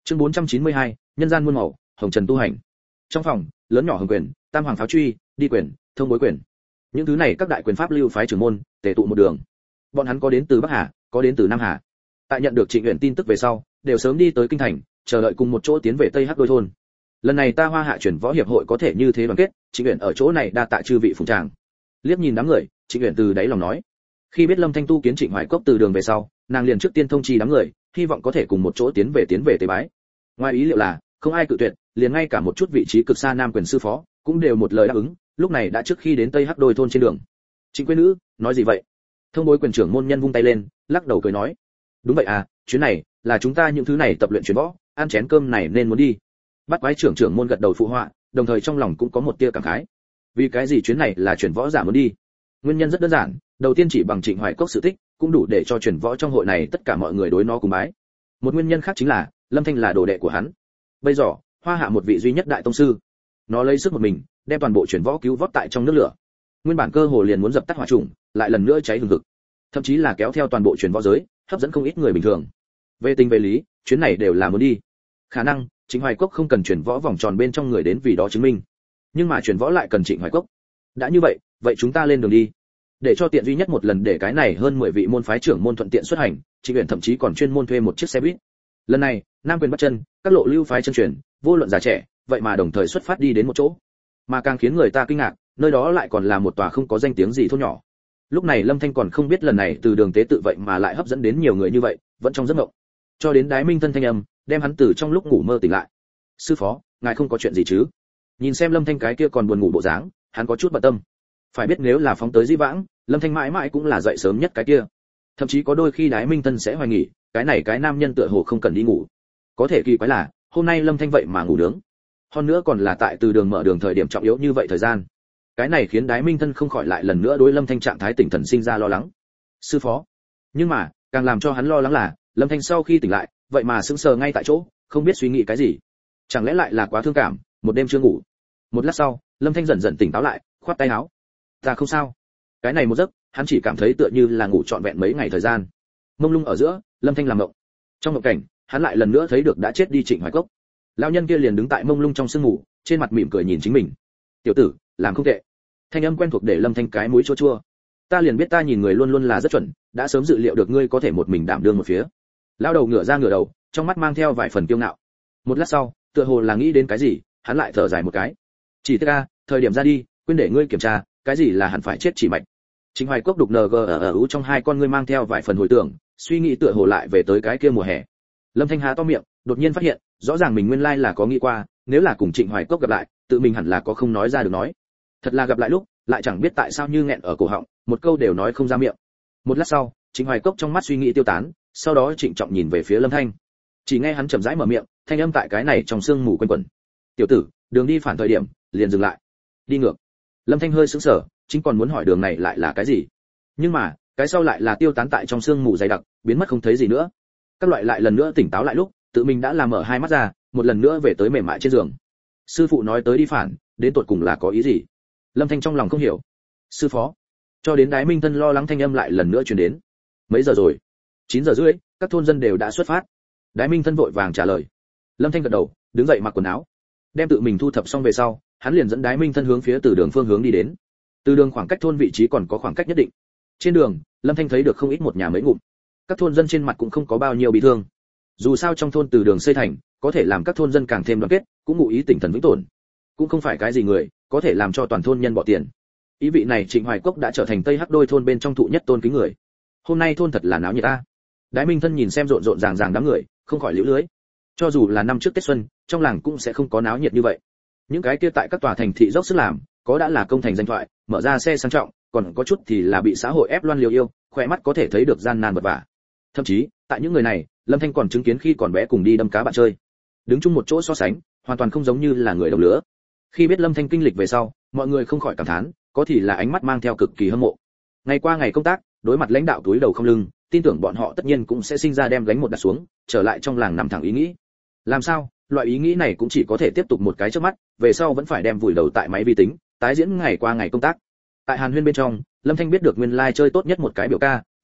Chương 492, nhân gian muôn màu, hồng trần tu hành. Trong phòng, lớn nhỏ hồng quyền, tam hoàng pháo truy, đi quyền, thông bối quyền. Những thứ này các đại quyền pháp lưu phái trưởng môn, tề tụ một đường. Bọn hắn có đến từ Bắc Hà, có đến từ Nam Hà. Tại nhận được Trịnh Uyển tin tức về sau, đều sớm đi tới kinh thành, chờ đợi cùng một chỗ tiến về Tây Hắc Đôi thôn. Lần này ta Hoa Hạ chuyển võ hiệp hội có thể như thế đoàn kết, Trịnh Uyển ở chỗ này đa tạ chư vị phụng tràng. Liếc nhìn đám người, Trịnh Uyển từ đáy lòng nói. Khi biết Lâm Thanh tu kiến Trịnh Hoài Cốc từ đường về sau, nàng liền trước tiên thông chi đám người, hy vọng có thể cùng một chỗ tiến về tế bái. Ngoài ý liệu là, không ai cự tuyệt, liền ngay cả một chút vị trí cực xa nam quyền sư phó, cũng đều một lời đáp ứng, lúc này đã trước khi đến Tây Hắc Đôi thôn trên đường. Trịnh Quế Nữ, nói gì vậy? Thông bối quyền trưởng môn nhân vung tay lên, lắc đầu cười nói. Đúng vậy à, chuyến này là chúng ta những thứ này tập luyện chuyển võ, ăn chén cơm này nên muốn đi. Bắt quái trưởng môn gật đầu phụ họa, đồng thời trong lòng cũng có một tia cảm khái. Vì cái gì chuyến này là chuyển võ giả muốn đi? Nguyên nhân rất đơn giản, đầu tiên chỉ bằng Trịnh Hoài Cốc sự tích, cũng đủ để cho chuyển võ trong hội này tất cả mọi người đối nó cùng bái. Một nguyên nhân khác chính là, Lâm Thanh là đồ đệ của hắn. Bây giờ, Hoa Hạ một vị duy nhất đại tông sư, nó lấy sức một mình, đem toàn bộ chuyển võ cứu vớt tại trong nước lửa. Nguyên bản cơ hồ liền muốn dập tắt hỏa trùng, lại lần nữa cháy hừng hực. Thậm chí là kéo theo toàn bộ chuyển võ giới, hấp dẫn không ít người bình thường. Về tình về lý, chuyến này đều là muốn đi. Khả năng, Trịnh Hoài Cốc không cần chuyển võ vòng tròn bên trong người đến vì đó chứng minh. Nhưng mà chuyển võ lại cần Trịnh Hoài Cốc. Đã như vậy chúng ta lên đường đi. Để cho tiện duy nhất một lần để cái này hơn 10 vị môn phái trưởng môn thuận tiện xuất hành, Trịnh Uyển thậm chí còn chuyên môn thuê một chiếc xe buýt. Lần này, Nam quyền bắt chân, các lộ lưu phái chân truyền, vô luận già trẻ, vậy mà đồng thời xuất phát đi đến một chỗ. Mà càng khiến người ta kinh ngạc, nơi đó lại còn là một tòa không có danh tiếng gì thôn nhỏ. Lúc này Lâm Thanh còn không biết lần này từ đường tế tự vậy mà lại hấp dẫn đến nhiều người như vậy, vẫn trong giấc mộng. Cho đến Đái Minh Thân thanh âm, đem hắn từ trong lúc ngủ mơ tỉnh lại. "Sư phó, ngài không có chuyện gì chứ?" Nhìn xem Lâm Thanh cái kia còn buồn ngủ bộ dáng, hắn có chút bận tâm. Phải biết nếu là phóng tới Dĩ Vãng, Lâm Thanh mãi mãi cũng là dậy sớm nhất cái kia. Thậm chí có đôi khi Đái Minh Thân sẽ hoài nghỉ, cái này cái nam nhân tựa hồ không cần đi ngủ. Có thể kỳ quái là, hôm nay Lâm Thanh vậy mà ngủ nướng. Hơn nữa còn là tại từ đường mở đường thời điểm trọng yếu như vậy thời gian. Cái này khiến Đái Minh Thân không khỏi lại lần nữa đối Lâm Thanh trạng thái tinh thần sinh ra lo lắng. "Sư phó." Nhưng mà, càng làm cho hắn lo lắng là, Lâm Thanh sau khi tỉnh lại, vậy mà sững sờ ngay tại chỗ, không biết suy nghĩ cái gì. Chẳng lẽ lại là quá thương cảm, một đêm chưa ngủ. Một lát sau, Lâm Thanh dần dần tỉnh táo lại, khoát tay áo. "Ta không sao." Cái này một giấc, hắn chỉ cảm thấy tựa như là ngủ trọn vẹn mấy ngày thời gian. Mông lung ở giữa, Lâm Thanh làm mộng. Trong mộng cảnh, hắn lại lần nữa thấy được đã chết đi Trịnh Hoài Cốc. Lão nhân kia liền đứng tại mông lung trong sương ngủ, trên mặt mỉm cười nhìn chính mình. "Tiểu tử, làm không tệ." Thanh âm quen thuộc để Lâm Thanh cái mũi chua chua. "Ta liền biết ta nhìn người luôn luôn là rất chuẩn, đã sớm dự liệu được ngươi có thể một mình đảm đương một phía." Lão đầu ngửa ra ngửa đầu, trong mắt mang theo vài phần kiêu ngạo. Một lát sau, tựa hồ là nghĩ đến cái gì, hắn lại thở dài một cái. "Chỉ tiếc a, thời điểm ra đi, quên để ngươi kiểm tra, cái gì là hẳn phải chết chỉ mạch." Trịnh Hoài Cốc đục NGU trong hai con ngươi mang theo vài phần hồi tưởng, suy nghĩ tựa hồ lại về tới cái kia mùa hè. Lâm Thanh há to miệng, đột nhiên phát hiện, rõ ràng mình nguyên lai là có nghĩ qua, nếu là cùng Trịnh Hoài Cốc gặp lại, tự mình hẳn là có không nói ra được nói. Thật là gặp lại lúc, lại chẳng biết tại sao như nghẹn ở cổ họng, một câu đều nói không ra miệng. Một lát sau, Trịnh Hoài Cốc trong mắt suy nghĩ tiêu tán, sau đó trịnh trọng nhìn về phía Lâm Thanh. Chỉ nghe hắn chậm rãi mở miệng, thanh âm tại cái này trong sương mù quanh quẩn. "Tiểu tử, đường đi phản thời điểm, liền dừng lại." "Đi ngược." Lâm Thanh hơi sững sờ, chính còn muốn hỏi đường này lại là cái gì. Nhưng mà, cái sau lại là tiêu tán tại trong sương mù dày đặc, biến mất không thấy gì nữa. Các loại lại lần nữa tỉnh táo lại lúc, tự mình đã làm mở hai mắt ra, một lần nữa về tới mềm mại trên giường. Sư phụ nói tới đi phản, đến tột cùng là có ý gì? Lâm Thanh trong lòng không hiểu. "Sư phó." Cho đến Đái Minh Thân lo lắng thanh âm lại lần nữa truyền đến. "Mấy giờ rồi?" 9 giờ rưỡi, các thôn dân đều đã xuất phát. Đái Minh Thân vội vàng trả lời. Lâm Thanh gật đầu, đứng dậy mặc quần áo. Đem tự mình thu thập xong về sau, hắn liền dẫn Đái Minh Thân hướng phía từ đường phương hướng đi đến. Từ đường khoảng cách thôn vị trí còn có khoảng cách nhất định. Trên đường, Lâm Thanh thấy được không ít một nhà mấy ngụm. Các thôn dân trên mặt cũng không có bao nhiêu bị thương. Dù sao trong thôn từ đường xây thành, có thể làm các thôn dân càng thêm đoàn kết, cũng ngụ ý tinh thần vững tồn. Cũng không phải cái gì người, có thể làm cho toàn thôn nhân bỏ tiền. Ý vị này Trịnh Hoài Cốc đã trở thành Tây Hắc Đôi thôn bên trong thụ nhất tôn kính người. Hôm nay thôn thật là náo nhiệt ta. Đái Minh Thân nhìn xem rộn rộn ràng ràng đám người, không khỏi liễu lưới. Cho dù là năm trước Tết xuân, trong làng cũng sẽ không có náo nhiệt như vậy. Những cái kia tại các tòa thành thị dốc sức làm, có đã là công thành danh thoại, mở ra xe sang trọng, còn có chút thì là bị xã hội ép loan liều yêu, khỏe mắt có thể thấy được gian nan vật vả. Thậm chí, tại những người này, Lâm Thanh còn chứng kiến khi còn bé cùng đi đâm cá bạn chơi. Đứng chung một chỗ so sánh, hoàn toàn không giống như là người đồng lứa. Khi biết Lâm Thanh kinh lịch về sau, mọi người không khỏi cảm thán, có thì là ánh mắt mang theo cực kỳ hâm mộ. Ngày qua ngày công tác, đối mặt lãnh đạo túi đầu không lưng, tin tưởng bọn họ tất nhiên cũng sẽ sinh ra đem gánh một đặt xuống, trở lại trong làng nằm thẳng ý nghĩ. Làm sao? Loại ý nghĩ này cũng chỉ có thể tiếp tục một cái trước mắt, về sau vẫn phải đem vùi đầu tại máy vi tính, tái diễn ngày qua ngày công tác. Tại Hàn Huyên bên trong, Lâm Thanh biết được nguyên lai chơi tốt nhất một cái biểu ca,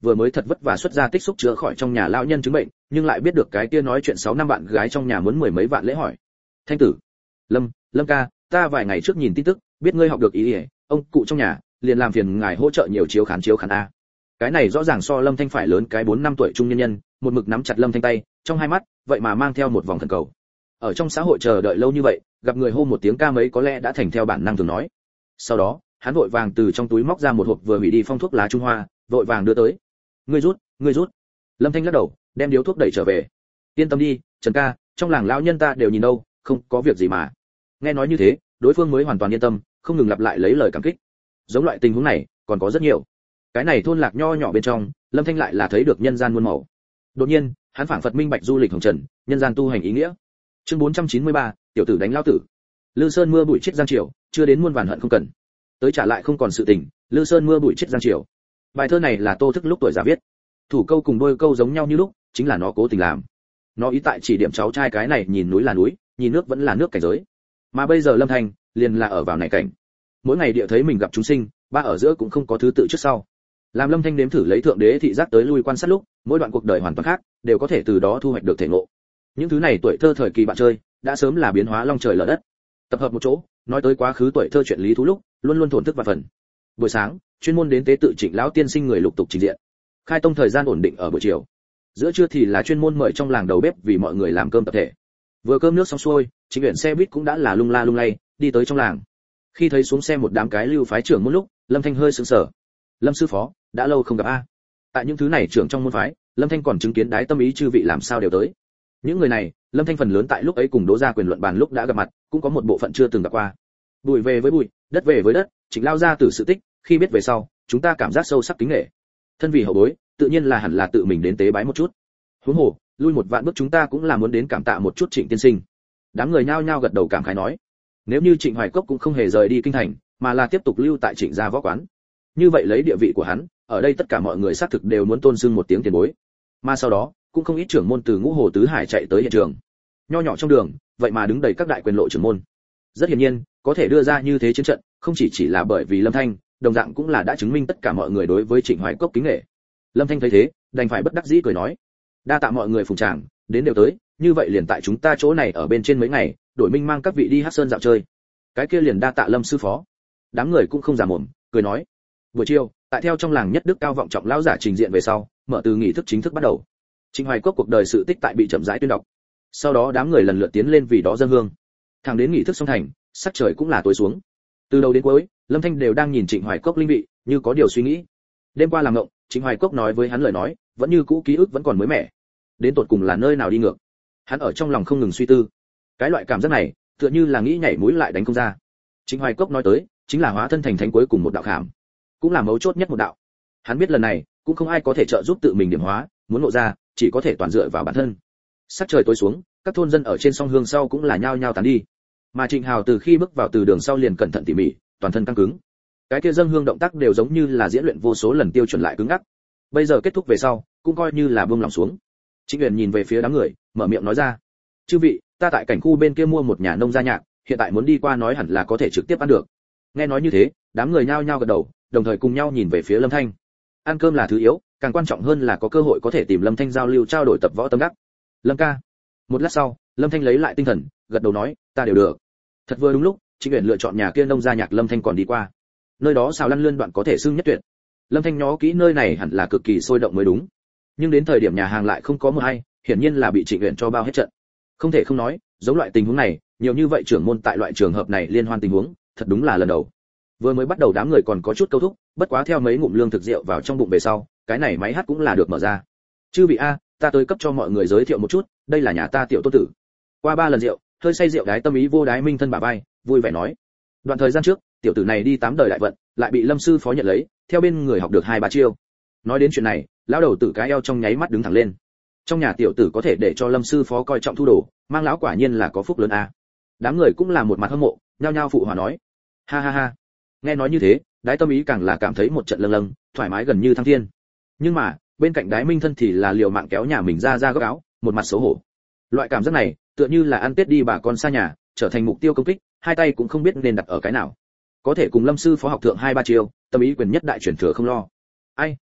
vừa mới thật vất vả xuất ra tích xúc chữa khỏi trong nhà lão nhân chứng bệnh, nhưng lại biết được cái kia nói chuyện 6 năm bạn gái trong nhà muốn 10 mấy vạn lễ hỏi. Thanh tử, Lâm ca, ta vài ngày trước nhìn tin tức, biết ngươi học được ý ỉa, ông cụ trong nhà liền làm phiền ngài hỗ trợ nhiều chiếu khán a. Cái này rõ ràng so Lâm Thanh phải lớn cái 4 năm tuổi trung nhân nhân, một mực nắm chặt Lâm Thanh tay, trong hai mắt vậy mà mang theo một vòng thần cầu. Ở trong xã hội chờ đợi lâu như vậy, gặp người hô một tiếng ca mấy có lẽ đã thành theo bản năng thường nói. Sau đó, hắn vội vàng từ trong túi móc ra một hộp vừa hủy đi phong thuốc lá Trung Hoa, vội vàng đưa tới. Ngươi rút. Lâm Thanh lắc đầu, đem điếu thuốc đẩy trở về. Yên tâm đi, Trần ca, trong làng lão nhân ta đều nhìn đâu, không có việc gì mà. Nghe nói như thế, đối phương mới hoàn toàn yên tâm, không ngừng lặp lại lấy lời cảm kích. Giống loại tình huống này, còn có rất nhiều. Cái này thôn lạc nho nhỏ bên trong, Lâm Thanh lại là thấy được nhân gian muôn màu. Đột nhiên, hắn phảng phật minh bạch du lịch hồng trần, nhân gian tu hành ý nghĩa. Chương 493, tiểu tử đánh lão tử. Lư Sơn mưa bụi chết giang triều, chưa đến muôn vàn hận không cần. Tới trả lại không còn sự tình, Lư Sơn mưa bụi chết giang triều. Bài thơ này là Tô Thức lúc tuổi già viết. Thủ câu cùng đôi câu giống nhau như lúc, chính là nó cố tình làm. Nó ý tại chỉ điểm cháu trai cái này nhìn núi là núi, nhìn nước vẫn là nước cảnh giới. Mà bây giờ Lâm Thanh liền là ở vào này cảnh. Mỗi ngày địa thấy mình gặp chúng sinh, ba ở giữa cũng không có thứ tự trước sau. Làm Lâm Thanh nếm thử lấy thượng đế thị giác tới lui quan sát lúc, mỗi đoạn cuộc đời hoàn toàn khác, đều có thể từ đó thu hoạch được thể ngộ. Những thứ này tuổi thơ thời kỳ bạn chơi, đã sớm là biến hóa long trời lở đất. Tập hợp một chỗ, nói tới quá khứ tuổi thơ chuyện lý thú lúc, luôn luôn thổn thức và phần. Buổi sáng, chuyên môn đến tế tự Trịnh lão tiên sinh người lục tục trình diện. Khai tông thời gian ổn định ở buổi chiều. Giữa trưa thì là chuyên môn mời trong làng đầu bếp vì mọi người làm cơm tập thể. Vừa cơm nước xong xuôi, Trịnh Uyển xe buýt cũng đã là lung la lung lay, đi tới trong làng. Khi thấy xuống xe một đám cái lưu phái trưởng môn lúc, Lâm Thanh hơi sững sờ. Lâm sư phó, đã lâu không gặp a. Tại những thứ này trưởng trong môn phái, Lâm Thanh còn chứng kiến đái tâm ý chư vị làm sao đều tới. Những người này, Lâm Thanh phần lớn tại lúc ấy cùng Đỗ gia quyền luận bàn lúc đã gặp mặt, cũng có một bộ phận chưa từng gặp qua. Bụi về với bụi, đất về với đất, Trịnh lao ra từ sự tích, khi biết về sau, chúng ta cảm giác sâu sắc kính nể. Thân vì hậu bối, tự nhiên là hẳn là tự mình đến tế bái một chút. Huống hồ, lui một vạn bước chúng ta cũng là muốn đến cảm tạ một chút Trịnh tiên sinh. Đám người nhao nhao gật đầu cảm khái nói, nếu như Trịnh Hoài Cốc cũng không hề rời đi kinh thành, mà là tiếp tục lưu tại Trịnh gia võ quán, như vậy lấy địa vị của hắn, ở đây tất cả mọi người xác thực đều muốn tôn xưng một tiếng tiền bối. Mà sau đó, cũng không ít trưởng môn từ Ngũ Hồ tứ hải chạy tới hiện trường. Nho nhỏ trong đường, vậy mà đứng đầy các đại quyền lộ trưởng môn. Rất hiển nhiên, có thể đưa ra như thế chiến trận, không chỉ là bởi vì Lâm Thanh, đồng dạng cũng là đã chứng minh tất cả mọi người đối với Trịnh Hoài Cốc kính nể. Lâm Thanh thấy thế, đành phải bất đắc dĩ cười nói, đa tạ mọi người phụng tràng, đến đều tới, như vậy liền tại chúng ta chỗ này ở bên trên mấy ngày, đổi minh mang các vị đi Hắc Sơn dạo chơi. Cái kia liền đa tạ Lâm sư phó. Đám người cũng không giả mồm, cười nói. Buổi chiều, tại theo trong làng nhất đức cao vọng trọng lão giả trình diện về sau, mở từ nghị thức chính thức bắt đầu. Trịnh Hoài Cốc cuộc đời sự tích tại bị chậm rãi tuyên đọc. Sau đó đám người lần lượt tiến lên vì đó dâng hương. Thẳng đến nghị thức xong thành, sắc trời cũng là tối xuống. Từ đầu đến cuối, Lâm Thanh đều đang nhìn Trịnh Hoài Cốc linh vị, như có điều suy nghĩ. Đêm qua làm ngộng, Trịnh Hoài Cốc nói với hắn lời nói, vẫn như cũ ký ức vẫn còn mới mẻ. Đến tột cùng là nơi nào đi ngược? Hắn ở trong lòng không ngừng suy tư. Cái loại cảm giác này, tựa như là nghĩ nhảy mũi lại đánh không ra. Trịnh Hoài Cốc nói tới, chính là hóa thân thành thánh cuối cùng một đạo khảm, cũng là mấu chốt nhất một đạo. Hắn biết lần này, cũng không ai có thể trợ giúp tự mình điểm hóa, muốn ngộ ra, chỉ có thể toàn dựa vào bản thân. Sắc trời tối xuống, các thôn dân ở trên song hương sau cũng là nhao nhao tán đi. Mà Trịnh Hào từ khi bước vào từ đường sau liền cẩn thận tỉ mỉ, toàn thân căng cứng. Cái kia dâng hương động tác đều giống như là diễn luyện vô số lần tiêu chuẩn lại cứng ngắc. Bây giờ kết thúc về sau, cũng coi như là buông lòng xuống. Trịnh Uyển nhìn về phía đám người, mở miệng nói ra: "Chư vị, ta tại cảnh khu bên kia mua một nhà nông gia nhạc, hiện tại muốn đi qua nói hẳn là có thể trực tiếp ăn được." Nghe nói như thế, đám người nhao nhao gật đầu, đồng thời cùng nhau nhìn về phía Lâm Thanh. Ăn cơm là thứ yếu, càng quan trọng hơn là có cơ hội có thể tìm Lâm Thanh giao lưu trao đổi tập võ tâm đắc. Lâm ca. Một lát sau, Lâm Thanh lấy lại tinh thần, gật đầu nói, ta đều được. Thật vừa đúng lúc, Trịnh Uyển lựa chọn nhà kia nông gia nhạc Lâm Thanh còn đi qua. Nơi đó xào lăn lươn đoạn có thể xưng nhất tuyệt. Lâm Thanh nhó kỹ nơi này hẳn là cực kỳ sôi động mới đúng. Nhưng đến thời điểm nhà hàng lại không có một ai, hiển nhiên là bị Trịnh Uyển cho bao hết trận. Không thể không nói, giống loại tình huống này, nhiều như vậy trưởng môn tại loại trường hợp này liên hoan tình huống, thật đúng là lần đầu. Vừa mới bắt đầu đám người còn có chút câu thúc, bất quá theo mấy ngụm lương thực rượu vào trong bụng về sau, cái này máy hát cũng là được mở ra. Chư vị a, ta tới cấp cho mọi người giới thiệu một chút, đây là nhà ta tiểu tôn tử. Qua 3 lần rượu, hơi say rượu đái tâm ý vô đái minh thân bà vai, vui vẻ nói. Đoạn thời gian trước, tiểu tử này đi 8 đời đại vận, lại bị Lâm sư phó nhận lấy, theo bên người học được 2-3 chiêu. Nói đến chuyện này, lão đầu tử cái eo trong nháy mắt đứng thẳng lên. Trong nhà tiểu tử có thể để cho Lâm sư phó coi trọng thu đồ, mang lão quả nhiên là có phúc lớn a. Đám người cũng là một mặt hâm mộ, nhao nhao phụ hòa nói. Ha ha ha. Nghe nói như thế, đái tâm ý càng là cảm thấy một trận lâng lâng, thoải mái gần như thăng thiên. Nhưng mà, bên cạnh đái minh thân thì là liều mạng kéo nhà mình ra góc áo, một mặt xấu hổ. Loại cảm giác này, tựa như là ăn Tết đi bà con xa nhà, trở thành mục tiêu công kích, hai tay cũng không biết nên đặt ở cái nào. Có thể cùng Lâm sư phó học thượng 2-3 chiêu, tâm ý quyền nhất đại chuyển thừa không lo. Ai,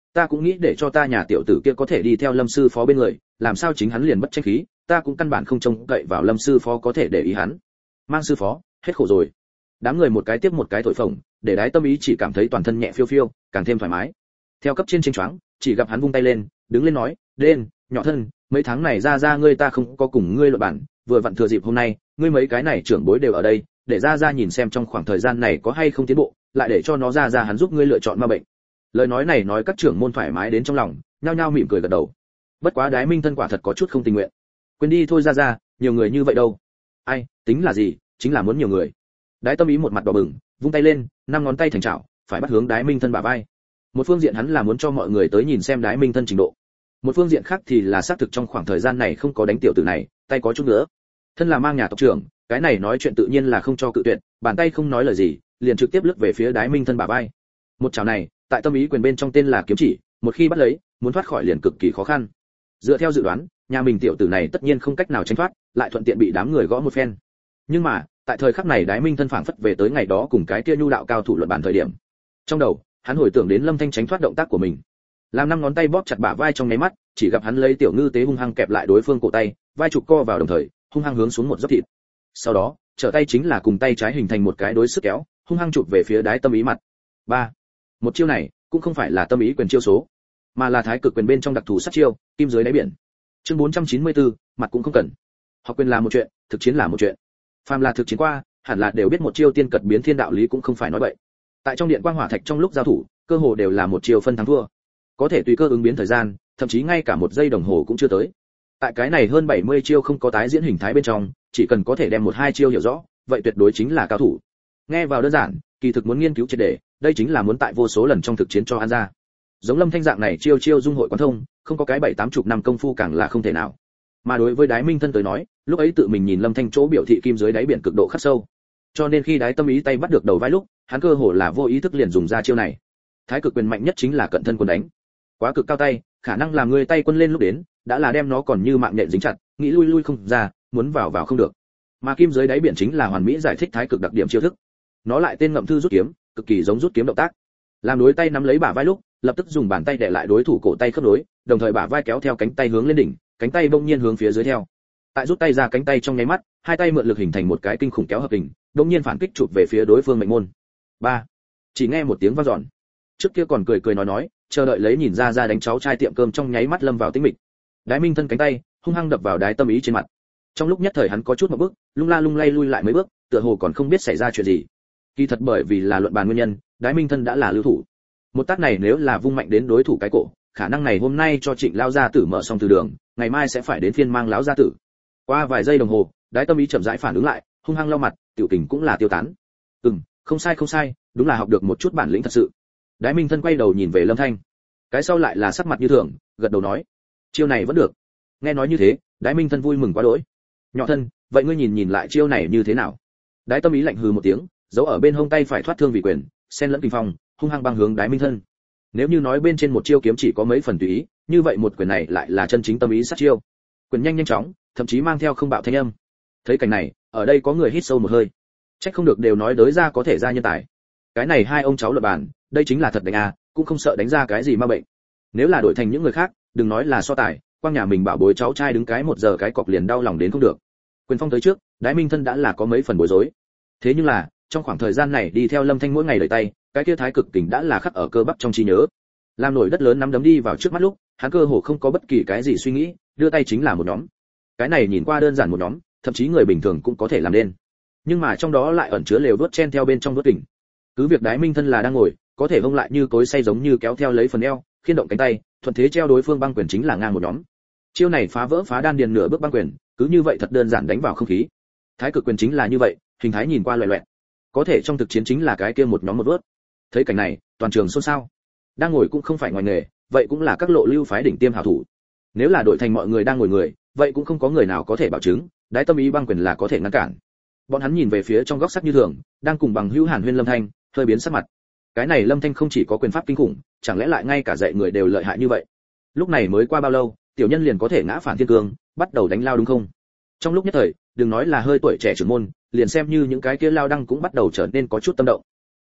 ta cũng nghĩ để cho ta nhà tiểu tử kia có thể đi theo Lâm sư phó bên người, làm sao chính hắn liền bất tranh khí, ta cũng căn bản không trông cậy vào Lâm sư phó có thể để ý hắn. Mang sư phó, hết khổ rồi. Đám người một cái tiếp một cái thổi phồng, để Đái Tâm Ý chỉ cảm thấy toàn thân nhẹ phiêu phiêu, càng thêm thoải mái. Theo cấp trên chênh choáng, chỉ gặp hắn vung tay lên, đứng lên nói, "Đen, nhỏ thân, mấy tháng này ra ngươi ta không có cùng ngươi luận bản, vừa vặn thừa dịp hôm nay, ngươi mấy cái này trưởng bối đều ở đây, để ra nhìn xem trong khoảng thời gian này có hay không tiến bộ, lại để cho nó ra hắn giúp ngươi lựa chọn ma bệnh." Lời nói này nói các trưởng môn thoải mái đến trong lòng, nhao nhao mỉm cười gật đầu. Bất quá Đái Minh Thân quả thật có chút không tình nguyện. Quên đi thôi ra, nhiều người như vậy đâu. Ai, tính là gì, chính là muốn nhiều người. Đái Tâm Ý một mặt đỏ bừng, vung tay lên, năm ngón tay thành chảo, phải bắt hướng Đái Minh Thân bả vai. Một phương diện hắn là muốn cho mọi người tới nhìn xem Đái Minh Thân trình độ. Một phương diện khác thì là xác thực trong khoảng thời gian này không có đánh tiểu tử này, tay có chút nữa. Thân là mang nhà tộc trưởng, cái này nói chuyện tự nhiên là không cho cự tuyệt, bàn tay không nói lời gì, liền trực tiếp lướt về phía Đái Minh Thân bả vai. Một chảo này, tại Tâm Ý quyền bên trong tên là kiếm chỉ, một khi bắt lấy, muốn thoát khỏi liền cực kỳ khó khăn. Dựa theo dự đoán, nhà mình tiểu tử này tất nhiên không cách nào tránh thoát, lại thuận tiện bị đám người gõ một phen. Nhưng mà, tại thời khắc này Đái Minh Thân phảng phất về tới ngày đó cùng cái kia nhu đạo cao thủ luận bàn thời điểm. Trong đầu, hắn hồi tưởng đến Lâm Thanh tránh thoát động tác của mình. Làm năm ngón tay bóp chặt bả vai trong nháy mắt, chỉ gặp hắn lấy tiểu ngư tế hung hăng kẹp lại đối phương cổ tay, vai trục co vào đồng thời, hung hăng hướng xuống một dốc thịt. Sau đó, trở tay chính là cùng tay trái hình thành một cái đối sức kéo, hung hăng chụp về phía Đái Tâm Ý mặt. 3. Một chiêu này, cũng không phải là Tâm Ý quyền chiêu số, mà là thái cực quyền bên trong đặc thù sát chiêu, kim dưới đáy biển. Chương 494, mặt cũng không cần. Học quyền là một chuyện, thực chiến là một chuyện. Phàm là thực chiến qua, hẳn là đều biết một chiêu tiên cật biến thiên đạo lý cũng không phải nói bậy. Tại trong điện quang hỏa thạch trong lúc giao thủ, cơ hồ đều là một chiêu phân thắng thua. Có thể tùy cơ ứng biến thời gian, thậm chí ngay cả một giây đồng hồ cũng chưa tới. Tại cái này hơn 70 chiêu không có tái diễn hình thái bên trong, chỉ cần có thể đem một hai chiêu hiểu rõ, vậy tuyệt đối chính là cao thủ. Nghe vào đơn giản, kỳ thực muốn nghiên cứu triệt để, đây chính là muốn tại vô số lần trong thực chiến cho ăn ra. Giống Lâm Thanh dạng này chiêu chiêu dung hội quán thông, không có cái 7-80 năm công phu càng là không thể nào. Mà đối với Đái Minh Thân tới nói, lúc ấy tự mình nhìn Lâm Thanh chỗ biểu thị kim dưới đáy biển cực độ khắc sâu. Cho nên khi Đái Tâm Ý tay bắt được đầu vai lúc, hắn cơ hồ là vô ý thức liền dùng ra chiêu này. Thái cực quyền mạnh nhất chính là cận thân quân đánh. Quá cực cao tay, khả năng làm người tay quân lên lúc đến, đã là đem nó còn như mạng nhện dính chặt, nghĩ lui không ra, muốn vào không được. Mà kim dưới đáy biển chính là hoàn mỹ giải thích thái cực đặc điểm chiêu thức. Nó lại tên ngậm thư rút kiếm, cực kỳ giống rút kiếm động tác. Làm đối tay nắm lấy bả vai lúc, lập tức dùng bàn tay để lại đối thủ cổ tay khớp nối, đồng thời bả vai kéo theo cánh tay hướng lên đỉnh, cánh tay bỗng nhiên hướng phía dưới theo. Tại rút tay ra cánh tay trong nháy mắt, hai tay mượn lực hình thành một cái kinh khủng kéo hợp hình, bỗng nhiên phản kích chụp về phía đối phương mệnh môn. 3. Chỉ nghe một tiếng vang dọn. Trước kia còn cười nói, chờ đợi lấy nhìn ra đánh cháu trai tiệm cơm trong nháy mắt lâm vào tĩnh mịch. Đái Minh Thân cánh tay hung hăng đập vào Đái Tâm Ý trên mặt. Trong lúc nhất thời hắn có chút một bước, lung lay lui lại mấy bước, tựa hồ còn không biết xảy ra chuyện gì. Kỳ thật bởi vì là luận bàn nguyên nhân, Đái Minh Thân đã là lưu thủ. Một tát này nếu là vung mạnh đến đối thủ cái cổ, khả năng này hôm nay cho Trịnh lão gia tử mở xong từ đường, ngày mai sẽ phải đến phiên Mang lão gia tử. Qua vài giây đồng hồ, Đái Tâm Ý chậm rãi phản ứng lại, hung hăng lau mặt, tiểu tình cũng là tiêu tán. Không sai, đúng là học được một chút bản lĩnh thật sự. Đái Minh Thân quay đầu nhìn về Lâm Thanh, cái sau lại là sắc mặt như thường, gật đầu nói, chiêu này vẫn được. Nghe nói như thế, Đái Minh Thân vui mừng quá đỗi. Nhỏ thân, vậy ngươi nhìn lại chiêu này như thế nào? Đái Tâm Ý lạnh hừ một tiếng, giấu ở bên hông tay phải thoát thương vì quyền, xen lẫn kinh phong, hung hăng băng hướng Đái Minh Thân. Nếu như nói bên trên một chiêu kiếm chỉ có mấy phần tùy ý, như vậy một quyền này lại là chân chính tâm ý sát chiêu. Quyền nhanh chóng, thậm chí mang theo không bạo thanh âm. Thấy cảnh này, ở đây có người hít sâu một hơi. Trách không được đều nói đới ra có thể ra nhân tài. Cái này hai ông cháu luận bàn, đây chính là thật đánh à, cũng không sợ đánh ra cái gì ma bệnh. Nếu là đổi thành những người khác, đừng nói là so tài, quang nhà mình bảo bối cháu trai đứng cái 1 giờ cái cọc liền đau lòng đến không được. Quyền phong tới trước, Đái Minh Thân đã là có mấy phần bối rối. Thế nhưng là, trong khoảng thời gian này đi theo Lâm Thanh mỗi ngày đợi tay, cái kia thái cực kình đã là khắc ở cơ bắp trong trí nhớ. Làm nổi đất lớn nắm đấm đi vào trước mắt lúc, hắn cơ hồ không có bất kỳ cái gì suy nghĩ, đưa tay chính là một nhóm. Cái này nhìn qua đơn giản một nhóm, thậm chí người bình thường cũng có thể làm đến. Nhưng mà trong đó lại ẩn chứa lều đuốt chen theo bên trong đuốt kình. Cứ việc Đái Minh Thân là đang ngồi, có thể vông lại như cối xay giống như kéo theo lấy phần eo, khiên động cánh tay, thuận thế treo đối phương băng quyền chính là ngang một nhóm. Chiêu này phá vỡ phá đan điền nửa bước băng quyền, cứ như vậy thật đơn giản đánh vào không khí. Thái cực quyền chính là như vậy, hình thái nhìn qua loẹt loẹt, có thể trong thực chiến chính là cái kia một nhóm một vớt. Thấy cảnh này, toàn trường xôn xao. Đang ngồi cũng không phải ngoài nghề, vậy cũng là các lộ lưu phái đỉnh tiêm hảo thủ. Nếu là đổi thành mọi người đang ngồi người, vậy cũng không có người nào có thể bảo chứng, Đái Tâm Ý băng quyền là có thể ngăn cản. Bọn hắn nhìn về phía trong góc sắc như thường, đang cùng bằng hữu Hàn Huyên Lâm Thanh, hơi biến sắc mặt. Cái này Lâm Thanh không chỉ có quyền pháp kinh khủng, chẳng lẽ lại ngay cả dạy người đều lợi hại như vậy? Lúc này mới qua bao lâu, tiểu nhân liền có thể ngã phản thiên cương, bắt đầu đánh lao đúng không? Trong lúc nhất thời, đừng nói là hơi tuổi trẻ trưởng môn, liền xem như những cái kia lao đăng cũng bắt đầu trở nên có chút tâm động.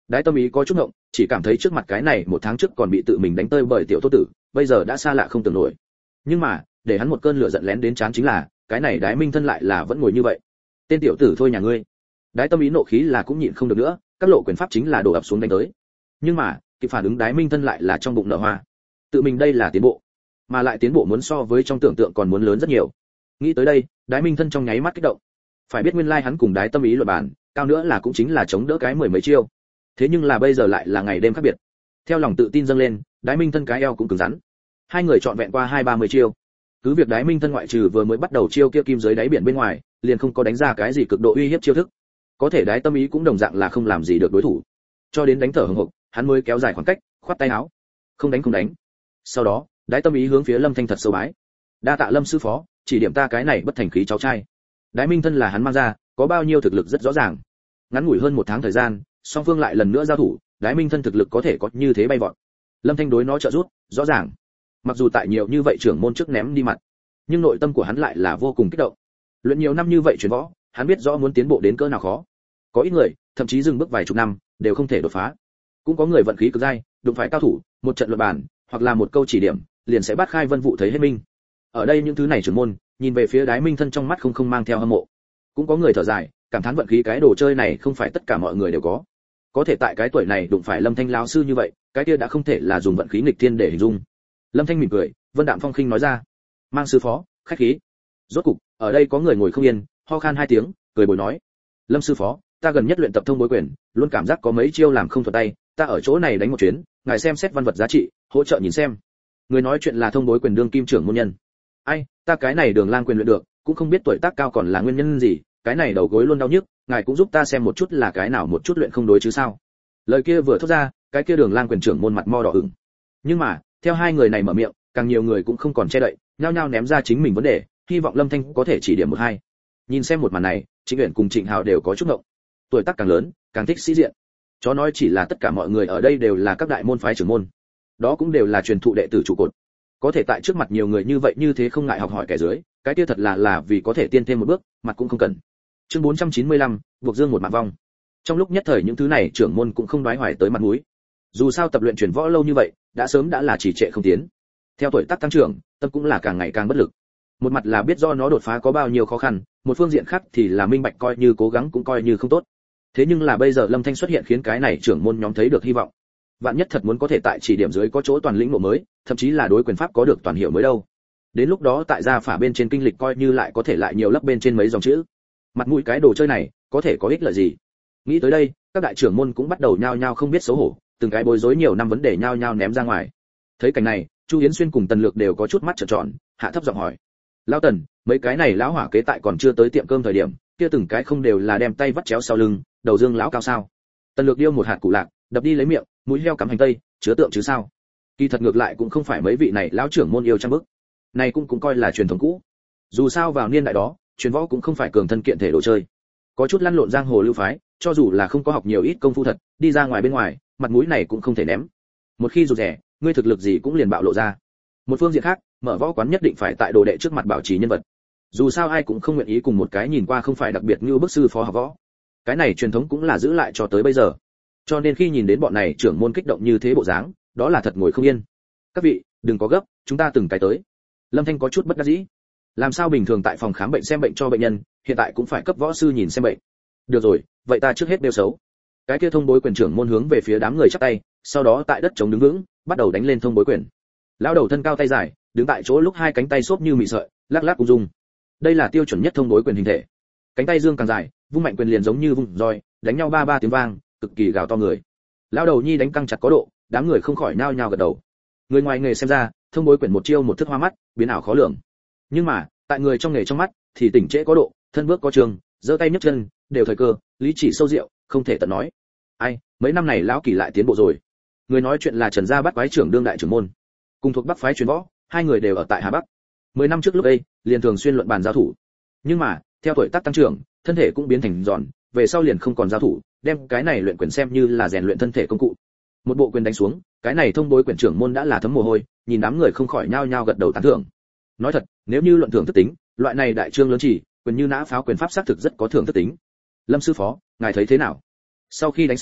Đái Tâm Ý có chút ngộng, chỉ cảm thấy trước mặt cái này một tháng trước còn bị tự mình đánh tơi bởi tiểu Tô Tử, bây giờ đã xa lạ không tưởng nổi. Nhưng mà, để hắn một cơn lửa giận lén đến chán chính là, cái này Đái Minh Thân lại là vẫn ngồi như vậy. Tên tiểu tử thôi nhà ngươi. Đái Tâm Ý nộ khí là cũng nhịn không được nữa, các lộ quyền pháp chính là đổ ập xuống đánh tới. Nhưng mà, kịp phản ứng Đái Minh Thân lại là trong bụng nở hoa. Tự mình đây là tiến bộ, mà lại tiến bộ muốn so với trong tưởng tượng còn muốn lớn rất nhiều. Nghĩ tới đây, Đái Minh Thân trong nháy mắt kích động. Phải biết nguyên lai hắn cùng Đái Tâm Ý luận bàn, cao nữa là cũng chính là chống đỡ cái mười mấy chiêu. Thế nhưng là bây giờ lại là ngày đêm khác biệt. Theo lòng tự tin dâng lên, Đái Minh Thân cái eo cũng cứng rắn. Hai người chọn vẹn qua 20-30 chiêu. Cứ việc Đái Minh Thân ngoại trừ vừa mới bắt đầu chiêu kia kim dưới đáy biển bên ngoài, liền không có đánh ra cái gì cực độ uy hiếp chiêu thức. Có thể Đái Tâm Ý cũng đồng dạng là không làm gì được đối thủ. Cho đến đánh thở hổn hộc, hắn mới kéo dài khoảng cách, khoát tay áo. Không đánh. Sau đó, Đái Tâm Ý hướng phía Lâm Thanh thật sâu bái. Đa tạ Lâm sư phó, chỉ điểm ta cái này bất thành khí cháu trai. Đái Minh Thân là hắn mang ra, có bao nhiêu thực lực rất rõ ràng. Ngắn ngủi hơn một tháng thời gian, song phương lại lần nữa giao thủ, Đái Minh Thân thực lực có thể có như thế bay vọt. Lâm Thanh đối nó trợ giúp, rõ ràng. Mặc dù tại nhiều như vậy trưởng môn trước ném đi mặt, nhưng nội tâm của hắn lại là vô cùng kích động. Luyện nhiều năm như vậy truyền võ, hắn biết rõ muốn tiến bộ đến cỡ nào khó. Có ít người, thậm chí dừng bước vài chục năm, đều không thể đột phá. Cũng có người vận khí cực dai, đụng phải cao thủ, một trận luận bàn, hoặc là một câu chỉ điểm, liền sẽ bát khai vân vụ thấy hết minh. Ở đây những thứ này trưởng môn, nhìn về phía Đái Minh Thân trong mắt không mang theo hâm mộ. Cũng có người thở dài, cảm thán vận khí cái đồ chơi này không phải tất cả mọi người đều có. Có thể tại cái tuổi này đụng phải Lâm Thanh lão sư như vậy, cái kia đã không thể là dùng vận khí nghịch thiên để hình dung. Lâm Thanh mỉm cười, vân đạm phong khinh nói ra, mang sư phó, khách khí. Rốt cục, ở đây có người ngồi không yên, ho khan hai tiếng, cười bồi nói, Lâm sư phó, ta gần nhất luyện tập thông bối quyền, luôn cảm giác có mấy chiêu làm không thuận tay, ta ở chỗ này đánh một chuyến, ngài xem xét văn vật giá trị, hỗ trợ nhìn xem. Người nói chuyện là thông bối quyền đương kim trưởng môn nhân. Ai, ta cái này Đường Lang quyền luyện được, cũng không biết tuổi tác cao còn là nguyên nhân gì, cái này đầu gối luôn đau nhức, ngài cũng giúp ta xem một chút là cái nào một chút luyện không đối chứ sao. Lời kia vừa thốt ra, cái kia Đường Lang quyền trưởng môn mặt mo đỏ ửng. Nhưng mà, theo hai người này mở miệng, càng nhiều người cũng không còn che đậy, nhao nhao ném ra chính mình vấn đề, hy vọng Lâm Thanh có thể chỉ điểm một hai. Nhìn xem một màn này, Trịnh Uyển cùng Trịnh Hào đều có chút ngộng. Tuổi tác càng lớn, càng thích sĩ diện. Chó nói chỉ là tất cả mọi người ở đây đều là các đại môn phái trưởng môn, đó cũng đều là truyền thụ đệ tử trụ cột. Có thể tại trước mặt nhiều người như vậy như thế không ngại học hỏi kẻ dưới, cái kia thật là vì có thể tiên thêm một bước, mặt cũng không cần. Chương 495, buộc dương một mạng vong. Trong lúc nhất thời những thứ này trưởng môn cũng không đoái hoài tới mặt mũi. Dù sao tập luyện truyền võ lâu như vậy, đã sớm đã là chỉ trệ không tiến. Theo tuổi tác tăng trưởng, tâm cũng là càng ngày càng bất lực. Một mặt là biết do nó đột phá có bao nhiêu khó khăn, một phương diện khác thì là minh bạch coi như cố gắng cũng coi như không tốt. Thế nhưng là bây giờ Lâm Thanh xuất hiện khiến cái này trưởng môn nhóm thấy được hy vọng. Vạn nhất thật muốn có thể tại chỉ điểm dưới có chỗ toàn lĩnh ngộ mới, thậm chí là đối quyền pháp có được toàn hiểu mới đâu. Đến lúc đó tại gia phả bên trên kinh lịch coi như lại có thể lại nhiều lấp bên trên mấy dòng chữ. Mặt mũi cái đồ chơi này, có thể có ích lợi gì? Nghĩ tới đây, các đại trưởng môn cũng bắt đầu nhao nhao không biết xấu hổ, từng cái bối rối nhiều năm vấn đề nhao nhao ném ra ngoài. Thấy cảnh này, Chu Yến Xuyên cùng Tần Lược đều có chút mắt trợn tròn, hạ thấp giọng hỏi: "Lão Tần, mấy cái này lão hỏa kế tại còn chưa tới tiệm cơm thời điểm, kia từng cái không đều là đem tay vắt chéo sau lưng, đầu dương lão cao sao?" Tần Lược điêu một hạt củ lạc, đập đi lấy miệng, mũi heo cắm hành tây, chứa tượng chứ sao? Kỳ thật ngược lại cũng không phải mấy vị này lão trưởng môn yêu trăm bức, này cũng coi là truyền thống cũ. Dù sao vào niên đại đó, truyền võ cũng không phải cường thân kiện thể đồ chơi. Có chút lăn lộn giang hồ lưu phái, cho dù là không có học nhiều ít công phu thật, đi ra ngoài bên ngoài, mặt mũi này cũng không thể ném. Một khi rụt rẻ, ngươi thực lực gì cũng liền bạo lộ ra. Một phương diện khác, mở võ quán nhất định phải tại đồ đệ trước mặt bảo trì nhân vật. Dù sao ai cũng không nguyện ý cùng một cái nhìn qua không phải đặc biệt như bức sư phó học võ. Cái này truyền thống cũng là giữ lại cho tới bây giờ. Cho nên khi nhìn đến bọn này trưởng môn kích động như thế bộ dáng, đó là thật ngồi không yên. Các vị, đừng có gấp, chúng ta từng cái tới. Lâm Thanh có chút bất đắc dĩ. Làm sao bình thường tại phòng khám bệnh xem bệnh cho bệnh nhân, hiện tại cũng phải cấp võ sư nhìn xem bệnh. Được rồi, vậy ta trước hết đeo xấu. Cái kia thông bối quyền trưởng môn hướng về phía đám người chắp tay, sau đó tại đất chống đứng vững, bắt đầu đánh lên thông bối quyền. Lão đầu thân cao tay dài, đứng tại chỗ lúc hai cánh tay xốp như mị sợi, lắc lắc ung dung. Đây là tiêu chuẩn nhất thông bối quyền hình thể. Cánh tay dương càng dài, vung mạnh quyền liền giống như vung roi, đánh nhau ba ba tiếng vang, cực kỳ gào to người. Lão đầu nhi đánh căng chặt có độ, đám người không khỏi nhao nhao gật đầu. Người ngoài nghề xem ra, thông bối quyền một chiêu một thức hoa mắt, biến ảo khó lường. Nhưng mà, tại người trong nghề trong mắt, thì tỉnh trễ có độ, thân bước có trường, giơ tay nhấc chân, đều thời cơ, lý chỉ sâu diệu, không thể tận nói. Ai, mấy năm này lão kỳ lại tiến bộ rồi. Người nói chuyện là Trần Gia Bát Quái trưởng đương đại trưởng môn, cùng thuộc Bắc phái truyền võ, hai người đều ở tại Hà Bắc. 10 năm trước lúc ấy, liền thường xuyên luận bàn giao thủ. Nhưng mà, theo tuổi tác tăng trưởng, thân thể cũng biến thành giòn, về sau liền không còn giao thủ, đem cái này luyện quyền xem như là rèn luyện thân thể công cụ. Một bộ quyền đánh xuống, cái này thông bối quyền trưởng môn đã là thấm mồ hôi, nhìn đám người không khỏi nhao nhao gật đầu tán thưởng. Nói thật, nếu như luận thưởng thức tính, loại này đại trương lớn chỉ, quyền như nã pháo quyền pháp xác thực rất có thưởng thức tính. Lâm sư phó, ngài thấy thế nào? Sau khi đánh xong,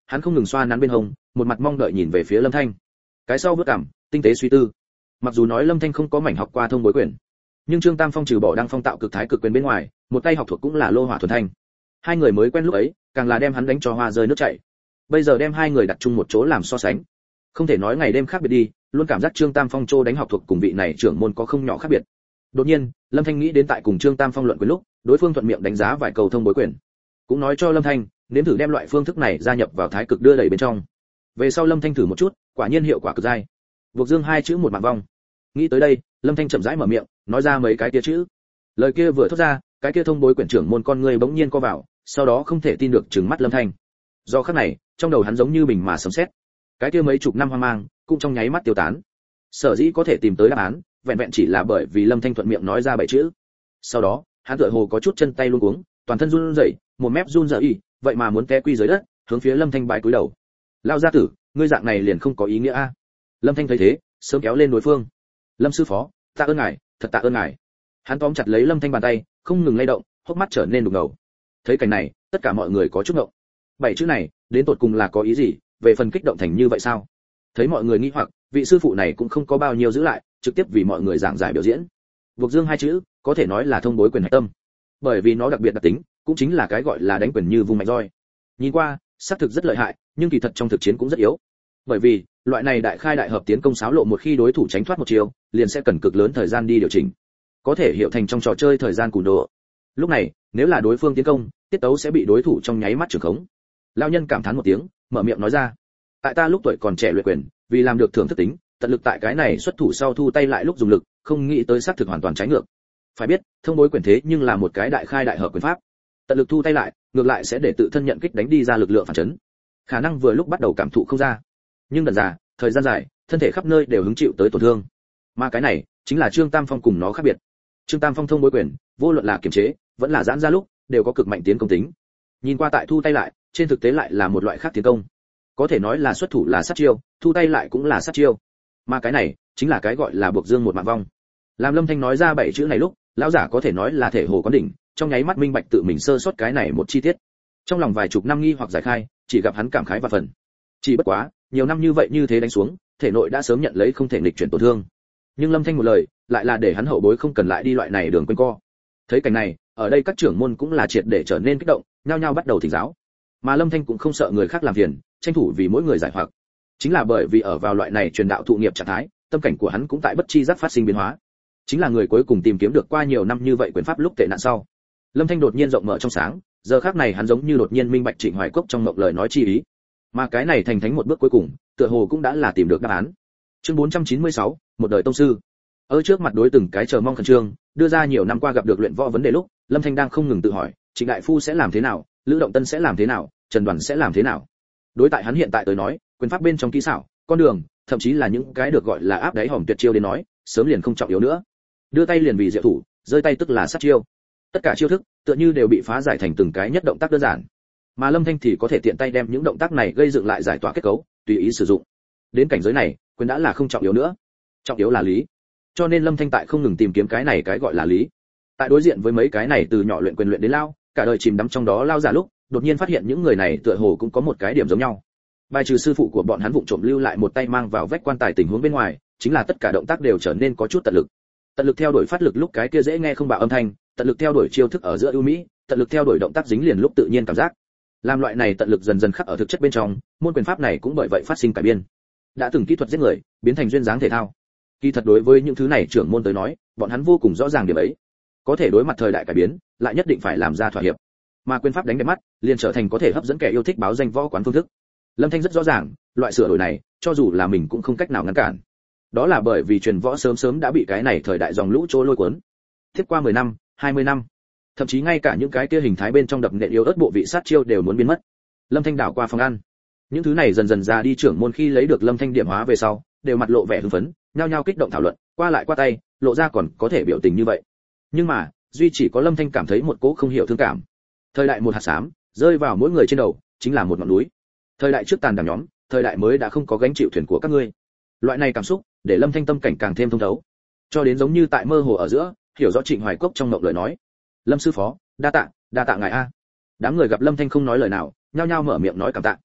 hắn không ngừng xoa nắn bên hông, một mặt mong đợi nhìn về phía Lâm Thanh. Cái sau bước cằm, tinh tế suy tư. Mặc dù nói Lâm Thanh không có mảnh học qua thông bối quyền, nhưng Trương Tam Phong trừ bỏ đang phong tạo cực thái cực quyền bên ngoài, một tay học thuộc cũng là lô hỏa thuần thanh. Hai người mới quen lúc ấy, càng là đem hắn đánh cho hoa rơi nước chảy. Bây giờ đem hai người đặt chung một chỗ làm so sánh, không thể nói ngày đêm khác biệt đi, luôn cảm giác Trương Tam Phong trô đánh học thuộc cùng vị này trưởng môn có không nhỏ khác biệt. Đột nhiên, Lâm Thanh nghĩ đến tại cùng Trương Tam Phong luận quyền lúc, đối phương thuận miệng đánh giá vài câu thông bối quyền, cũng nói cho Lâm Thanh, nếm thử đem loại phương thức này gia nhập vào thái cực đưa đẩy bên trong. Về sau Lâm Thanh thử một chút, quả nhiên hiệu quả cực dai. Buộc dương hai chữ một mạng vong. Nghĩ tới đây, Lâm Thanh chậm rãi mở miệng, nói ra mấy cái kia chữ. Lời kia vừa thốt ra, cái kia thông bối quyển trưởng môn con người bỗng nhiên co vào, sau đó không thể tin được trừng mắt Lâm Thanh. Do khắc này, trong đầu hắn giống như bình mà sấm sét. Cái kia mấy chục năm hoang mang, cũng trong nháy mắt tiêu tán. Sở dĩ có thể tìm tới đáp án, vẹn vẹn chỉ là bởi vì Lâm Thanh thuận miệng nói ra bảy chữ. Sau đó, hắn tựa hồ có chút chân tay luống cuống, toàn thân run rẩy, một mép run rẩy, vậy mà muốn té quy dưới đất, hướng phía Lâm Thanh bái cúi đầu. Lao gia tử, ngươi dạng này liền không có ý nghĩa a. Lâm Thanh thấy thế, sớm kéo lên đối phương. Lâm sư phó, tạ ơn ngài, thật tạ ơn ngài. Hắn tóm chặt lấy Lâm Thanh bàn tay, không ngừng lay động, hốc mắt trở nên đục ngầu. Thấy cảnh này, tất cả mọi người có chút ngộng. Bảy chữ này, đến tột cùng là có ý gì, về phần kích động thành như vậy sao? Thấy mọi người nghi hoặc, vị sư phụ này cũng không có bao nhiêu giữ lại, trực tiếp vì mọi người giảng giải biểu diễn. Buộc dương hai chữ, có thể nói là thông bối quyền hạch tâm. Bởi vì nó đặc biệt đặc tính, cũng chính là cái gọi là đánh quyền như vung mạnh roi. Nhìn qua, xác thực rất lợi hại, nhưng kỳ thật trong thực chiến cũng rất yếu. Bởi vì, loại này đại khai đại hợp tiến công xáo lộ một khi đối thủ tránh thoát một chiều, liền sẽ cần cực lớn thời gian đi điều chỉnh. Có thể hiểu thành trong trò chơi thời gian cùn độ. Lúc này, nếu là đối phương tiến công, tiết tấu sẽ bị đối thủ trong nháy mắt trưởng khống. Lão nhân cảm thán một tiếng, mở miệng nói ra: tại ta lúc tuổi còn trẻ luyện quyền, vì làm được thưởng thức tính, tận lực tại cái này xuất thủ sau thu tay lại lúc dùng lực, không nghĩ tới xác thực hoàn toàn trái ngược. Phải biết, thông bối quyền thế nhưng là một cái đại khai đại hợp quyền pháp. Tận lực thu tay lại, ngược lại sẽ để tự thân nhận kích đánh đi ra lực lượng phản chấn. Khả năng vừa lúc bắt đầu cảm thụ không ra, nhưng dần dà, thời gian dài, thân thể khắp nơi đều hứng chịu tới tổn thương. Mà cái này, chính là Trương Tam Phong cùng nó khác biệt. Trương Tam Phong thông bối quyền, vô luận là kiềm chế, vẫn là giãn ra lúc, đều có cực mạnh tiến công tính. Nhìn qua tại thu tay lại, trên thực tế lại là một loại khác tiến công. Có thể nói là xuất thủ là sát chiêu, thu tay lại cũng là sát chiêu. Mà cái này, chính là cái gọi là buộc dương một mạng vong. Làm Lâm Thanh nói ra bảy chữ này lúc, lão giả có thể nói là thể hồ quán đỉnh, trong nháy mắt minh bạch tự mình sơ sót cái này một chi tiết. Trong lòng vài chục năm nghi hoặc giải khai, chỉ gặp hắn cảm khái và phần. Chỉ bất quá, nhiều năm như vậy như thế đánh xuống, thể nội đã sớm nhận lấy không thể nghịch chuyển tổn thương. Nhưng Lâm Thanh một lời, lại là để hắn hậu bối không cần lại đi loại này đường quanh co. Thấy cảnh này, ở đây các trưởng môn cũng là triệt để trở nên kích động, nhao nhao bắt đầu thỉnh giáo. Mà Lâm Thanh cũng không sợ người khác làm phiền, tranh thủ vì mỗi người giải hoặc. Chính là bởi vì ở vào loại này truyền đạo thụ nghiệp trạng thái, tâm cảnh của hắn cũng tại bất chi giác phát sinh biến hóa. Chính là người cuối cùng tìm kiếm được qua nhiều năm như vậy quyền pháp lúc tệ nạn sau. Lâm Thanh đột nhiên rộng mở trong sáng, giờ khắc này hắn giống như đột nhiên minh bạch Trịnh Hoài Cốc trong mộng lời nói chi ý. Mà cái này thành thánh một bước cuối cùng, tựa hồ cũng đã là tìm được đáp án. Chương 496, một đời tông sư. Ở trước mặt đối từng cái chờ mong khẩn trương, đưa ra nhiều năm qua gặp được luyện võ vấn đề lúc, Lâm Thanh đang không ngừng tự hỏi, Trịnh đại phu sẽ làm thế nào, Lữ Động Tân sẽ làm thế nào, Trần Đoàn sẽ làm thế nào. Đối tại hắn hiện tại tới nói, quyền pháp bên trong kỹ xảo, con đường, thậm chí là những cái được gọi là áp đáy hòm tuyệt chiêu đến nói, sớm liền không trọng yếu nữa. Đưa tay liền vì diệu thủ, rơi tay tức là sát chiêu. Tất cả chiêu thức, tựa như đều bị phá giải thành từng cái nhất động tác đơn giản. Mà Lâm Thanh thì có thể tiện tay đem những động tác này gây dựng lại giải tỏa kết cấu, tùy ý sử dụng. Đến cảnh giới này, quyền đã là không trọng yếu nữa. Trọng yếu là lý. Cho nên Lâm Thanh tại không ngừng tìm kiếm cái này cái gọi là lý. Tại đối diện với mấy cái này từ nhỏ luyện quyền luyện đến lao, cả đời chìm đắm trong đó lao giả lúc, đột nhiên phát hiện những người này tựa hồ cũng có một cái điểm giống nhau. Bài trừ sư phụ của bọn hắn vụng trộm lưu lại một tay mang vào vách quan tài tình huống bên ngoài, chính là tất cả động tác đều trở nên có chút tận lực. Tận lực theo đuổi phát lực lúc cái kia dễ nghe không bạo âm thanh, tận lực theo đuổi chiêu thức ở giữa ưu mỹ, tận lực theo đuổi động tác dính liền lúc tự nhiên cảm giác. Làm loại này tận lực dần dần khắc ở thực chất bên trong, môn quyền pháp này cũng bởi vậy phát sinh cải biên. Đã từng kỹ thuật giết người, biến thành duyên dáng thể thao. Kỳ thật đối với những thứ này trưởng môn tới nói, bọn hắn vô cùng rõ ràng điểm ấy. Có thể đối mặt thời đại cải biến, lại nhất định phải làm ra thỏa hiệp. Mà quyền pháp đánh đẹp mắt, liền trở thành có thể hấp dẫn kẻ yêu thích báo danh võ quán phương thức. Lâm Thanh rất rõ ràng, loại sửa đổi này, cho dù là mình cũng không cách nào ngăn cản. Đó là bởi vì truyền võ sớm sớm đã bị cái này thời đại dòng lũ trôi lôi cuốn. Tiếp qua 10 năm, 20 năm, thậm chí ngay cả những cái kia hình thái bên trong đập nện yếu ớt bộ vị sát chiêu đều muốn biến mất. Lâm Thanh đảo qua phòng ăn. Những thứ này dần dần ra đi trưởng môn khi lấy được Lâm Thanh điểm hóa về sau, đều mặt lộ vẻ hưng phấn, nhao nhao kích động thảo luận, qua lại qua tay, lộ ra còn có thể biểu tình như vậy. Nhưng mà, duy chỉ có Lâm Thanh cảm thấy một cỗ không hiểu thương cảm. Thời đại một hạt xám, rơi vào mỗi người trên đầu, chính là một ngọn núi. Thời đại trước tàn đảng nhóm, thời đại mới đã không có gánh chịu thuyền của các ngươi. Loại này cảm xúc, để Lâm Thanh tâm cảnh càng thêm thông thấu. Cho đến giống như tại mơ hồ ở giữa, hiểu rõ Trịnh Hoài Cốc trong mộng lời nói. Lâm sư phó, đa tạ ngài a. Đám người gặp Lâm Thanh không nói lời nào, nhao nhao mở miệng nói cảm tạ.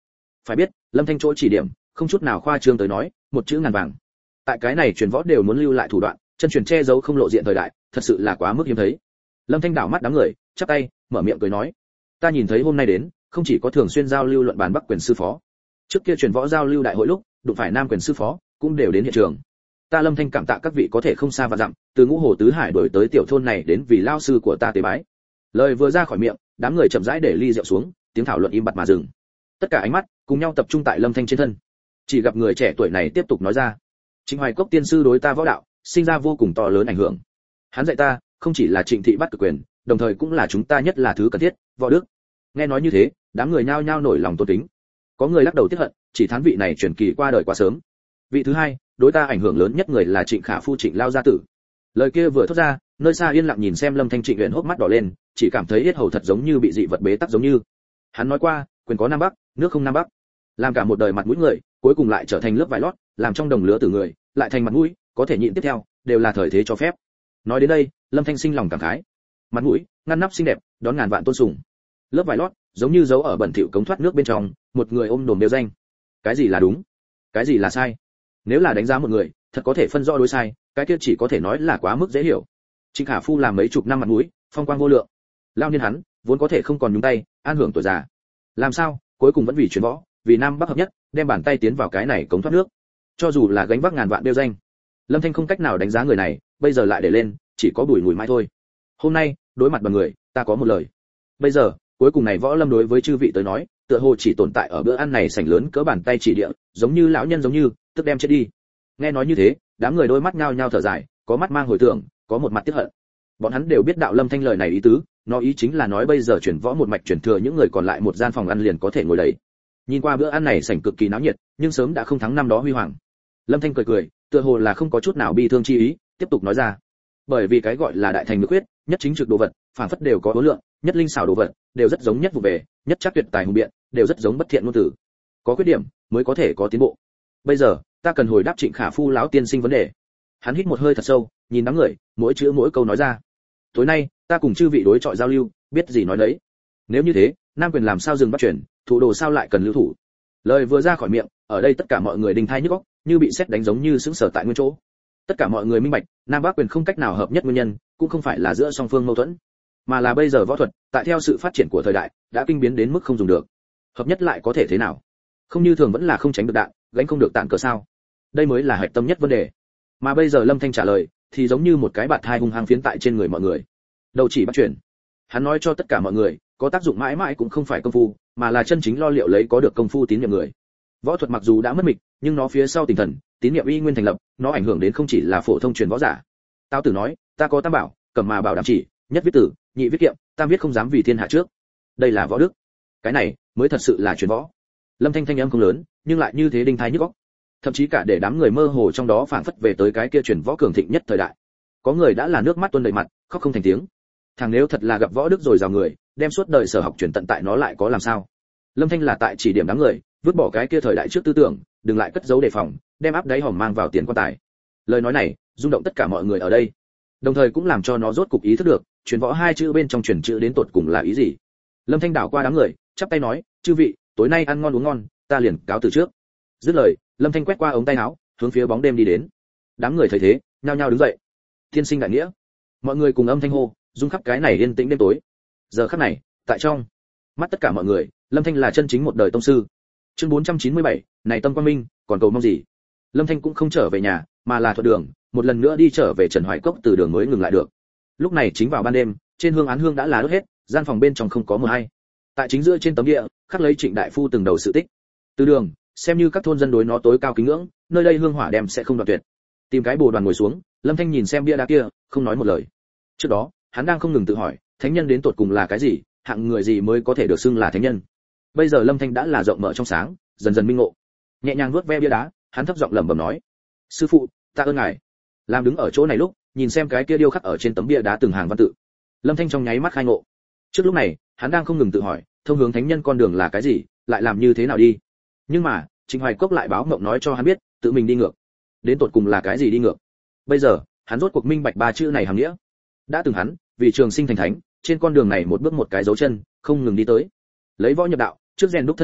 Phải biết, Lâm Thanh chỗ chỉ điểm, không chút nào khoa trương tới nói, một chữ ngàn vàng. Tại cái này truyền võ đều muốn lưu lại thủ đoạn, chân truyền che giấu không lộ diện thời đại, thật sự là quá mức hiếm thấy. Lâm Thanh đảo mắt đám người, chắp tay, mở miệng cười nói: "Ta nhìn thấy hôm nay đến, không chỉ có thường xuyên giao lưu luận bàn Bắc quyền sư phó, trước kia truyền võ giao lưu đại hội lúc, đụng phải Nam quyền sư phó, cũng đều đến hiện trường. Ta Lâm Thanh cảm tạ các vị có thể không xa và dặm, từ Ngũ Hồ tứ hải đổi tới tiểu thôn này đến vì lao sư của ta tế bái." Lời vừa ra khỏi miệng, đám người chậm rãi để ly rượu xuống, tiếng thảo luận im bặt mà dừng. Tất cả ánh mắt cùng nhau tập trung tại Lâm Thanh trên thân. Chỉ gặp người trẻ tuổi này tiếp tục nói ra: "Trịnh Hoài Cốc tiên sư đối ta võ đạo, sinh ra vô cùng to lớn ảnh hưởng. Hắn dạy ta, không chỉ là Trịnh thị bắt cực quyền, đồng thời cũng là chúng ta nhất là thứ cần thiết, võ đức." Nghe nói như thế, đám người nhao nhao nổi lòng tôn kính. Có người lắc đầu tiếc hận, chỉ thán vị này truyền kỳ qua đời quá sớm. Vị thứ hai, đối ta ảnh hưởng lớn nhất người là Trịnh Khả Phu Trịnh lao gia tử. Lời kia vừa thốt ra, nơi xa yên lặng nhìn xem Lâm Thanh Trịnh luyện hốc mắt đỏ lên, chỉ cảm thấy yết hầu thật giống như bị dị vật bế tắc giống như. Hắn nói qua, quyền có nam bắc, nước không nam bắc. Làm cả một đời mặt mũi người, cuối cùng lại trở thành lớp vải lót, làm trong đồng lứa tử người, lại thành mặt mũi, có thể nhịn tiếp theo, đều là thời thế cho phép. Nói đến đây, Lâm Thanh sinh lòng cảm khái. Mặt mũi, ngăn nắp xinh đẹp, đón ngàn vạn tôn sùng. Lớp vải lót, giống như giấu ở bẩn thỉu cống thoát nước bên trong, một người ôm đồm đều danh. Cái gì là đúng, cái gì là sai? Nếu là đánh giá một người, thật có thể phân rõ đối sai, cái kia chỉ có thể nói là quá mức dễ hiểu. Trịnh Khả Phu làm mấy chục năm mặt mũi, phong quang vô lượng. Lao niên hắn, vốn có thể không còn nhúng tay, an hưởng tuổi già. Làm sao, cuối cùng vẫn vì truyền võ, vì Nam Bắc hợp nhất, đem bàn tay tiến vào cái này cống thoát nước. Cho dù là gánh vác ngàn vạn đeo danh, Lâm Thanh không cách nào đánh giá người này, bây giờ lại để lên, chỉ có bùi ngùi mãi thôi. Hôm nay, đối mặt bằng người, ta có một lời. Bây giờ, cuối cùng này võ lâm đối với chư vị tới nói, tựa hồ chỉ tồn tại ở bữa ăn này sảnh lớn cỡ bàn tay chỉ địa, giống như lão nhân giống như, tức đem chết đi. Nghe nói như thế, đám người đôi mắt nhao nhao thở dài, có mắt mang hồi tưởng, có một mặt tiếc hận. Bọn hắn đều biết đạo Lâm Thanh lời này ý tứ, nó ý chính là nói bây giờ chuyển võ một mạch chuyển thừa những người còn lại một gian phòng ăn liền có thể ngồi đấy. Nhìn qua bữa ăn này sảnh cực kỳ náo nhiệt, nhưng sớm đã không thắng năm đó huy hoàng. Lâm Thanh cười cười, tựa hồ là không có chút nào bi thương chi ý, tiếp tục nói ra. Bởi vì cái gọi là đại thành ngữ quyết, nhất chính trực đồ vật, phản phất đều có đối lượng, nhất linh xảo đồ vật, đều rất giống nhất vụ về, nhất chắc tuyệt tài hùng biện, đều rất giống bất thiện ngôn tử. Có khuyết điểm, mới có thể có tiến bộ. Bây giờ, ta cần hồi đáp Trịnh Khả Phu lão tiên sinh vấn đề. Hắn hít một hơi thật sâu, nhìn đám người, mỗi chữ mỗi câu nói ra. Tối nay, ta cùng chư vị đối chọi giao lưu, biết gì nói đấy. Nếu như thế, Nam quyền làm sao dừng bắt chuyển, thủ đồ sao lại cần lưu thủ. Lời vừa ra khỏi miệng, ở đây tất cả mọi người đình thai nhức óc, như bị sét đánh giống như sững sờ tại nguyên chỗ. Tất cả mọi người minh bạch, Nam Bắc quyền không cách nào hợp nhất nguyên nhân, cũng không phải là giữa song phương mâu thuẫn, mà là bây giờ võ thuật, tại theo sự phát triển của thời đại, đã kinh biến đến mức không dùng được. Hợp nhất lại có thể thế nào? Không như thường vẫn là không tránh được đạn, gánh không được tản cờ sao? Đây mới là hạch tâm nhất vấn đề. Mà bây giờ Lâm Thanh trả lời, thì giống như một cái bạt hai hung hăng phiến tại trên người mọi người. Đầu chỉ bắt chuyển. Hắn nói cho tất cả mọi người, có tác dụng mãi mãi cũng không phải công phu, mà là chân chính lo liệu lấy có được công phu tín nhiệm người. Võ thuật mặc dù đã mất mịch, nhưng nó phía sau tinh thần, tín nhiệm uy nguyên thành lập, nó ảnh hưởng đến không chỉ là phổ thông truyền võ giả. Tao Tử nói, ta có tam bảo, cầm mà bảo đảm chỉ, nhất viết tử, nhị viết kiệm, tam viết không dám vì thiên hạ trước. Đây là võ đức. Cái này mới thật sự là truyền võ. Lâm Thanh thanh âm không lớn, nhưng lại như thế đinh thái nhức óc. Thậm chí cả để đám người mơ hồ trong đó phảng phất về tới cái kia truyền võ cường thịnh nhất thời đại. Có người đã là nước mắt tuôn đầy mặt, khóc không thành tiếng. Thằng nếu thật là gặp võ đức rồi giàu người, đem suốt đời sở học truyền tận tại nó lại có làm sao? Lâm Thanh là tại chỉ điểm đám người, vứt bỏ cái kia thời đại trước tư tưởng, đừng lại cất giấu đề phòng, đem áp đáy hòm mang vào tiền quan tài. Lời nói này, rung động tất cả mọi người ở đây, đồng thời cũng làm cho nó rốt cục ý thức được, truyền võ hai chữ bên trong truyền chữ đến tột cùng là ý gì. Lâm Thanh đảo qua đám người, chắp tay nói, chư vị, tối nay ăn ngon uống ngon, ta liền cáo từ trước. Dứt lời, Lâm Thanh quét qua ống tay áo, hướng phía bóng đêm đi đến. Đám người thấy thế, nhao nhao đứng dậy. Thiên sinh đại nghĩa. Mọi người cùng âm thanh hô, rung khắp cái này yên tĩnh đêm tối. Giờ khắc này, tại trong mắt tất cả mọi người, Lâm Thanh là chân chính một đời tông sư. Chương 497, này tâm quang minh, còn cầu mong gì? Lâm Thanh cũng không trở về nhà, mà là thuận đường, một lần nữa đi trở về Trần Hoài Cốc từ đường mới ngừng lại được. Lúc này chính vào ban đêm, trên hương án hương đã là đốt hết, gian phòng bên trong không có mờ hay. Tại chính giữa trên tấm địa, khắc lấy Trịnh đại phu từng đầu sự tích. Từ đường, xem như các thôn dân đối nó tối cao kính ngưỡng, nơi đây hương hỏa đem sẽ không đoạn tuyệt. Tìm cái bồ đoàn ngồi xuống, Lâm Thanh nhìn xem bia đá kia, không nói một lời. Trước đó, hắn đang không ngừng tự hỏi, thánh nhân đến tột cùng là cái gì, hạng người gì mới có thể được xưng là thánh nhân. Bây giờ Lâm Thanh đã là rộng mở trong sáng, dần dần minh ngộ. Nhẹ nhàng vuốt ve bia đá, hắn thấp giọng lẩm bẩm nói: "Sư phụ, tạ ơn ngài." Làm đứng ở chỗ này lúc, nhìn xem cái kia điêu khắc ở trên tấm bia đá từng hàng văn tự, Lâm Thanh trong nháy mắt khai ngộ. Trước lúc này, hắn đang không ngừng tự hỏi, thông hướng thánh nhân con đường là cái gì, lại làm như thế nào đi. Nhưng mà, Trịnh Hoài Cốc lại báo mộng nói cho hắn biết, tự mình đi ngược. Đến tột cùng là cái gì đi ngược? Bây giờ, hắn rốt cuộc minh bạch ba chữ này hàm nghĩa. Đã từng hắn, vì trường sinh thành thánh, trên con đường này một bước một cái dấu chân, không ngừng đi tới. Lấy võ nhập đạo, trước rèn đúc thân thể,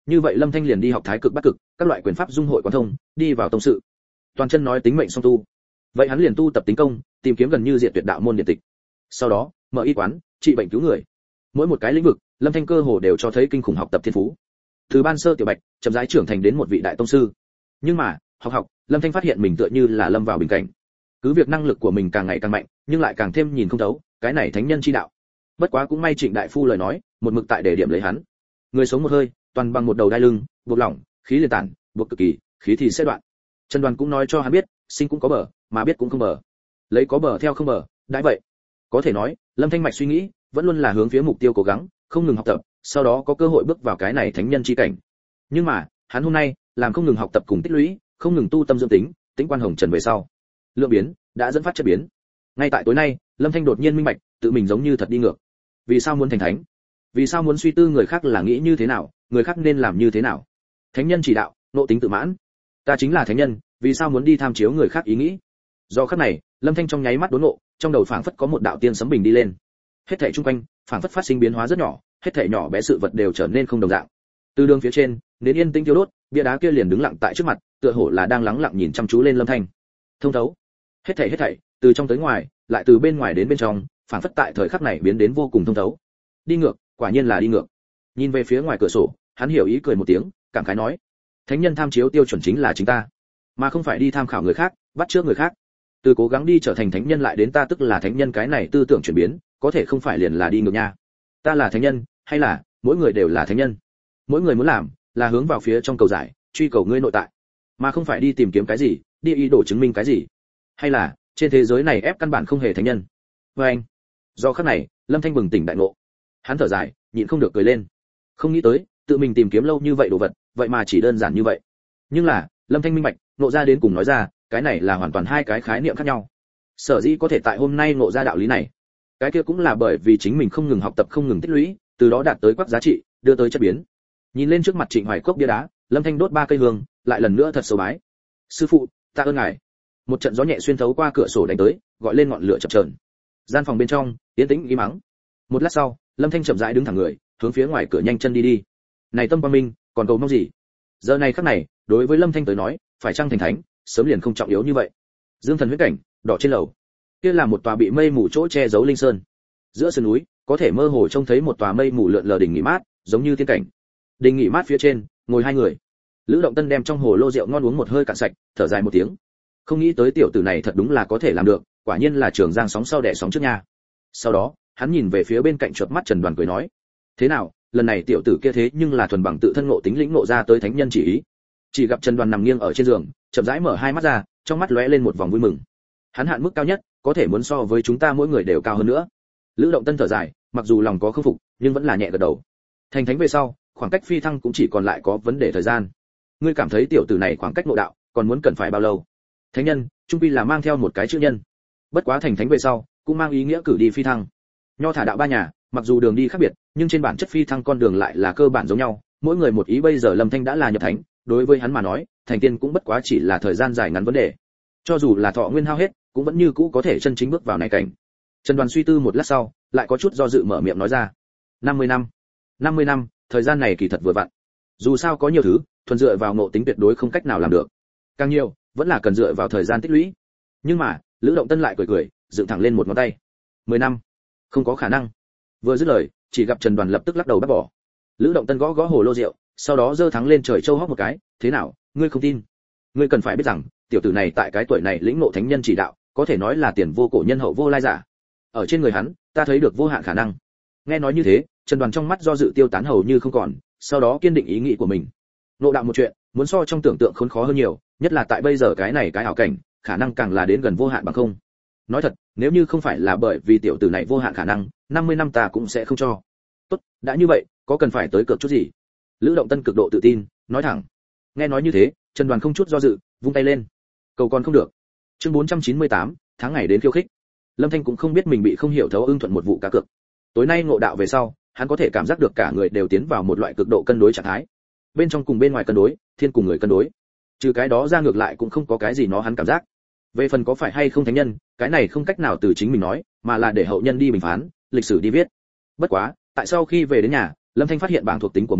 Như vậy Lâm Thanh liền đi học Thái Cực Bắc Cực, các loại quyền pháp dung hội quán thông, đi vào tông sự. Toàn chân nói tính mệnh song tu. Vậy hắn liền tu tập tính công, tìm kiếm gần như diệt tuyệt đạo môn điện tịch. Sau đó, mở y quán, trị bệnh cứu người. Mỗi một cái lĩnh vực, Lâm Thanh cơ hồ đều cho thấy kinh khủng học tập thiên phú. Từ ban sơ tiểu bạch, chậm rãi trưởng thành đến một vị đại tông sư. Nhưng mà, học, Lâm Thanh phát hiện mình tựa như là lâm vào bình cảnh. Cứ việc năng lực của mình càng ngày càng mạnh, nhưng lại càng thêm nhìn không thấu, cái này thánh nhân chi đạo. Bất quá cũng may Trịnh đại phu lời nói, một mực tại để điểm lấy hắn. Người sống một hơi, toàn bằng một đầu đai lưng, buộc lỏng, khí liền tản, buộc cực kỳ, khí thì sẽ đoạn. Trần Đoàn cũng nói cho hắn biết, sinh cũng có bờ, mà biết cũng không bờ. Lấy có bờ theo không bờ, đã vậy. Có thể nói, Lâm Thanh mạch suy nghĩ, vẫn luôn là hướng phía mục tiêu cố gắng, không ngừng học tập, sau đó có cơ hội bước vào cái này thánh nhân chi cảnh. Nhưng mà, hắn hôm nay, làm không ngừng học tập cùng tích lũy, không ngừng tu tâm dưỡng tính, tính quan hồng trần về sau. Lượng biến đã dẫn phát chất biến. Ngay tại tối nay, Lâm Thanh đột nhiên minh bạch, tự mình giống như thật đi ngược. Vì sao muốn thành thánh? Vì sao muốn suy tư người khác là nghĩ như thế nào, người khác nên làm như thế nào? Thánh nhân chỉ đạo, nộ tính tự mãn. Ta chính là thánh nhân, vì sao muốn đi tham chiếu người khác ý nghĩ? Do khắc này, Lâm Thanh trong nháy mắt đốn ngộ, trong đầu phảng phất có một đạo tiên sấm bình đi lên. Hết thảy xung quanh, phảng phất phát sinh biến hóa rất nhỏ, hết thảy nhỏ bé sự vật đều trở nên không đồng dạng. Từ đường phía trên, đến yên tĩnh thiêu đốt, bia đá kia liền đứng lặng tại trước mặt, tựa hồ là đang lắng lặng nhìn chăm chú lên Lâm Thanh. Thông thấu. Hết thảy, từ trong tới ngoài, lại từ bên ngoài đến bên trong, phảng phất tại thời khắc này biến đến vô cùng thông thấu. Đi ngược, quả nhiên là đi ngược. Nhìn về phía ngoài cửa sổ, hắn hiểu ý cười một tiếng, cảm khái nói: thánh nhân tham chiếu tiêu chuẩn chính là chính ta, mà không phải đi tham khảo người khác, bắt chước người khác. Từ cố gắng đi trở thành thánh nhân lại đến ta tức là thánh nhân, cái này tư tưởng chuyển biến, có thể không phải liền là đi ngược nha. Ta là thánh nhân, hay là mỗi người đều là thánh nhân? Mỗi người muốn làm là hướng vào phía trong cầu giải, truy cầu ngươi nội tại, mà không phải đi tìm kiếm cái gì, đi ý đồ chứng minh cái gì. Hay là trên thế giới này ép căn bản không hề thánh nhân. Và anh, do khắc này, Lâm Thanh bừng tỉnh đại ngộ. Hắn thở dài, nhịn không được cười lên. Không nghĩ tới, tự mình tìm kiếm lâu như vậy đồ vật, vậy mà chỉ đơn giản như vậy. Nhưng là, Lâm Thanh minh bạch, ngộ ra đến cùng nói ra, cái này là hoàn toàn hai cái khái niệm khác nhau. Sở dĩ có thể tại hôm nay ngộ ra đạo lý này, cái kia cũng là bởi vì chính mình không ngừng học tập, không ngừng tích lũy, từ đó đạt tới quắc giá trị, đưa tới chất biến. Nhìn lên trước mặt Trịnh Hoài Cốc bia đá, Lâm Thanh đốt 3 cây hương, lại lần nữa thật sâu bái. Sư phụ, tạ ơn ngài. Một trận gió nhẹ xuyên thấu qua cửa sổ đánh tới, gọi lên ngọn lửa chập chờn. Gian phòng bên trong yên tĩnh im mắng. Một lát sau, Lâm Thanh chậm rãi đứng thẳng người, hướng phía ngoài cửa nhanh chân đi. Này Tâm Quang Minh, còn cầu mong gì? Giờ này khắc này, đối với Lâm Thanh tới nói, phải chăng thành thánh, sớm liền không trọng yếu như vậy. Dương Thần huyết cảnh, đỏ trên lầu. Kia là một tòa bị mây mù chỗ che giấu linh sơn. Giữa sườn núi, có thể mơ hồ trông thấy một tòa mây mù lượn lờ đình nghỉ mát, giống như tiên cảnh. Đình nghỉ mát phía trên, ngồi 2 người. Lữ Động Tân đem trong hồ lô rượu ngon uống một hơi cạn sạch, thở dài một tiếng. Không nghĩ tới tiểu tử này thật đúng là có thể làm được, quả nhiên là Trường Giang sóng sau đẻ sóng trước nha. Sau đó, hắn nhìn về phía bên cạnh chuột mắt Trần Đoàn cười nói: thế nào, lần này tiểu tử kia thế nhưng là thuần bằng tự thân ngộ tính lĩnh ngộ ra tới thánh nhân chỉ ý. Chỉ gặp Trần Đoàn nằm nghiêng ở trên giường, chậm rãi mở 2 mắt ra, trong mắt lóe lên một vòng vui mừng. Hắn hạn mức cao nhất, có thể muốn so với chúng ta mỗi người đều cao hơn nữa. Lữ Động Tân thở dài, mặc dù lòng có không phục, nhưng vẫn là nhẹ gật đầu. Thành thánh về sau, khoảng cách phi thăng cũng chỉ còn lại có vấn đề thời gian. Ngươi cảm thấy tiểu tử này khoảng cách ngộ đạo, còn muốn cần phải bao lâu? Thánh nhân, trung quy là mang theo một cái chữ nhân. Bất quá thành thánh về sau, cũng mang ý nghĩa cử đi phi thăng. Nho thả đạo 3 nhà, mặc dù đường đi khác biệt, nhưng trên bản chất phi thăng con đường lại là cơ bản giống nhau, mỗi người một ý. Bây giờ Lâm Thanh đã là nhập thánh, đối với hắn mà nói, thành tiên cũng bất quá chỉ là thời gian dài ngắn vấn đề. Cho dù là thọ nguyên hao hết, cũng vẫn như cũ có thể chân chính bước vào này cảnh. Trần Đoàn suy tư một lát sau, lại có chút do dự mở miệng nói ra: 50 năm. 50 năm, thời gian này kỳ thật vừa vặn. Dù sao có nhiều thứ, thuần dựa vào ngộ tính tuyệt đối không cách nào làm được. Càng nhiều, vẫn là cần dựa vào thời gian tích lũy. Nhưng mà, Lữ Động Tân lại cười, dựng thẳng lên một ngón tay. 10 năm, không có khả năng. Vừa dứt lời, chỉ gặp Trần Đoàn lập tức lắc đầu bác bỏ. Lữ Động Tân gõ gõ hồ lô rượu, sau đó giơ thắng lên trời châu hót một cái, thế nào, ngươi không tin? Ngươi cần phải biết rằng, tiểu tử này tại cái tuổi này lĩnh ngộ thánh nhân chỉ đạo, có thể nói là tiền vô cổ nhân hậu vô lai giả. Ở trên người hắn, ta thấy được vô hạn khả năng. Nghe nói như thế, Trần Đoàn trong mắt do dự tiêu tán hầu như không còn, sau đó kiên định ý nghĩ của mình. Ngộ đạo một chuyện, muốn so trong tưởng tượng khốn khó hơn nhiều, nhất là tại bây giờ cái này cái ảo cảnh, khả năng càng là đến gần vô hạn bằng không. Nói thật, nếu như không phải là bởi vì tiểu tử này vô hạn khả năng, 50 năm ta cũng sẽ không cho. Tốt, đã như vậy, có cần phải tới cược chút gì? Lữ Động Tân cực độ tự tin, nói thẳng. Nghe nói như thế, Trần Đoàn không chút do dự, vung tay lên. Cầu còn không được. Chương 498, tháng ngày đến khiêu khích. Lâm Thanh cũng không biết mình bị không hiểu thấu ưng thuận một vụ cá cược. Tối nay ngộ đạo về sau, hắn có thể cảm giác được cả người đều tiến vào một loại cực độ cân đối trạng thái. Bên trong cùng bên ngoài cân đối, thiên cùng người cân đối. Trừ cái đó ra ngược lại cũng không có cái gì nó hắn cảm giác. Về phần có phải hay không thánh nhân, cái này không cách nào từ chính mình nói, mà là để hậu nhân đi bình phán, lịch sử đi viết. Bất quá, tại sau khi về đến nhà, Lâm Thanh phát hiện bảng thuộc tính của mình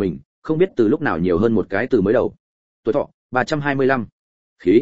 không biết từ lúc nào nhiều hơn một cái từ mới đầu. Tuổi thọ 325, khí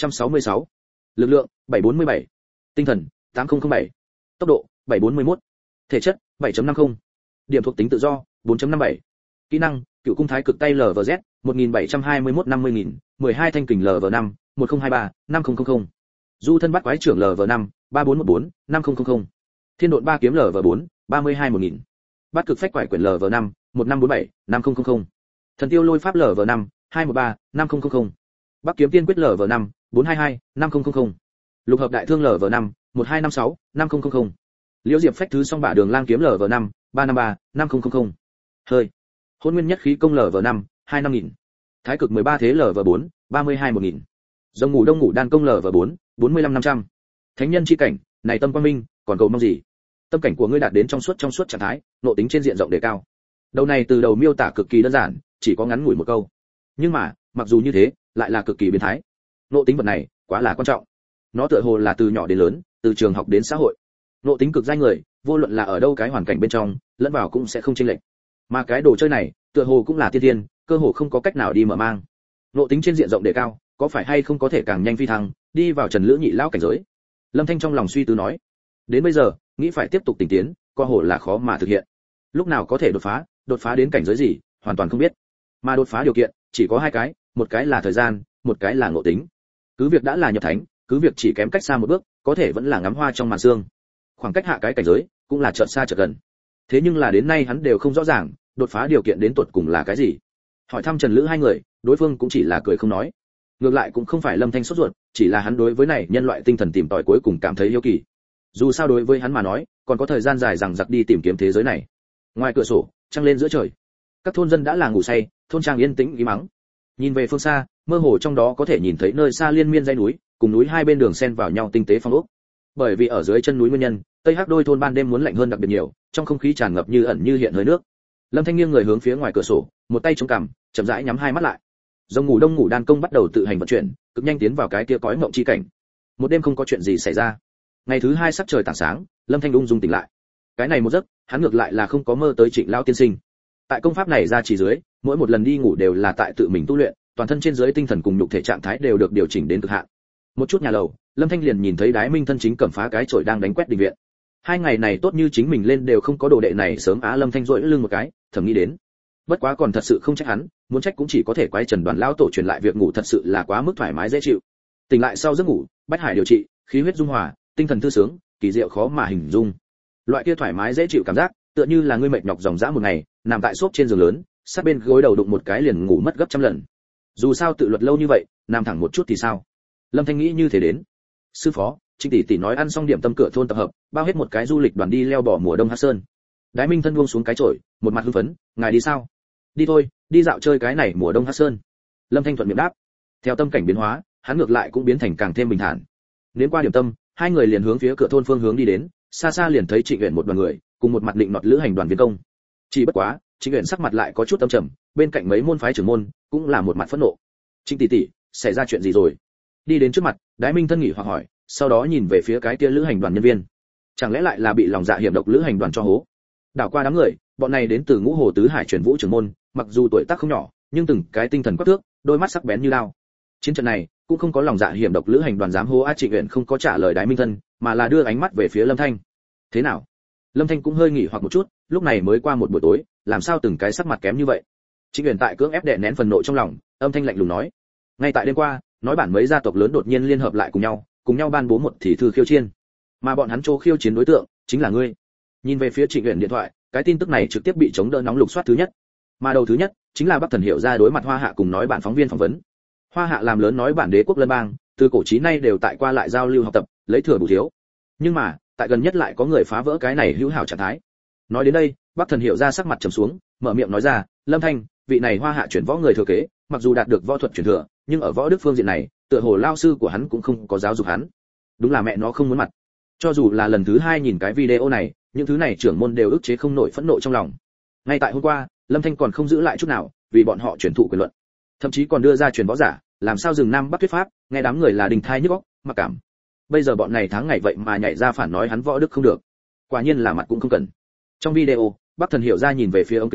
666, lực lượng 747, tinh thần 8007, tốc độ 741, thể chất 7.50, điểm thuộc tính tự do 4.57, kỹ năng cựu cung thái cực tay LVZ 1721-50.000, 12 thanh kình LV5 1023-5000, du thân bắt quái trưởng LV5 3414-5000, thiên độn ba kiếm LV4 32-1000, bát cực phách quải quyển LV5 1547-5000, thần tiêu lôi pháp LV5 213-5000, bắc kiếm tiên quyết LV5 422-5000, lục hợp đại thương LV5 1256-5000, liễu diệp phách thứ song bả đường lang kiếm LV5 353-5000, hơi hôn nguyên nhất khí công LV5 25.000, thái cực 13 thế LV4 32-1000, rồng ngủ đông ngủ đan công LV4 45-500, thánh nhân chi cảnh này tâm quang minh còn cầu mong gì. Tâm cảnh của ngươi đạt đến trong suốt trạng thái, nội tính trên diện rộng đề cao. Đầu này từ đầu miêu tả cực kỳ đơn giản, chỉ có ngắn ngủi một câu. Nhưng mà, mặc dù như thế, lại là cực kỳ biến thái. Nội tính vật này, quá là quan trọng. Nó tựa hồ là từ nhỏ đến lớn, từ trường học đến xã hội. Nội tính cực danh người, vô luận là ở đâu cái hoàn cảnh bên trong, lẫn vào cũng sẽ không chênh lệch. Mà cái đồ chơi này, tựa hồ cũng là tiên thiên, cơ hồ không có cách nào đi mở mang. Nội tính trên diện rộng đề cao, có phải hay không có thể càng nhanh phi thăng, đi vào Trần Lữ nhị lão cảnh giới. Lâm Thanh trong lòng suy tư nói, đến bây giờ, nghĩ phải tiếp tục tỉnh tiến, qua hồ là khó mà thực hiện. Lúc nào có thể đột phá đến cảnh giới gì, hoàn toàn không biết. Mà đột phá điều kiện chỉ có hai cái, một cái là thời gian, một cái là ngộ tính. Cứ việc đã là nhập thánh, cứ việc chỉ kém cách xa một bước, có thể vẫn là ngắm hoa trong màn sương. Khoảng cách hạ cái cảnh giới, cũng là chợt xa chợt gần. Thế nhưng là đến nay hắn đều không rõ ràng, đột phá điều kiện đến tuột cùng là cái gì. Hỏi thăm Trần Lữ hai người, đối phương cũng chỉ là cười không nói. Ngược lại cũng không phải Lâm Thanh sốt ruột, chỉ là hắn đối với này nhân loại tinh thần tìm tòi cuối cùng cảm thấy hiếu kỳ. Dù sao đối với hắn mà nói, còn có thời gian dài rằng giặc đi tìm kiếm thế giới này. Ngoài cửa sổ, trăng lên giữa trời. Các thôn dân đã là ngủ say, thôn trang yên tĩnh ý mắng. Nhìn về phương xa, mơ hồ trong đó có thể nhìn thấy nơi xa liên miên dãy núi, cùng núi hai bên đường xen vào nhau tinh tế phong ốc. Bởi vì ở dưới chân núi nguyên nhân, Tây Hắc đôi thôn ban đêm muốn lạnh hơn đặc biệt nhiều, trong không khí tràn ngập như ẩn như hiện hơi nước. Lâm Thanh nghiêng người hướng phía ngoài cửa sổ, một tay chống cằm, chậm rãi nhắm hai mắt lại. Rồng ngủ đông ngủ đan công bắt đầu tự hành vận chuyển, cực nhanh tiến vào cái kia cõi mộng chi cảnh. Một đêm không có chuyện gì xảy ra. Ngày thứ hai sắc trời tảng sáng, Lâm Thanh ung dung tỉnh lại. Cái này một giấc, hắn ngược lại là không có mơ tới Trịnh lão tiên sinh. Tại công pháp này ra chỉ dưới, mỗi một lần đi ngủ đều là tại tự mình tu luyện, toàn thân trên dưới tinh thần cùng nhục thể trạng thái đều được điều chỉnh đến cực hạn. Một chút nhà lầu, Lâm Thanh liền nhìn thấy Đái Minh thân chính cầm phá cái chổi đang đánh quét đình viện. Hai ngày này tốt như chính mình lên đều không có đồ đệ này sớm á. Lâm Thanh duỗi lưng một cái, thầm nghĩ đến. Bất quá còn thật sự không trách hắn, muốn trách cũng chỉ có thể quái Trần Đoàn lão tổ truyền lại việc ngủ thật sự là quá mức thoải mái dễ chịu. Tỉnh lại sau giấc ngủ, bách hải điều trị, khí huyết dung hòa, tinh thần thư sướng, kỳ diệu khó mà hình dung. Loại kia thoải mái dễ chịu cảm giác, tựa như là ngươi mệt nhọc dòng dã một ngày, nằm tại xốp trên giường lớn, sát bên gối đầu đụng một cái liền ngủ mất gấp trăm lần. Dù sao tự luật lâu như vậy, nằm thẳng một chút thì sao? Lâm Thanh nghĩ như thế đến. Sư phó, Trịnh tỷ tỷ nói ăn xong điểm tâm cửa thôn tập hợp, bao hết một cái du lịch đoàn đi leo bò mùa đông Hắc Sơn. Đái Minh thân buông xuống cái chổi, một mặt hưng phấn, ngài đi sao? Đi thôi, đi dạo chơi cái này mùa đông Hắc Sơn. Lâm Thanh thuận miệng đáp. Theo tâm cảnh biến hóa, hắn ngược lại cũng biến thành càng thêm bình thản. Đến qua điểm tâm, hai người liền hướng phía cửa thôn phương hướng đi đến, xa xa liền thấy Trịnh Uyển một đoàn người, cùng một mặt định nọt lữ hành đoàn viên công. Chỉ bất quá, Trịnh Uyển sắc mặt lại có chút âm trầm, bên cạnh mấy môn phái trưởng môn cũng là một mặt phẫn nộ. Trịnh tỷ tỷ, xảy ra chuyện gì rồi? Đi đến trước mặt, Đái Minh thân nghỉ hoặc hỏi, sau đó nhìn về phía cái kia lữ hành đoàn nhân viên. Chẳng lẽ lại là bị lòng dạ hiểm độc lữ hành đoàn cho hố? Đảo qua đám người, bọn này đến từ Ngũ Hồ Tứ Hải Truyền Vũ trưởng môn, mặc dù tuổi tác không nhỏ, nhưng từng cái tinh thần quắc thước, đôi mắt sắc bén như đao. Chiến trận này cũng không có lòng dạ hiểm độc lữ hành đoàn dám hô á. Trịnh Uyển không có trả lời Đái Minh thân, mà là đưa ánh mắt về phía Lâm Thanh. Thế nào? Lâm Thanh cũng hơi nghỉ hoặc một chút, lúc này mới qua một buổi tối, làm sao từng cái sắc mặt kém như vậy? Trịnh Uyển tại cưỡng ép đè nén phần nộ trong lòng, âm thanh lạnh lùng nói: ngay tại đêm qua, nói bản mấy gia tộc lớn đột nhiên liên hợp lại cùng nhau ban bố một thì thư khiêu chiến, mà bọn hắn chỗ khiêu chiến đối tượng chính là ngươi. Nhìn về phía Trịnh Uyển điện thoại, cái tin tức này trực tiếp bị chống đỡ nóng lục soát thứ nhất. Mà đầu thứ nhất chính là Bắc Thần Hiểu ra đối mặt Hoa Hạ cùng nói bản phóng viên phỏng vấn. Hoa Hạ làm lớn nói bản đế quốc lân bang, từ cổ chí nay đều tại qua lại giao lưu học tập, lấy thừa bù thiếu. Nhưng mà, tại gần nhất lại có người phá vỡ cái này hữu hảo trạng thái. Nói đến đây, Bắc Thần Hiểu ra sắc mặt trầm xuống, mở miệng nói ra: Lâm Thanh, vị này Hoa Hạ chuyển võ người thừa kế, mặc dù đạt được võ thuật truyền thừa, nhưng ở võ đức phương diện này, tựa hồ lao sư của hắn cũng không có giáo dục hắn. Đúng là mẹ nó không muốn mặt. Cho dù là lần thứ hai nhìn cái video này, những thứ này trưởng môn đều ức chế không nổi phẫn nộ trong lòng. Ngay tại hôm qua, Lâm Thanh còn không giữ lại chút nào, vì bọn họ truyền thụ quyền luận, thậm chí còn đưa ra truyền võ giả, làm sao rừng Nam Bắc thuyết pháp, nghe đám người là đình thai nhức óc, mặc cảm. Bây giờ bọn này tháng ngày vậy mà nhảy ra phản nói hắn võ đức không được, quả nhiên là mặt cũng không cần. Trong video, Bắc Thần Hiểu ra nhìn về phía ống kính,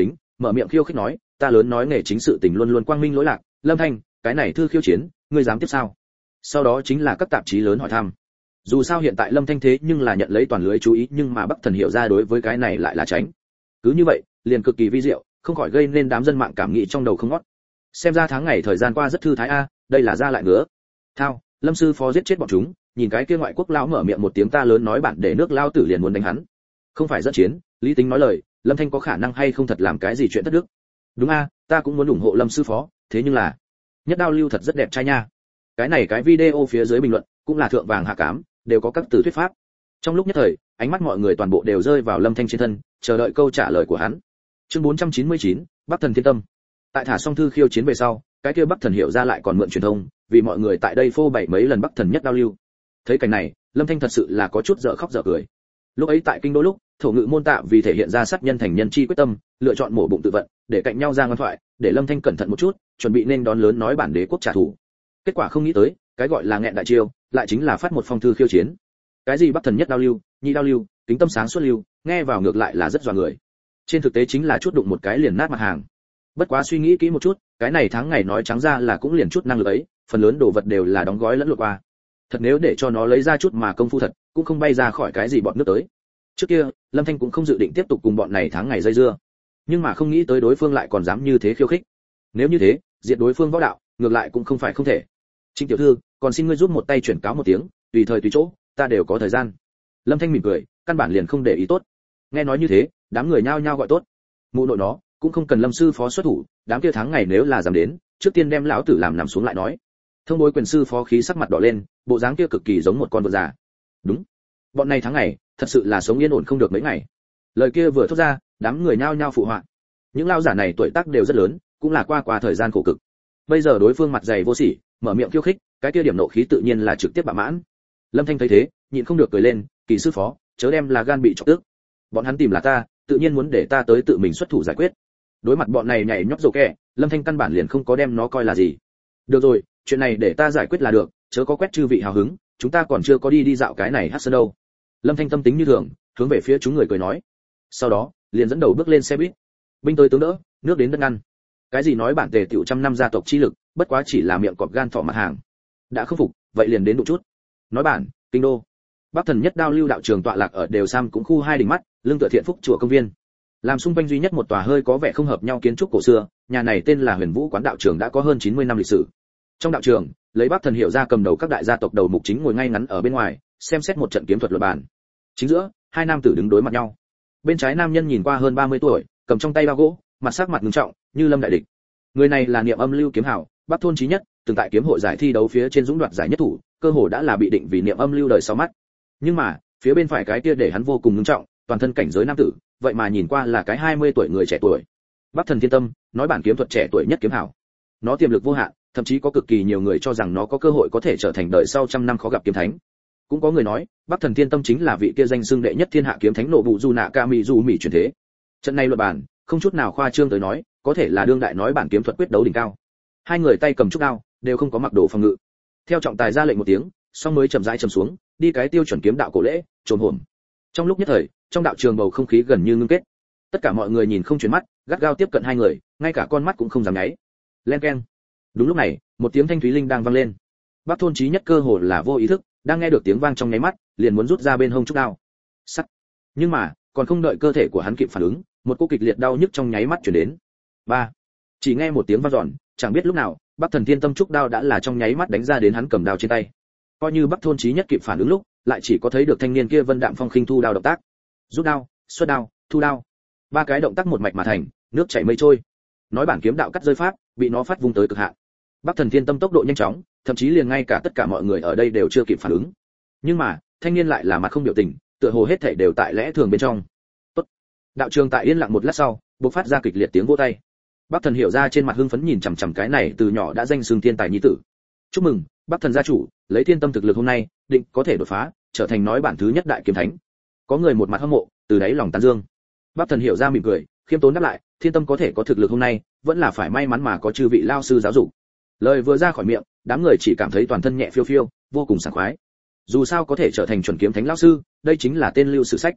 mở miệng khiêu khích nói, ta lớn nói nghề chính sự tình luôn luôn quang minh lỗi lạc, Lâm Thanh, cái này thư khiêu chiến, ngươi dám tiếp sao? Sau đó chính là các tạp chí lớn hỏi thăm. Dù sao hiện tại Lâm Thanh thế nhưng là nhận lấy toàn lưới chú ý, nhưng mà Bắc Thần hiểu ra đối với cái này lại là tránh. Cứ như vậy, liền cực kỳ vi diệu, không khỏi gây nên đám dân mạng cảm nghĩ trong đầu không ngót. Xem ra tháng ngày thời gian qua rất thư thái a, đây là ra lại ngứa. Thao, Lâm sư phó giết chết bọn chúng, nhìn cái kia ngoại quốc lão mở miệng một tiếng ta lớn nói bản để nước lao tử liền muốn đánh hắn. Không phải dẫn chiến, Lý Tính nói lời, Lâm Thanh có khả năng hay không thật làm cái gì chuyện thất đức. Đúng a, ta cũng muốn ủng hộ Lâm sư phó, thế nhưng là Nhất Đao Lưu thật rất đẹp trai nha. Cái này cái video phía dưới bình luận cũng là thượng vàng hạ cám, đều có các từ thuyết pháp. Trong lúc nhất thời, ánh mắt mọi người toàn bộ đều rơi vào Lâm Thanh trên thân, chờ đợi câu trả lời của hắn. Chương 499, Bắc Thần Thiên Tâm. Tại thả xong thư khiêu chiến về sau, cái kia Bắc Thần hiểu ra lại còn mượn truyền thông, vì mọi người tại đây phô bày mấy lần Bắc Thần Nhất Đao Lưu. Thấy cảnh này, Lâm Thanh thật sự là có chút dở khóc dở cười. Lúc ấy tại kinh đô lúc, Thổ Ngự môn tạ vì thể hiện ra sát nhân thành nhân chi quyết tâm, lựa chọn mổ bụng tự vận, để cạnh nhau ra ngoan thoại, để Lâm Thanh cẩn thận một chút, chuẩn bị nên đón lớn nói bản đế quốc trả thù. Kết quả không nghĩ tới, cái gọi là nghẹn đại chiêu, lại chính là phát một phong thư khiêu chiến. Cái gì Bắc Thần Nhất Đao Lưu, Nhị Đao Lưu, Kính Tâm Sáng Suốt Lưu, nghe vào ngược lại là rất dọa người. Trên thực tế chính là chút đụng một cái liền nát mặt hàng. Bất quá suy nghĩ kỹ một chút, cái này tháng ngày nói trắng ra là cũng liền chút năng lực ấy, phần lớn đồ vật đều là đóng gói lẫn lộn qua. Thật nếu để cho nó lấy ra chút mà công phu thật, cũng không bay ra khỏi cái gì bọn nước tới. Trước kia, Lâm Thanh cũng không dự định tiếp tục cùng bọn này tháng ngày dây dưa, nhưng mà không nghĩ tới đối phương lại còn dám như thế khiêu khích. Nếu như thế, diệt đối phương võ đạo, ngược lại cũng không phải không thể. Trịnh tiểu thư, còn xin ngươi giúp một tay chuyển cáo một tiếng, tùy thời tùy chỗ, ta đều có thời gian. Lâm Thanh mỉm cười, căn bản liền không để ý tốt. Nghe nói như thế, đám người nhao nhao gọi tốt. Mụ nội nó, cũng không cần Lâm sư phó xuất thủ, đám kia tháng ngày nếu là dám đến, trước tiên đem lão tử làm nằm xuống lại nói. Thông bối quyền sư phó khí sắc mặt đỏ lên, bộ dáng kia cực kỳ giống một con vượn già. Đúng, bọn này tháng ngày, thật sự là sống yên ổn không được mấy ngày. Lời kia vừa thốt ra, đám người nhao nhao phụ họa. Những lão giả này tuổi tác đều rất lớn, cũng là qua thời gian khổ cực. Bây giờ đối phương mặt dày vô sỉ, mở miệng khiêu khích, cái kia điểm nộ khí tự nhiên là trực tiếp bạo mãn. Lâm Thanh thấy thế, nhịn không được cười lên, kỳ sư phó, chớ đem là gan bị chọc tức. Bọn hắn tìm là ta, tự nhiên muốn để ta tới tự mình xuất thủ giải quyết. Đối mặt bọn này nhảy nhót dầu kẹ, Lâm Thanh căn bản liền không có đem nó coi là gì. Được rồi, chuyện này để ta giải quyết là được, chớ có quét chư vị hào hứng, chúng ta còn chưa có đi dạo cái này hát sơn đâu. Lâm Thanh tâm tính như thường, hướng về phía chúng người cười nói. Sau đó, liền dẫn đầu bước lên xe buýt. Binh tới tướng đỡ, nước đến đất ngăn. Cái gì nói bản tề tiểu trăm năm gia tộc chi lực, bất quá chỉ là miệng cọp gan thỏ mặt hàng. Đã khâm phục, vậy liền đến đụng chút. Nói bản, kinh đô. Bắc Thần Nhất Đao Lưu đạo trường tọa lạc ở đều Sam cũng khu hai đỉnh mắt, lưng tựa Thiện Phúc chùa công viên. Làm xung quanh duy nhất một tòa hơi có vẻ không hợp nhau kiến trúc cổ xưa, nhà này tên là Huyền Vũ quán đạo trường đã có hơn 90 năm lịch sử. Trong đạo trường, lấy Bắc Thần hiểu ra cầm đầu các đại gia tộc đầu mục chính ngồi ngay ngắn ở bên ngoài, xem xét một trận kiếm thuật luận bàn. Chính giữa, hai nam tử đứng đối mặt nhau. Bên trái nam nhân nhìn qua hơn 30 tuổi, cầm trong tay bao gỗ, mặt sắc mặt nghiêm trọng, như lâm đại địch. Người này là Niệm Âm Lưu kiếm hảo, Bắc thôn chí nhất, từng tại kiếm hội giải thi đấu phía trên dũng đoạt giải nhất thủ, cơ hồ đã là bị định vì Niệm Âm Lưu đời sau mắt. Nhưng mà, phía bên phải cái kia để hắn vô cùng nghiêm trọng, toàn thân cảnh giới nam tử, vậy mà nhìn qua là cái 20 tuổi người trẻ tuổi. Bắc Thần Thiên Tâm, nói bản kiếm thuật trẻ tuổi nhất kiếm hảo. Nó tiềm lực vô hạn, thậm chí có cực kỳ nhiều người cho rằng nó có cơ hội có thể trở thành đời sau trăm năm khó gặp kiếm thánh. Cũng có người nói, Bắc Thần Thiên Tâm chính là vị kia danh xưng đệ nhất thiên hạ kiếm thánh nộ vụ du nạ kami du mỹ truyền thế. Trận này luận bàn, không chút nào khoa trương tới nói, có thể là đương đại nói bản kiếm thuật quyết đấu đỉnh cao. Hai người tay cầm trúc đao, đều không có mặc đồ phòng ngự. Theo trọng tài ra lệnh một tiếng, song mới chậm rãi trầm xuống, đi cái tiêu chuẩn kiếm đạo cổ lễ, trồn hổm. Trong lúc nhất thời, trong đạo trường bầu không khí gần như ngưng kết. Tất cả mọi người nhìn không chuyển mắt, gắt gao tiếp cận hai người, ngay cả con mắt cũng không dám nháy. Len keng. Đúng lúc này, một tiếng thanh thúy linh đang vang lên. Bắc thôn chí nhất cơ hồ là vô ý thức, đang nghe được tiếng vang trong nháy mắt, liền muốn rút ra bên hông trúc đao. Sắt. Nhưng mà, còn không đợi cơ thể của hắn kịp phản ứng, một cú kịch liệt đau nhức trong nháy mắt truyền đến. Ba. Chỉ nghe một tiếng vang dọn, chẳng biết lúc nào, Bắc Thần Thiên Tâm trúc đao đã là trong nháy mắt đánh ra đến hắn cầm đao trên tay. Coi như Bắc thôn chí nhất kịp phản ứng lúc, lại chỉ có thấy được thanh niên kia vân đạm phong khinh thu đao động tác. Rút đao, xuất đao, thu đao. Ba cái động tác một mạch mà thành, nước chảy mây trôi. Nói bản kiếm đạo cắt rơi pháp, bị nó phát vung tới cực hạn. Bắc Thần Thiên Tâm tốc độ nhanh chóng, thậm chí liền ngay cả tất cả mọi người ở đây đều chưa kịp phản ứng. Nhưng mà, thanh niên lại là mặt không biểu tình, tựa hồ hết thảy đều tại lẽ thường bên trong. Tốt. Đạo trường tại yên lặng một lát sau, bộc phát ra kịch liệt tiếng vỗ tay. Bắc Thần hiểu ra trên mặt hưng phấn nhìn chằm chằm cái này từ nhỏ đã danh xưng thiên tài nhi tử. Chúc mừng, Bắc Thần gia chủ, lấy Thiên Tâm thực lực hôm nay, định có thể đột phá, trở thành nói bản thứ nhất đại kiếm thánh. Có người một mặt hâm mộ, từ đáy lòng tán dương. Bắc Thần hiểu ra mỉm cười, khiêm tốn đáp lại, Thiên Tâm có thể có thực lực hôm nay, vẫn là phải may mắn mà có chư vị lao sư giáo dục. Lời vừa ra khỏi miệng, đám người chỉ cảm thấy toàn thân nhẹ phiêu phiêu, vô cùng sảng khoái. Dù sao có thể trở thành chuẩn kiếm thánh lão sư, đây chính là tên lưu sử sách.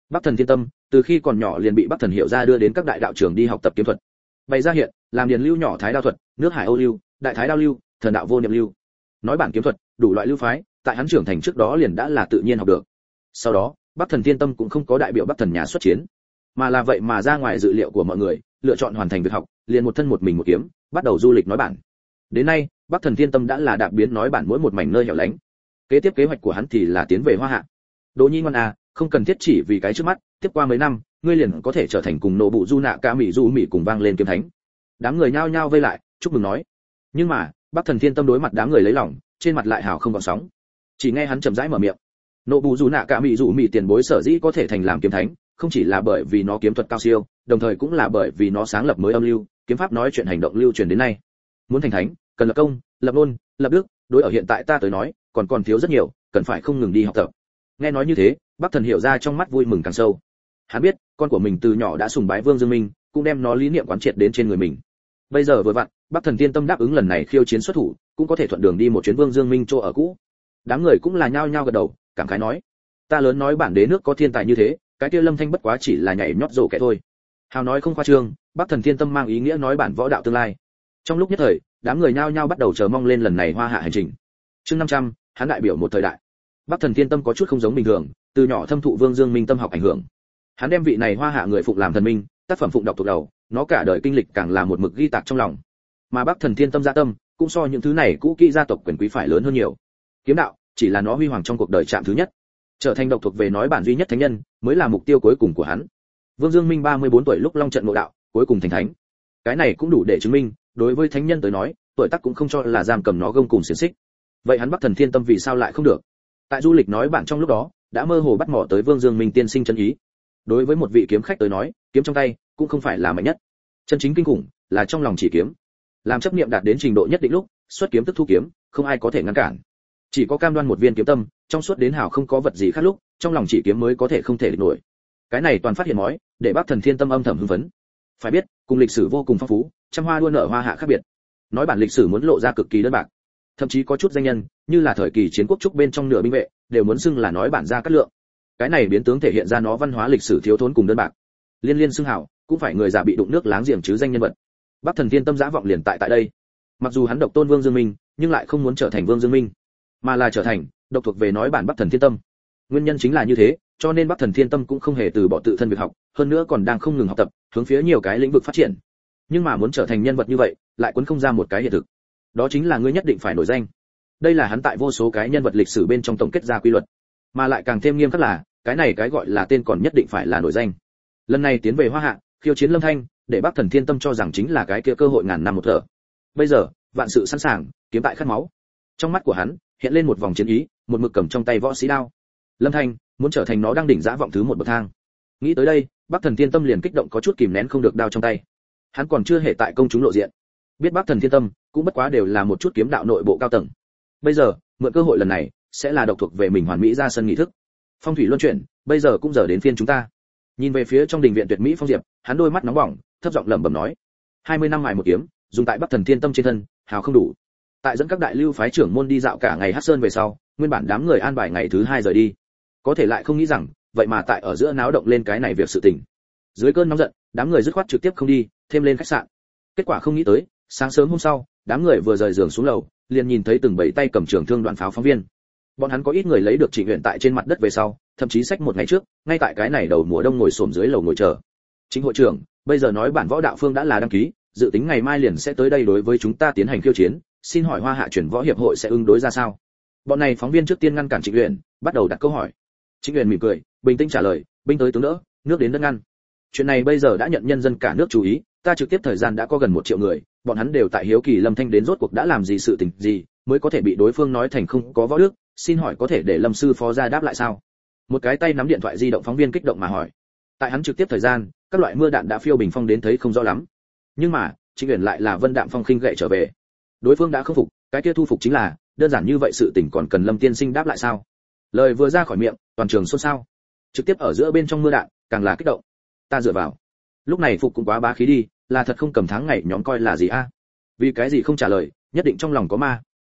Bắc Thần Thiên Tâm từ khi còn nhỏ liền bị Bắc Thần Hiểu ra đưa đến các đại đạo trường đi học tập kiếm thuật. Bày ra hiện, làm điền lưu nhỏ thái đao thuật, nước Hải Âu lưu, đại thái đao lưu, thần đạo vô niệm lưu. Nói bản kiếm thuật, đủ loại lưu phái, tại hắn trưởng thành trước đó liền đã là tự nhiên học được. Sau đó, Bắc Thần Thiên Tâm cũng không có đại biểu Bắc Thần nhà xuất chiến, mà là vậy mà ra ngoài dự liệu của mọi người, lựa chọn hoàn thành việc học, liền một thân một mình một kiếm, bắt đầu du lịch nói bản. Đến nay, Bắc Thần Thiên Tâm đã là đạp biến nói bản mỗi một mảnh nơi hẻo lánh. Kế tiếp kế hoạch của hắn thì là tiến về Hoa Hạ. Đỗ Nhi ngoan à, không cần thiết chỉ vì cái trước mắt, tiếp qua mấy năm, ngươi liền có thể trở thành cùng nộ bụ du nạ ca mỹ du mỹ cùng vang lên kiếm thánh. Đám người nhao nhao vây lại, chúc mừng nói. Nhưng mà, Bắc Thần Thiên Tâm đối mặt đám người lấy lòng, trên mặt lại hào không gợn sóng. Chỉ nghe hắn chậm rãi mở miệng. Nộ bụ du nạ ca mỹ du mỹ tiền bối sở dĩ có thể thành làm kiếm thánh, không chỉ là bởi vì nó kiếm thuật cao siêu, đồng thời cũng là bởi vì nó sáng lập mới âm lưu, kiếm pháp nói chuyện hành động lưu truyền đến nay. Muốn thành thánh, cần lập công, lập ngôn, lập đức, đối ở hiện tại ta tới nói, còn thiếu rất nhiều, cần phải không ngừng đi học tập. Nghe nói như thế, Bắc Thần Hiểu ra trong mắt vui mừng càng sâu. Hắn biết, con của mình từ nhỏ đã sùng bái Vương Dương Minh, cũng đem nó lý niệm quán triệt đến trên người mình. Bây giờ vừa vặn, Bắc Thần Thiên Tâm đáp ứng lần này khiêu chiến xuất thủ, cũng có thể thuận đường đi một chuyến Vương Dương Minh chỗ ở cũ. Đám người cũng là nhao nhao gật đầu, cảm khái nói: "Ta lớn nói bản đế nước có thiên tài như thế, cái kia Lâm Thanh bất quá chỉ là nhảy nhót rổ kẻ thôi." Hào nói không khoa trương, Bắc Thần Thiên Tâm mang ý nghĩa nói bản võ đạo tương lai. Trong lúc nhất thời, đám người nhao nhao bắt đầu chờ mong lên lần này Hoa Hạ hành trình. Chương 500, hắn đại biểu một thời đại. Bắc Thần Thiên Tâm có chút không giống bình thường, từ nhỏ thâm thụ Vương Dương Minh tâm học ảnh hưởng. Hắn đem vị này Hoa Hạ người phụng làm thần minh, tác phẩm phụng đọc thuộc đầu, nó cả đời kinh lịch càng là một mực ghi tạc trong lòng. Mà Bắc Thần Thiên Tâm gia tâm, cũng so những thứ này cũ kỹ gia tộc quyền quý phải lớn hơn nhiều. Kiếm đạo chỉ là nó huy hoàng trong cuộc đời chạm thứ nhất, trở thành độc thuộc về nói bản duy nhất thánh nhân, mới là mục tiêu cuối cùng của hắn. Vương Dương Minh 34 tuổi lúc long trận ngộ đạo, cuối cùng thành thánh. Cái này cũng đủ để chứng minh, đối với thánh nhân tới nói, tuổi tác cũng không cho là giam cầm nó gông cùng xiềng xích. Vậy hắn Bắc Thần Thiên Tâm vì sao lại không được? Tại du lịch nói bản trong lúc đó, đã mơ hồ bắt mò tới Vương Dương Minh tiên sinh chân ý. Đối với một vị kiếm khách tới nói, kiếm trong tay cũng không phải là mạnh nhất. Chân chính kinh khủng là trong lòng chỉ kiếm. Làm chấp niệm đạt đến trình độ nhất định lúc, xuất kiếm tức thu kiếm, không ai có thể ngăn cản. Chỉ có cam đoan một viên kiếm tâm, trong suốt đến hảo không có vật gì khác lúc, trong lòng chỉ kiếm mới có thể không thể địch nổi. Cái này toàn phát hiện mói, để Bắc Thần Thiên Tâm âm thầm hưng phấn. Phải biết, cùng lịch sử vô cùng phong phú, trăm hoa đua nở Hoa Hạ khác biệt. Nói bản lịch sử muốn lộ ra cực kỳ đơn bạc. Thậm chí có chút danh nhân, như là thời kỳ chiến quốc trúc bên trong nửa binh vệ, đều muốn xưng là nói bản ra cát lượng. Cái này biến tướng thể hiện ra nó văn hóa lịch sử thiếu thốn cùng đơn bạc. Liên liên xưng hảo, cũng phải người già bị đụng nước láng giềng chứ danh nhân vật. Bắc Thần Thiên Tâm dã vọng liền tại đây. Mặc dù hắn độc tôn Vương Dương Minh, nhưng lại không muốn trở thành Vương Dương Minh, mà là trở thành độc thuộc về nói bản Bắc Thần Thiên Tâm. Nguyên nhân chính là như thế, cho nên Bắc Thần Thiên Tâm cũng không hề từ bỏ tự thân việc học, hơn nữa còn đang không ngừng học tập, hướng phía nhiều cái lĩnh vực phát triển. Nhưng mà muốn trở thành nhân vật như vậy, lại quấn không ra một cái hiện thực. Đó chính là ngươi nhất định phải nổi danh. Đây là hắn tại vô số cái nhân vật lịch sử bên trong tổng kết ra quy luật, mà lại càng thêm nghiêm khắc là, cái này cái gọi là tên còn nhất định phải là nổi danh. Lần này tiến về Hoa Hạ, khiêu chiến Lâm Thanh, để Bắc Thần Thiên Tâm cho rằng chính là cái kia cơ hội ngàn năm một thở. Bây giờ, vạn sự sẵn sàng, kiếm tại khát máu. Trong mắt của hắn hiện lên một vòng chiến ý, một mực cầm trong tay võ sĩ đao. Lâm Thanh muốn trở thành nó đang đỉnh dã vọng thứ một bậc thang. Nghĩ tới đây, Bắc Thần Thiên Tâm liền kích động có chút kìm nén không được đao trong tay. Hắn còn chưa hề tại công chúng lộ diện, biết Bắc Thần Thiên Tâm cũng bất quá đều là một chút kiếm đạo nội bộ cao tầng. Bây giờ, mượn cơ hội lần này, sẽ là độc thuộc về mình hoàn mỹ ra sân nghị thức. Phong thủy luân chuyển, bây giờ cũng giờ đến phiên chúng ta. Nhìn về phía trong đình viện tuyệt mỹ phong diệp, hắn đôi mắt nóng bỏng, thấp giọng lẩm bẩm nói: 20 năm mài một kiếm, dùng tại Bắc Thần Thiên Tâm trên thân, hào không đủ. Tại dẫn các đại lưu phái trưởng môn đi dạo cả ngày Hắc Sơn về sau, nguyên bản đám người an bài ngày thứ 2 rời đi. Có thể lại không nghĩ rằng, vậy mà tại ở giữa náo động lên cái này việc sự tình. Dưới cơn nóng giận, đám người dứt khoát trực tiếp không đi, thêm lên khách sạn. Kết quả không nghĩ tới, sáng sớm hôm sau, đám người vừa rời giường xuống lầu, liền nhìn thấy từng bảy tay cầm trường thương đoạn pháo phóng viên. Bọn hắn có ít người lấy được Trịnh Uyển tại trên mặt đất về sau, thậm chí xách một ngày trước, ngay tại cái này đầu mùa đông ngồi xổm dưới lầu ngồi chờ. Chính hội trưởng, bây giờ nói bản võ đạo phương đã là đăng ký, dự tính ngày mai liền sẽ tới đây đối với chúng ta tiến hành khiêu chiến, xin hỏi Hoa Hạ chuyển võ hiệp hội sẽ ứng đối ra sao? Bọn này phóng viên trước tiên ngăn cản Trịnh Uyển, bắt đầu đặt câu hỏi. Trịnh Uyển mỉm cười, bình tĩnh trả lời, binh tới tướng đỡ, nước đến đất ngăn. Chuyện này bây giờ đã nhận nhân dân cả nước chú ý, ta trực tiếp thời gian đã có gần 1 triệu người, bọn hắn đều tại hiếu kỳ Lâm Thanh đến rốt cuộc đã làm gì sự tình gì, mới có thể bị đối phương nói thành không có võ đức, xin hỏi có thể để Lâm sư phó ra đáp lại sao? Một cái tay nắm điện thoại di động phóng viên kích động mà hỏi. Tại hắn trực tiếp thời gian, các loại mưa đạn đã phiêu bình phong đến thấy không rõ lắm. Nhưng mà, Trịnh Uyển lại là vân đạm phong khinh gậy trở về. Đối phương đã không phục, cái kia thu phục chính là, đơn giản như vậy sự tình còn cần Lâm tiên sinh đáp lại sao? Lời vừa ra khỏi miệng, toàn trường xôn xao. Trực tiếp ở giữa bên trong mưa đạn, càng là kích động. Ta dựa vào. Lúc này phục cũng quá bá khí đi, là thật không cầm tháng ngày nhóm coi là gì a? Vì cái gì không trả lời, nhất định trong lòng có ma.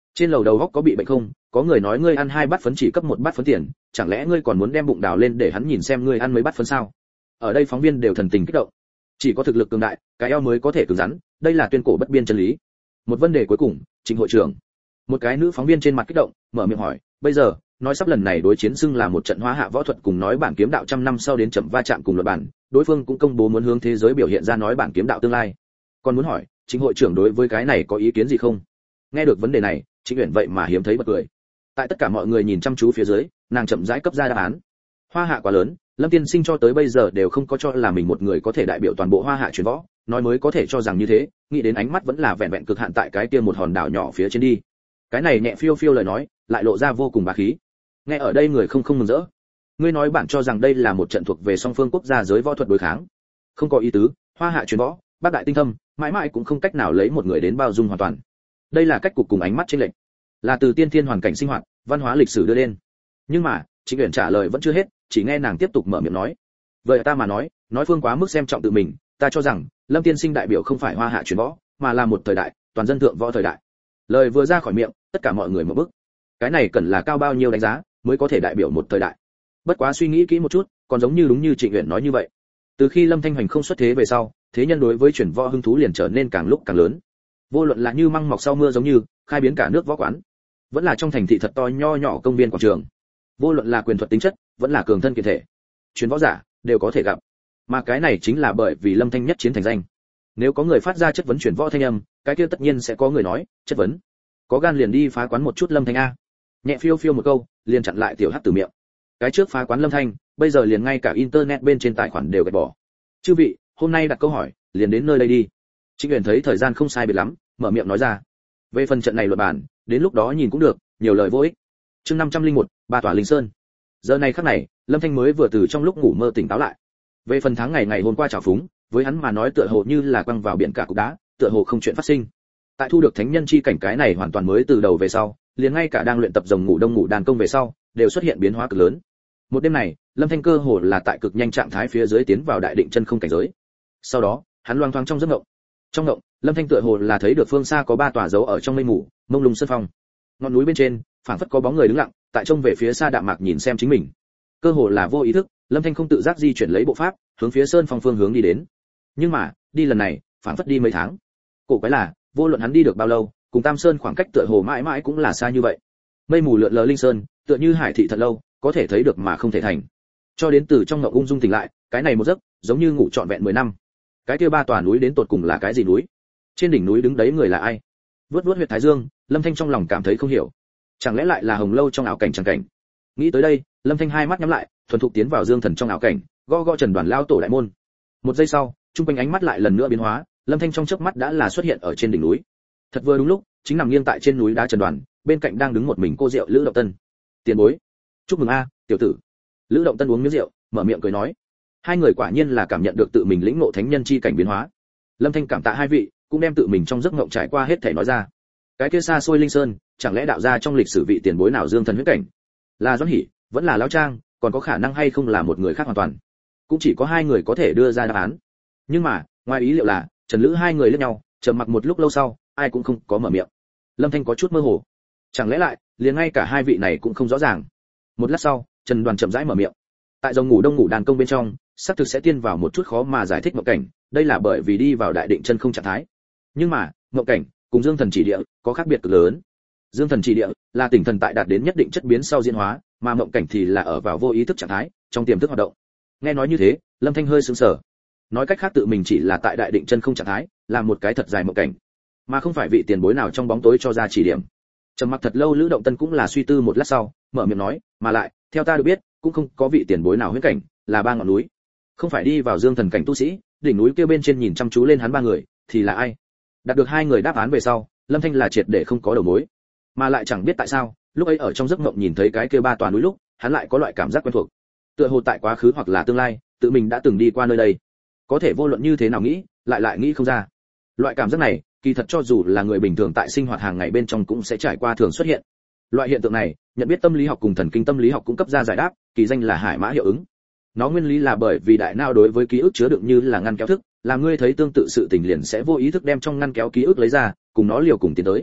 Trên lầu đầu góc có bị bệnh không? Có người nói ngươi ăn 2 bát phấn chỉ cấp 1 bát phấn tiền, chẳng lẽ ngươi còn muốn đem bụng đào lên để hắn nhìn xem ngươi ăn mấy bát phấn sao? Ở đây phóng viên đều thần tình kích động. Chỉ có thực lực cường đại, cái eo mới có thể cứng rắn, đây là tuyên cổ bất biên chân lý. Một vấn đề cuối cùng, Trịnh hội trưởng. Một cái nữ phóng viên trên mặt kích động, mở miệng hỏi, bây giờ, nói sắp lần này đối chiến xưng là một trận hóa hạ võ thuật cùng nói bản kiếm đạo trăm năm sau đến chậm va chạm cùng luật bản, đối phương cũng công bố muốn hướng thế giới biểu hiện ra nói bản kiếm đạo tương lai. Còn muốn hỏi, Trịnh hội trưởng đối với cái này có ý kiến gì không? Nghe được vấn đề này, Trịnh Uyển vậy mà hiếm thấy bật cười. Tại tất cả mọi người nhìn chăm chú phía dưới, nàng chậm rãi cấp ra đáp án. Hoa hạ quá lớn, Lâm Tiên Sinh cho tới bây giờ đều không có cho là mình một người có thể đại biểu toàn bộ Hoa hạ truyền võ, nói mới có thể cho rằng như thế, nghĩ đến ánh mắt vẫn là vẹn vẹn cực hạn tại cái kia một hòn đảo nhỏ phía trên đi. Cái này nhẹ phiêu phiêu lời nói, lại lộ ra vô cùng bá khí. Nghe ở đây người không mừng rỡ. Ngươi nói bạn cho rằng đây là một trận thuộc về song phương quốc gia giới võ thuật đối kháng. Không có ý tứ, Hoa hạ truyền võ, bác đại tinh thâm, mãi mãi cũng không cách nào lấy một người đến bao dung hoàn toàn. Đây là cách cục cùng ánh mắt chênh lệch, là từ tiên thiên hoàn cảnh sinh hoạt, văn hóa lịch sử đưa lên. Nhưng mà, Trịnh Uyển trả lời vẫn chưa hết, chỉ nghe nàng tiếp tục mở miệng nói. Vậy ta mà nói phương quá mức xem trọng tự mình, ta cho rằng, Lâm Tiên Sinh đại biểu không phải Hoa hạ truyền võ, mà là một thời đại, toàn dân thượng võ thời đại. Lời vừa ra khỏi miệng, tất cả mọi người mở bức. Cái này cần là cao bao nhiêu đánh giá, mới có thể đại biểu một thời đại. Bất quá suy nghĩ kỹ một chút, còn giống như đúng như Trịnh Uyển nói như vậy. Từ khi Lâm Thanh Hoành không xuất thế về sau, thế nhân đối với truyền võ hứng thú liền trở nên càng lúc càng lớn. Vô luận là như măng mọc sau mưa giống như khai biến cả nước võ quán, vẫn là trong thành thị thật to nho nhỏ công viên quảng trường, vô luận là quyền thuật tính chất, vẫn là cường thân kiện thể, truyền võ giả đều có thể gặp. Mà cái này chính là bởi vì Lâm Thanh nhất chiến thành danh. Nếu có người phát ra chất vấn truyền võ thanh âm, cái kia tất nhiên sẽ có người nói, chất vấn. Có gan liền đi phá quán một chút Lâm Thanh a. Nhẹ phiêu phiêu một câu, liền chặn lại tiểu hắc từ miệng. Cái trước phá quán Lâm Thanh, bây giờ liền ngay cả internet bên trên tài khoản đều gạch bỏ. Chư vị, hôm nay đặt câu hỏi, liền đến nơi đây đi. Trịnh Uyển thấy thời gian không sai biệt lắm, mở miệng nói ra. Về phần trận này luận bàn, đến lúc đó nhìn cũng được, nhiều lời vô ích. Chương 501, Ba tòa Linh Sơn. Giờ này khắc này, Lâm Thanh mới vừa từ trong lúc ngủ mơ tỉnh táo lại. Về phần tháng ngày hôm qua trào phúng, với hắn mà nói tựa hồ như là quăng vào biển cả cục đá, tựa hồ không chuyện phát sinh. Tại thu được thánh nhân chi cảnh cái này hoàn toàn mới từ đầu về sau, liền ngay cả đang luyện tập rồng ngủ đông ngủ đàn công về sau, đều xuất hiện biến hóa cực lớn. Một đêm này, Lâm Thanh cơ hồ là tại cực nhanh trạng thái phía dưới tiến vào đại định chân không cảnh giới. Sau đó, hắn loang thoáng trong giấc ngộng. Trong ngộng, Lâm Thanh tựa hồ là thấy được phương xa có 3 tòa dấu ở trong mây mù, mông lung sơn phong. Ngọn núi bên trên, phảng phất có bóng người đứng lặng, tại trông về phía xa đạm mạc nhìn xem chính mình. Cơ hồ là vô ý thức, Lâm Thanh không tự giác di chuyển lấy bộ pháp, hướng phía sơn phong phương hướng đi đến. Nhưng mà, đi lần này, phảng phất đi mấy tháng. Cổ quái là, vô luận hắn đi được bao lâu, cùng Tam Sơn khoảng cách tựa hồ mãi mãi cũng là xa như vậy. Mây mù lượn lờ linh sơn, tựa như hải thị thật lâu, có thể thấy được mà không thể thành. Cho đến từ trong ngộng ung dung tỉnh lại, cái này một giấc, giống như ngủ trọn vẹn 10 năm. Cái kia 3 tòa núi đến tột cùng là cái gì núi? Trên đỉnh núi đứng đấy người là ai? Vuốt huyệt thái dương, Lâm Thanh trong lòng cảm thấy không hiểu. Chẳng lẽ lại là Hồng Lâu trong ảo cảnh chẳng cảnh? Nghĩ tới đây, Lâm Thanh hai mắt nhắm lại, thuần thục tiến vào Dương Thần trong ảo cảnh, gõ Trần Đoàn lao tổ đại môn. Một giây sau, trung quanh ánh mắt lại lần nữa biến hóa, Lâm Thanh trong chớp mắt đã là xuất hiện ở trên đỉnh núi. Thật vừa đúng lúc, chính nằm nghiêng tại trên núi đá Trần Đoàn, bên cạnh đang đứng một mình cô rượu Lữ Động Tân. Tiền bối, chúc mừng a, tiểu tử. Lữ Động Tân uống miếng rượu, mở miệng cười nói. Hai người quả nhiên là cảm nhận được tự mình lĩnh ngộ thánh nhân chi cảnh biến hóa. Lâm Thanh cảm tạ hai vị, cũng đem tự mình trong giấc mộng trải qua hết thảy nói ra. Cái kia xa xôi linh sơn, chẳng lẽ đạo ra trong lịch sử vị tiền bối nào Dương Thần huyết cảnh? Là Doãn Hỷ, vẫn là Lão Trang, còn có khả năng hay không là một người khác hoàn toàn? Cũng chỉ có hai người có thể đưa ra đáp án. Nhưng mà, ngoài ý liệu là, Trần Lữ hai người liếc nhau, trầm mặc một lúc lâu sau, ai cũng không có mở miệng. Lâm Thanh có chút mơ hồ. Chẳng lẽ lại, liền ngay cả hai vị này cũng không rõ ràng. Một lát sau, Trần Đoàn chậm rãi mở miệng. Tại dòng ngủ đông ngủ đàn công bên trong, xác thực sẽ tiên vào một chút khó mà giải thích mộng cảnh, đây là bởi vì đi vào đại định chân không trạng thái. Nhưng mà, mộng cảnh cùng Dương Thần chỉ địa có khác biệt cực lớn. Dương Thần chỉ địa là tỉnh thần tại đạt đến nhất định chất biến sau diễn hóa, mà mộng cảnh thì là ở vào vô ý thức trạng thái, trong tiềm thức hoạt động. Nghe nói như thế, Lâm Thanh hơi sững sờ. Nói cách khác tự mình chỉ là tại đại định chân không trạng thái, là một cái thật dài mộng cảnh, mà không phải vị tiền bối nào trong bóng tối cho ra chỉ điểm. Trầm mặc thật lâu Lữ Động Tân cũng là suy tư một lát sau, mở miệng nói, mà lại, theo ta được biết, cũng không có vị tiền bối nào huyết cảnh, là 3 ngọn núi. Không phải đi vào Dương Thần cảnh tu sĩ, đỉnh núi kia bên trên nhìn chăm chú lên hắn 3 người, thì là ai? Đạt được 2 người đáp án về sau, Lâm Thanh là triệt để không có đầu mối, mà lại chẳng biết tại sao, lúc ấy ở trong giấc mộng nhìn thấy cái kia 3 tòa núi lúc, hắn lại có loại cảm giác quen thuộc. Tựa hồ tại quá khứ hoặc là tương lai, tự mình đã từng đi qua nơi đây. Có thể vô luận như thế nào nghĩ, lại nghĩ không ra. Loại cảm giác này, kỳ thật cho dù là người bình thường tại sinh hoạt hàng ngày bên trong cũng sẽ trải qua thường xuất hiện. Loại hiện tượng này, nhận biết tâm lý học cùng thần kinh tâm lý học cung cấp ra giải đáp, kỳ danh là Hải Mã hiệu ứng. Nó nguyên lý là bởi vì đại não đối với ký ức chứa đựng như là ngăn kéo thức, làm ngươi thấy tương tự sự tình liền sẽ vô ý thức đem trong ngăn kéo ký ức lấy ra, cùng nó liều cùng tiến tới.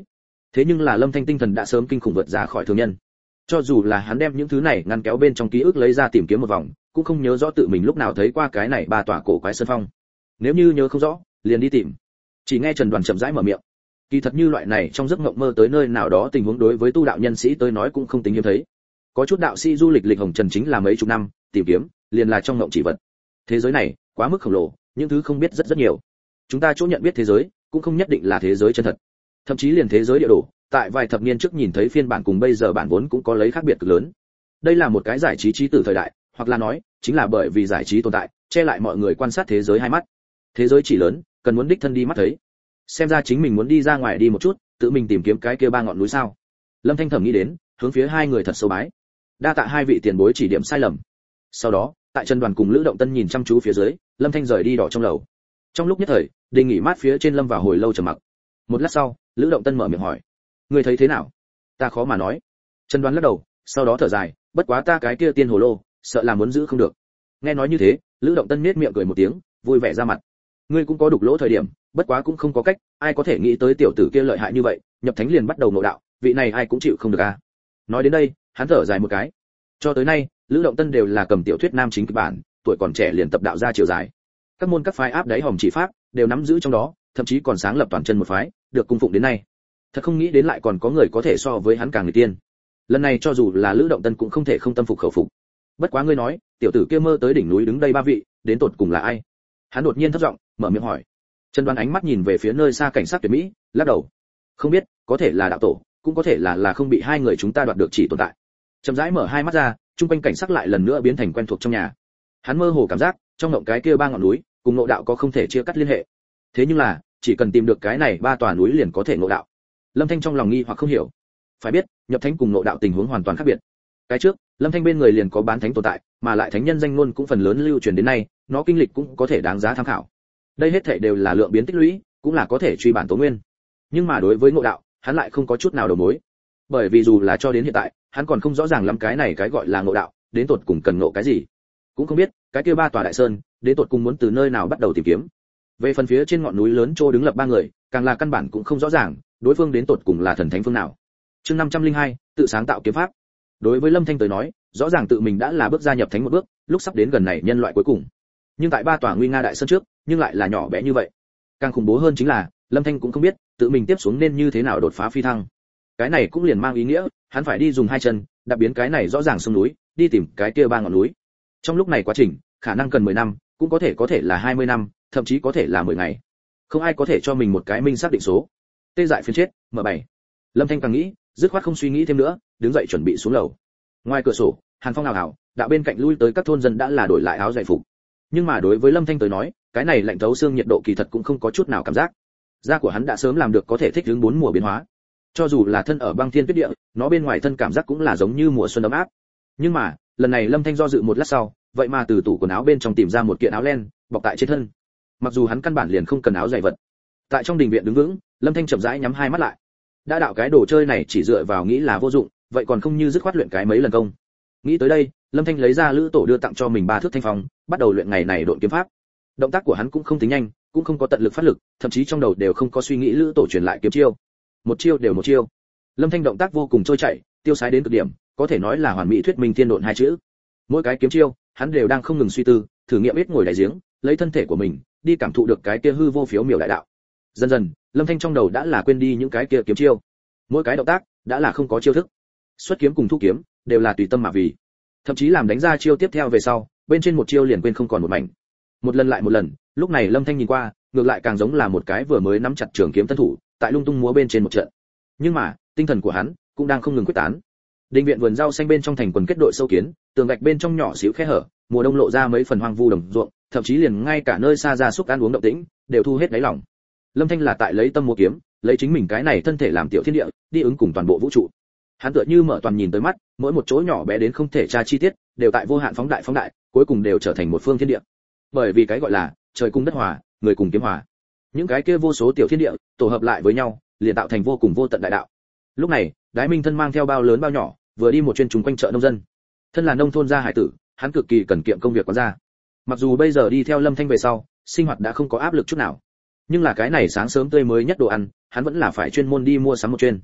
Thế nhưng là Lâm Thanh tinh thần đã sớm kinh khủng vượt ra khỏi thường nhân. Cho dù là hắn đem những thứ này ngăn kéo bên trong ký ức lấy ra tìm kiếm một vòng, cũng không nhớ rõ tự mình lúc nào thấy qua cái này ba tòa cổ quái sơn phong. Nếu như nhớ không rõ, liền đi tìm. Chỉ nghe Trần Đoàn chậm rãi mở miệng. Kỳ thật như loại này trong giấc mộng mơ tới nơi nào đó tình huống đối với tu đạo nhân sĩ tới nói cũng không tính hiếm thấy. Có chút đạo sĩ du lịch hồng trần chính là mấy chục năm, tìm kiếm, liền là trong mộng chỉ vật. Thế giới này, quá mức khổng lồ, những thứ không biết rất rất nhiều. Chúng ta chỗ nhận biết thế giới, cũng không nhất định là thế giới chân thật. Thậm chí liền thế giới địa đồ, tại vài thập niên trước nhìn thấy phiên bản cùng bây giờ bản vốn cũng có lấy khác biệt cực lớn. Đây là một cái giải trí trí tử thời đại, hoặc là nói, chính là bởi vì giải trí tồn tại, che lại mọi người quan sát thế giới hai mắt. Thế giới chỉ lớn, cần muốn đích thân đi mắt thấy. Xem ra chính mình muốn đi ra ngoài đi một chút, tự mình tìm kiếm cái kia ba ngọn núi sao? Lâm Thanh thẩm nghĩ đến, hướng phía hai người thật sâu bái. Đa tạ hai vị tiền bối chỉ điểm sai lầm. Sau đó, tại Trần Đoàn cùng Lữ Động Tân nhìn chăm chú phía dưới, Lâm Thanh rời đi đỏ trong lầu. Trong lúc nhất thời, đình nghỉ mát phía trên lâm vào hồi lâu trầm mặc. Một lát sau, Lữ Động Tân mở miệng hỏi: "Ngươi thấy thế nào?" "Ta khó mà nói." Trần Đoàn lắc đầu, sau đó thở dài: "Bất quá ta cái kia tiên hồ lô, sợ là muốn giữ không được." Nghe nói như thế, Lữ Động Tân nhếch miệng cười một tiếng, vui vẻ ra mặt. "Ngươi cũng có đục lỗ thời điểm, bất quá cũng không có cách, ai có thể nghĩ tới tiểu tử kia lợi hại như vậy, nhập thánh liền bắt đầu ngộ đạo, vị này ai cũng chịu không được a." Nói đến đây, hắn thở dài một cái. Cho tới nay, Lữ Động Tân đều là cầm tiểu thuyết nam chính kịch bản, tuổi còn trẻ liền tập đạo ra chiều dài. Các môn các phái áp đáy hòm chỉ pháp đều nắm giữ trong đó, thậm chí còn sáng lập toàn chân một phái, được cung phụng đến nay. Thật không nghĩ đến lại còn có người có thể so với hắn càng người tiên. Lần này cho dù là Lữ Động Tân cũng không thể không tâm phục khẩu phục. Bất quá ngươi nói, tiểu tử kia mơ tới đỉnh núi đứng đây ba vị, đến tột cùng là ai? Hắn đột nhiên thấp giọng, mở miệng hỏi. Trần Đoán ánh mắt nhìn về phía nơi xa cảnh sát tuyệt mỹ, lắc đầu. Không biết, có thể là đạo tổ, cũng có thể là không bị hai người chúng ta đoạt được chỉ tồn tại. Chậm rãi mở hai mắt ra, trung quanh cảnh sắc lại lần nữa biến thành quen thuộc trong nhà. Hắn mơ hồ cảm giác, trong ngộng cái kia ba ngọn núi, cùng ngộ đạo có không thể chia cắt liên hệ. Thế nhưng là, chỉ cần tìm được cái này ba tòa núi liền có thể ngộ đạo. Lâm Thanh trong lòng nghi hoặc không hiểu. Phải biết, nhập thánh cùng ngộ đạo tình huống hoàn toàn khác biệt. Cái trước, Lâm Thanh bên người liền có bán thánh tồn tại, mà lại thánh nhân danh ngôn cũng phần lớn lưu truyền đến nay, nó kinh lịch cũng có thể đáng giá tham khảo. Đây hết thảy đều là lượng biến tích lũy, cũng là có thể truy bản tố nguyên. Nhưng mà đối với ngộ đạo, hắn lại không có chút nào đầu mối. Bởi vì dù là cho đến hiện tại, hắn còn không rõ ràng lắm cái này cái gọi là ngộ đạo, đến tột cùng cần ngộ cái gì. Cũng không biết, cái kia ba tòa đại sơn, đến tột cùng muốn từ nơi nào bắt đầu tìm kiếm. Về phần phía trên ngọn núi lớn trô đứng lập ba người, càng là căn bản cũng không rõ ràng, đối phương đến tột cùng là thần thánh phương nào. Chương 502, tự sáng tạo kiếm pháp. Đối với Lâm Thanh tới nói, rõ ràng tự mình đã là bước gia nhập thánh một bước, lúc sắp đến gần này nhân loại cuối cùng. Nhưng tại ba tòa nguy nga đại sơn trước, nhưng lại là nhỏ bé như vậy. Càng khủng bố hơn chính là, Lâm Thanh cũng không biết, tự mình tiếp xuống nên như thế nào đột phá phi thăng. Cái này cũng liền mang ý nghĩa, hắn phải đi dùng hai chân, đạp biến cái này rõ ràng sông núi, đi tìm cái kia ba ngọn núi. Trong lúc này quá trình, khả năng cần 10 năm, cũng có thể là 20 năm, thậm chí có thể là 10 ngày. Không ai có thể cho mình một cái minh xác định số. Tê dại phiền chết, mở bảy. Lâm Thanh càng nghĩ, dứt khoát không suy nghĩ thêm nữa, đứng dậy chuẩn bị xuống lầu. Ngoài cửa sổ, hàn phong ảo ảo, đạo bên cạnh lui tới các thôn dân đã là đổi lại áo dày phục. Nhưng mà đối với Lâm Thanh tới nói, cái này lạnh thấu xương nhiệt độ kỳ thật cũng không có chút nào cảm giác. Da của hắn đã sớm làm được có thể thích ứng 4 mùa biến hóa. Cho dù là thân ở băng thiên tuyết địa, nó bên ngoài thân cảm giác cũng là giống như mùa xuân ấm áp. Nhưng mà, lần này Lâm Thanh do dự một lát sau, vậy mà từ tủ quần áo bên trong tìm ra một kiện áo len, bọc tại trên thân. Mặc dù hắn căn bản liền không cần áo dày vật. Tại trong đình viện đứng vững, Lâm Thanh chậm rãi nhắm hai mắt lại. Đã đạo cái đồ chơi này chỉ dựa vào nghĩ là vô dụng, vậy còn không như dứt khoát luyện cái mấy lần công. Nghĩ tới đây, Lâm Thanh lấy ra Lữ Tổ đưa tặng cho mình 3 thước thanh phong, bắt đầu luyện ngày này độn kiếm pháp. Động tác của hắn cũng không tính nhanh, cũng không có tận lực phát lực, thậm chí trong đầu đều không có suy nghĩ Lữ Tổ truyền lại kiếm chiêu. Một chiêu đều một chiêu. Lâm Thanh động tác vô cùng trôi chảy, tiêu sái đến cực điểm, có thể nói là hoàn mỹ thuyết minh thiên độn hai chữ. Mỗi cái kiếm chiêu, hắn đều đang không ngừng suy tư, thử nghiệm ít ngồi đại giếng, lấy thân thể của mình đi cảm thụ được cái kia hư vô phiếu miểu đại đạo. Dần dần, Lâm Thanh trong đầu đã là quên đi những cái kia kiếm chiêu. Mỗi cái động tác đã là không có chiêu thức. Xuất kiếm cùng thu kiếm đều là tùy tâm mà vì. Thậm chí làm đánh ra chiêu tiếp theo về sau, bên trên một chiêu liền quên không còn một mảnh. Một lần lại một lần, lúc này Lâm Thanh nhìn qua, ngược lại càng giống là một cái vừa mới nắm chặt trường kiếm tân thủ, tại lung tung múa bên trên một trận. Nhưng mà, tinh thần của hắn cũng đang không ngừng quyết tán. Đình viện vườn rau xanh bên trong thành quần kết đội sâu kiến, tường gạch bên trong nhỏ xíu khe hở, mùa đông lộ ra mấy phần hoang vu đồng ruộng, thậm chí liền ngay cả nơi xa ra súc ăn uống động tĩnh, đều thu hết đáy lòng. Lâm Thanh là tại lấy tâm múa kiếm, lấy chính mình cái này thân thể làm tiểu thiên địa, đi ứng cùng toàn bộ vũ trụ. Hắn tựa như mở toàn nhìn tới mắt, mỗi một chỗ nhỏ bé đến không thể tra chi tiết, đều tại vô hạn phóng đại, cuối cùng đều trở thành một phương thiên địa. Bởi vì cái gọi là trời cùng đất hòa, người cùng kiếm hòa. Những cái kia vô số tiểu thiên địa tổ hợp lại với nhau, liền tạo thành vô cùng vô tận đại đạo. Lúc này, Đái Minh thân mang theo bao lớn bao nhỏ, vừa đi một chuyến trùng quanh chợ nông dân. Thân là nông thôn gia hải tử, hắn cực kỳ cần kiệm công việc quán gia. Mặc dù bây giờ đi theo Lâm Thanh về sau, sinh hoạt đã không có áp lực chút nào, nhưng là cái này sáng sớm tươi mới nhất đồ ăn, hắn vẫn là phải chuyên môn đi mua sắm một chuyến.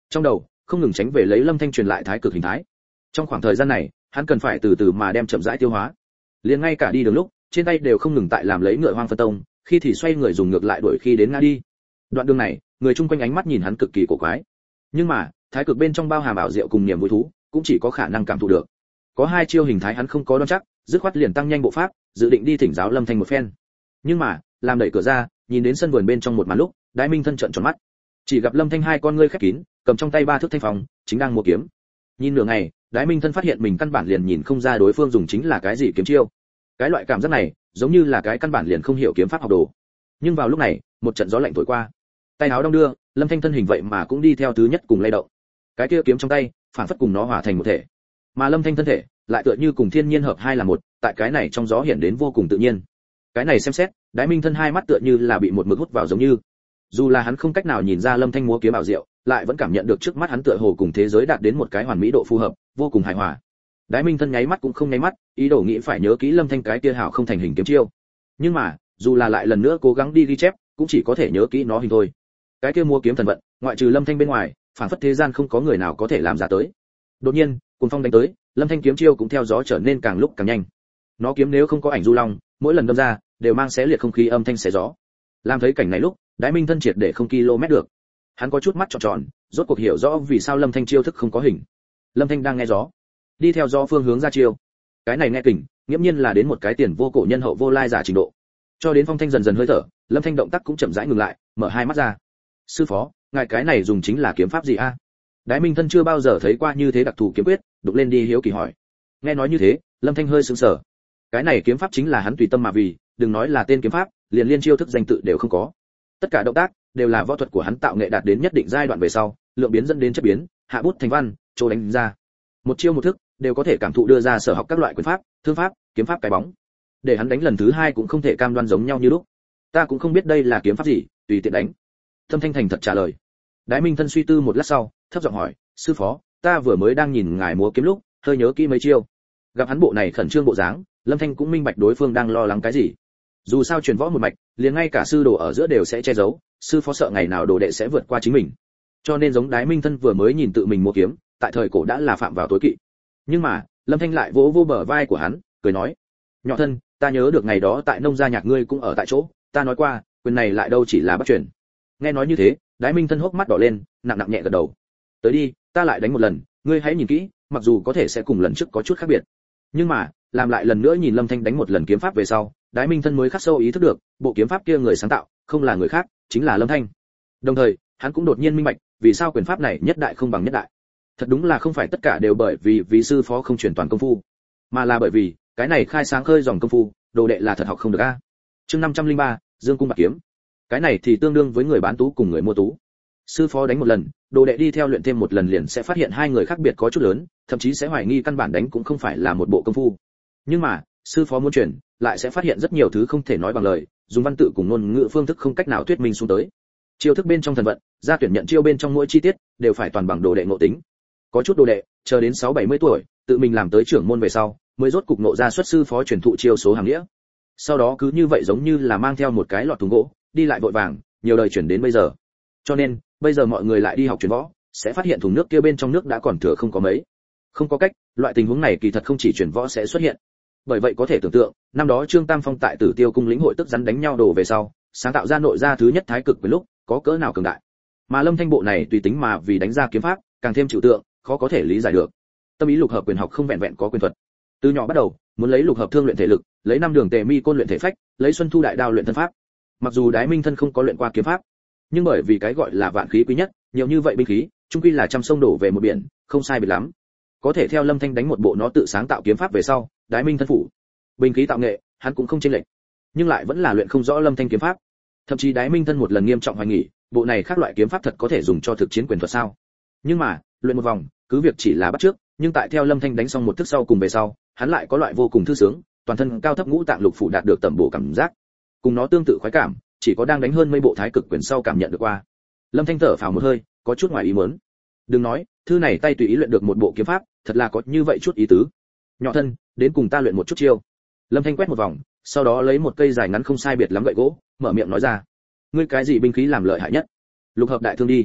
Trong đầu không ngừng tránh về lấy Lâm Thanh truyền lại thái cực hình thái. Trong khoảng thời gian này, hắn cần phải từ từ mà đem chậm rãi tiêu hóa. Liền ngay cả đi đường lúc, trên tay đều không ngừng tại làm lấy ngựa hoang phân tông, khi thì xoay người dùng ngược lại đuổi khi đến ngã đi. Đoạn đường này, người chung quanh ánh mắt nhìn hắn cực kỳ cổ quái. Nhưng mà, thái cực bên trong bao hàm ảo diệu cùng niềm vui thú, cũng chỉ có khả năng cảm thụ được. Có hai chiêu hình thái hắn không có đoán chắc, dứt khoát liền tăng nhanh bộ pháp, dự định đi thỉnh giáo Lâm Thanh một phen. Nhưng mà, làm đẩy cửa ra, nhìn đến sân vườn bên trong một màn lúc, Đái Minh Thân trợn tròn mắt. Chỉ gặp Lâm Thanh hai con ngươi khép kín, cầm trong tay ba thước thanh phong, chính đang mua kiếm. Nhìn nửa ngày, Đái Minh Thân phát hiện mình căn bản liền nhìn không ra đối phương dùng chính là cái gì kiếm chiêu. Cái loại cảm giác này, giống như là cái căn bản liền không hiểu kiếm pháp học đồ. Nhưng vào lúc này, một trận gió lạnh thổi qua, tay áo đong đưa, Lâm Thanh thân hình vậy mà cũng đi theo thứ nhất cùng lay động. Cái kia kiếm trong tay, phản phất cùng nó hòa thành một thể. Mà Lâm Thanh thân thể, lại tựa như cùng thiên nhiên hợp hai là một, tại cái này trong gió hiện đến vô cùng tự nhiên. Cái này xem xét, Đái Minh Thân hai mắt tựa như là bị một mực hút vào giống như. Dù là hắn không cách nào nhìn ra Lâm Thanh múa kiếm ảo diệu, lại vẫn cảm nhận được trước mắt hắn tựa hồ cùng thế giới đạt đến một cái hoàn mỹ độ phù hợp, vô cùng hài hòa. Đái Minh Thân nháy mắt cũng không nháy mắt, ý đồ nghĩ phải nhớ kỹ Lâm Thanh cái kia hảo không thành hình kiếm chiêu. Nhưng mà, dù là lại lần nữa cố gắng đi ghi chép, cũng chỉ có thể nhớ kỹ nó hình thôi. Cái kia múa kiếm thần vận, ngoại trừ Lâm Thanh bên ngoài, phản phất thế gian không có người nào có thể làm ra tới. Đột nhiên, cuồng phong đánh tới, Lâm Thanh kiếm chiêu cũng theo gió trở nên càng lúc càng nhanh. Nó kiếm nếu không có ảnh du long, mỗi lần đâm ra, đều mang xé liệt không khí âm thanh xé gió. Làm thấy cảnh này lúc, Đái Minh Thân triệt để không km được. Hắn có chút mắt tròn tròn, rốt cuộc hiểu rõ vì sao Lâm Thanh chiêu thức không có hình. Lâm Thanh đang nghe gió, đi theo gió phương hướng ra chiêu. Cái này nghe kình, nghiễm nhiên là đến một cái tiền vô cổ nhân hậu vô lai giả trình độ. Cho đến phong thanh dần dần hơi thở, Lâm Thanh động tác cũng chậm rãi ngừng lại, mở hai mắt ra. Sư phó, ngài cái này dùng chính là kiếm pháp gì a? Đái Minh Thân chưa bao giờ thấy qua như thế đặc thù kiếm quyết, đục lên đi hiếu kỳ hỏi. Nghe nói như thế, Lâm Thanh hơi sững sờ. Cái này kiếm pháp chính là hắn tùy tâm mà vì, đừng nói là tên kiếm pháp, liền liên chiêu thức danh tự đều không có. Tất cả động tác đều là võ thuật của hắn tạo nghệ đạt đến nhất định giai đoạn về sau, lượng biến dẫn đến chất biến, hạ bút thành văn, chỗ đánh ra. Một chiêu một thức đều có thể cảm thụ đưa ra sở học các loại quyền pháp, thương pháp, kiếm pháp cái bóng. Để hắn đánh lần thứ hai cũng không thể cam đoan giống nhau như lúc. Ta cũng không biết đây là kiếm pháp gì, tùy tiện đánh. Thâm Thanh thành thật trả lời. Đái Minh Thân suy tư một lát sau, thấp giọng hỏi, sư phó, ta vừa mới đang nhìn ngài múa kiếm lúc, hơi nhớ kỹ mấy chiêu. Gặp hắn bộ này khẩn trương bộ dáng, Lâm Thanh cũng minh bạch đối phương đang lo lắng cái gì. Dù sao truyền võ một mạch, liền ngay cả sư đồ ở giữa đều sẽ che giấu, sư phó sợ ngày nào đồ đệ sẽ vượt qua chính mình. Cho nên giống Đái Minh Thân vừa mới nhìn tự mình múa kiếm, tại thời cổ đã là phạm vào tối kỵ. Nhưng mà, Lâm Thanh lại vỗ vỗ bờ vai của hắn, cười nói, nhỏ thân, ta nhớ được ngày đó tại nông gia nhạc ngươi cũng ở tại chỗ, ta nói qua, quyền này lại đâu chỉ là bắt truyền. Nghe nói như thế, Đái Minh Thân hốc mắt đỏ lên, nặng nặng nhẹ gật đầu. Tới đi, ta lại đánh một lần, ngươi hãy nhìn kỹ, mặc dù có thể sẽ cùng lần trước có chút khác biệt. Nhưng mà, làm lại lần nữa nhìn Lâm Thanh đánh một lần kiếm pháp về sau, Đái Minh Thân mới khắc sâu ý thức được, bộ kiếm pháp kia người sáng tạo, không là người khác, chính là Lâm Thanh. Đồng thời, hắn cũng đột nhiên minh bạch, vì sao quyền pháp này nhất đại không bằng nhất đại. Thật đúng là không phải tất cả đều bởi vì sư phó không truyền toàn công phu, mà là bởi vì cái này khai sáng khơi dòng công phu, đồ đệ là thật học không được a. Chương 503, Dương cung bạc kiếm. Cái này thì tương đương với người bán tú cùng người mua tú. Sư phó đánh một lần, đồ đệ đi theo luyện thêm một lần liền sẽ phát hiện hai người khác biệt có chút lớn, thậm chí sẽ hoài nghi căn bản đánh cũng không phải là một bộ công phu. Nhưng mà, sư phó muốn truyền, lại sẽ phát hiện rất nhiều thứ không thể nói bằng lời, dùng văn tự cùng ngôn ngữ phương thức không cách nào thuyết minh xuống tới. Chiêu thức bên trong thần vận, ra tuyển nhận chiêu bên trong mỗi chi tiết, đều phải toàn bằng đồ đệ ngộ tính. Có chút đồ đệ, chờ đến 6-70 tuổi, tự mình làm tới trưởng môn về sau, mới rốt cục ngộ ra xuất sư phó truyền thụ chiêu số hàng nghĩa. Sau đó cứ như vậy giống như là mang theo một cái lọt thùng gỗ, đi lại vội vàng, nhiều đời chuyển đến bây giờ. Cho nên, bây giờ mọi người lại đi học truyền võ, sẽ phát hiện thùng nước kia bên trong nước đã còn thừa không có mấy. Không có cách, loại tình huống này kỳ thật không chỉ truyền võ sẽ xuất hiện. Bởi vậy có thể tưởng tượng, năm đó Trương Tam Phong tại Tử Tiêu cung lĩnh hội tức rắn đánh nhau đồ về sau, sáng tạo ra nội gia thứ nhất thái cực quyền lúc, có cỡ nào cường đại. Mà Lâm Thanh bộ này tùy tính mà vì đánh ra kiếm pháp, càng thêm trừu tượng, khó có thể lý giải được. Tâm ý lục hợp quyền học không vẹn vẹn có quyền thuật. Từ nhỏ bắt đầu, muốn lấy lục hợp thương luyện thể lực, lấy năm đường tề mi côn luyện thể phách, lấy xuân thu đại đao luyện thân pháp. Mặc dù Đái Minh Thân không có luyện qua kiếm pháp, nhưng bởi vì cái gọi là vạn khí quý nhất, nhiều như vậy binh khí, chung quy là trăm sông đổ về một biển, không sai biệt lắm. Có thể theo Lâm Thanh đánh một bộ nó tự sáng tạo kiếm pháp về sau, Đái Minh Thân phủ binh khí tạo nghệ, hắn cũng không chênh lệch, nhưng lại vẫn là luyện không rõ Lâm Thanh kiếm pháp. Thậm chí Đái Minh Thân một lần nghiêm trọng hoài nghi, bộ này khác loại kiếm pháp thật có thể dùng cho thực chiến quyền thuật sao? Nhưng mà, luyện một vòng, cứ việc chỉ là bắt trước, nhưng tại theo Lâm Thanh đánh xong một thức sau cùng về sau, hắn lại có loại vô cùng thư sướng, toàn thân cao thấp ngũ tạng lục phủ đạt được tầm bổ cảm giác. Cùng nó tương tự khoái cảm, chỉ có đang đánh hơn mấy bộ thái cực quyền sau cảm nhận được qua. Lâm Thanh thở phào một hơi, có chút ngoài ý muốn. Đừng nói, thư này tay tùy ý luyện được một bộ kiếm pháp, thật là có như vậy chút ý tứ. Nhỏ thân, đến cùng ta luyện một chút chiêu. Lâm Thanh quét một vòng, sau đó lấy một cây dài ngắn không sai biệt lắm gậy gỗ, mở miệng nói ra. Ngươi cái gì binh khí làm lợi hại nhất? Lục hợp đại thương đi.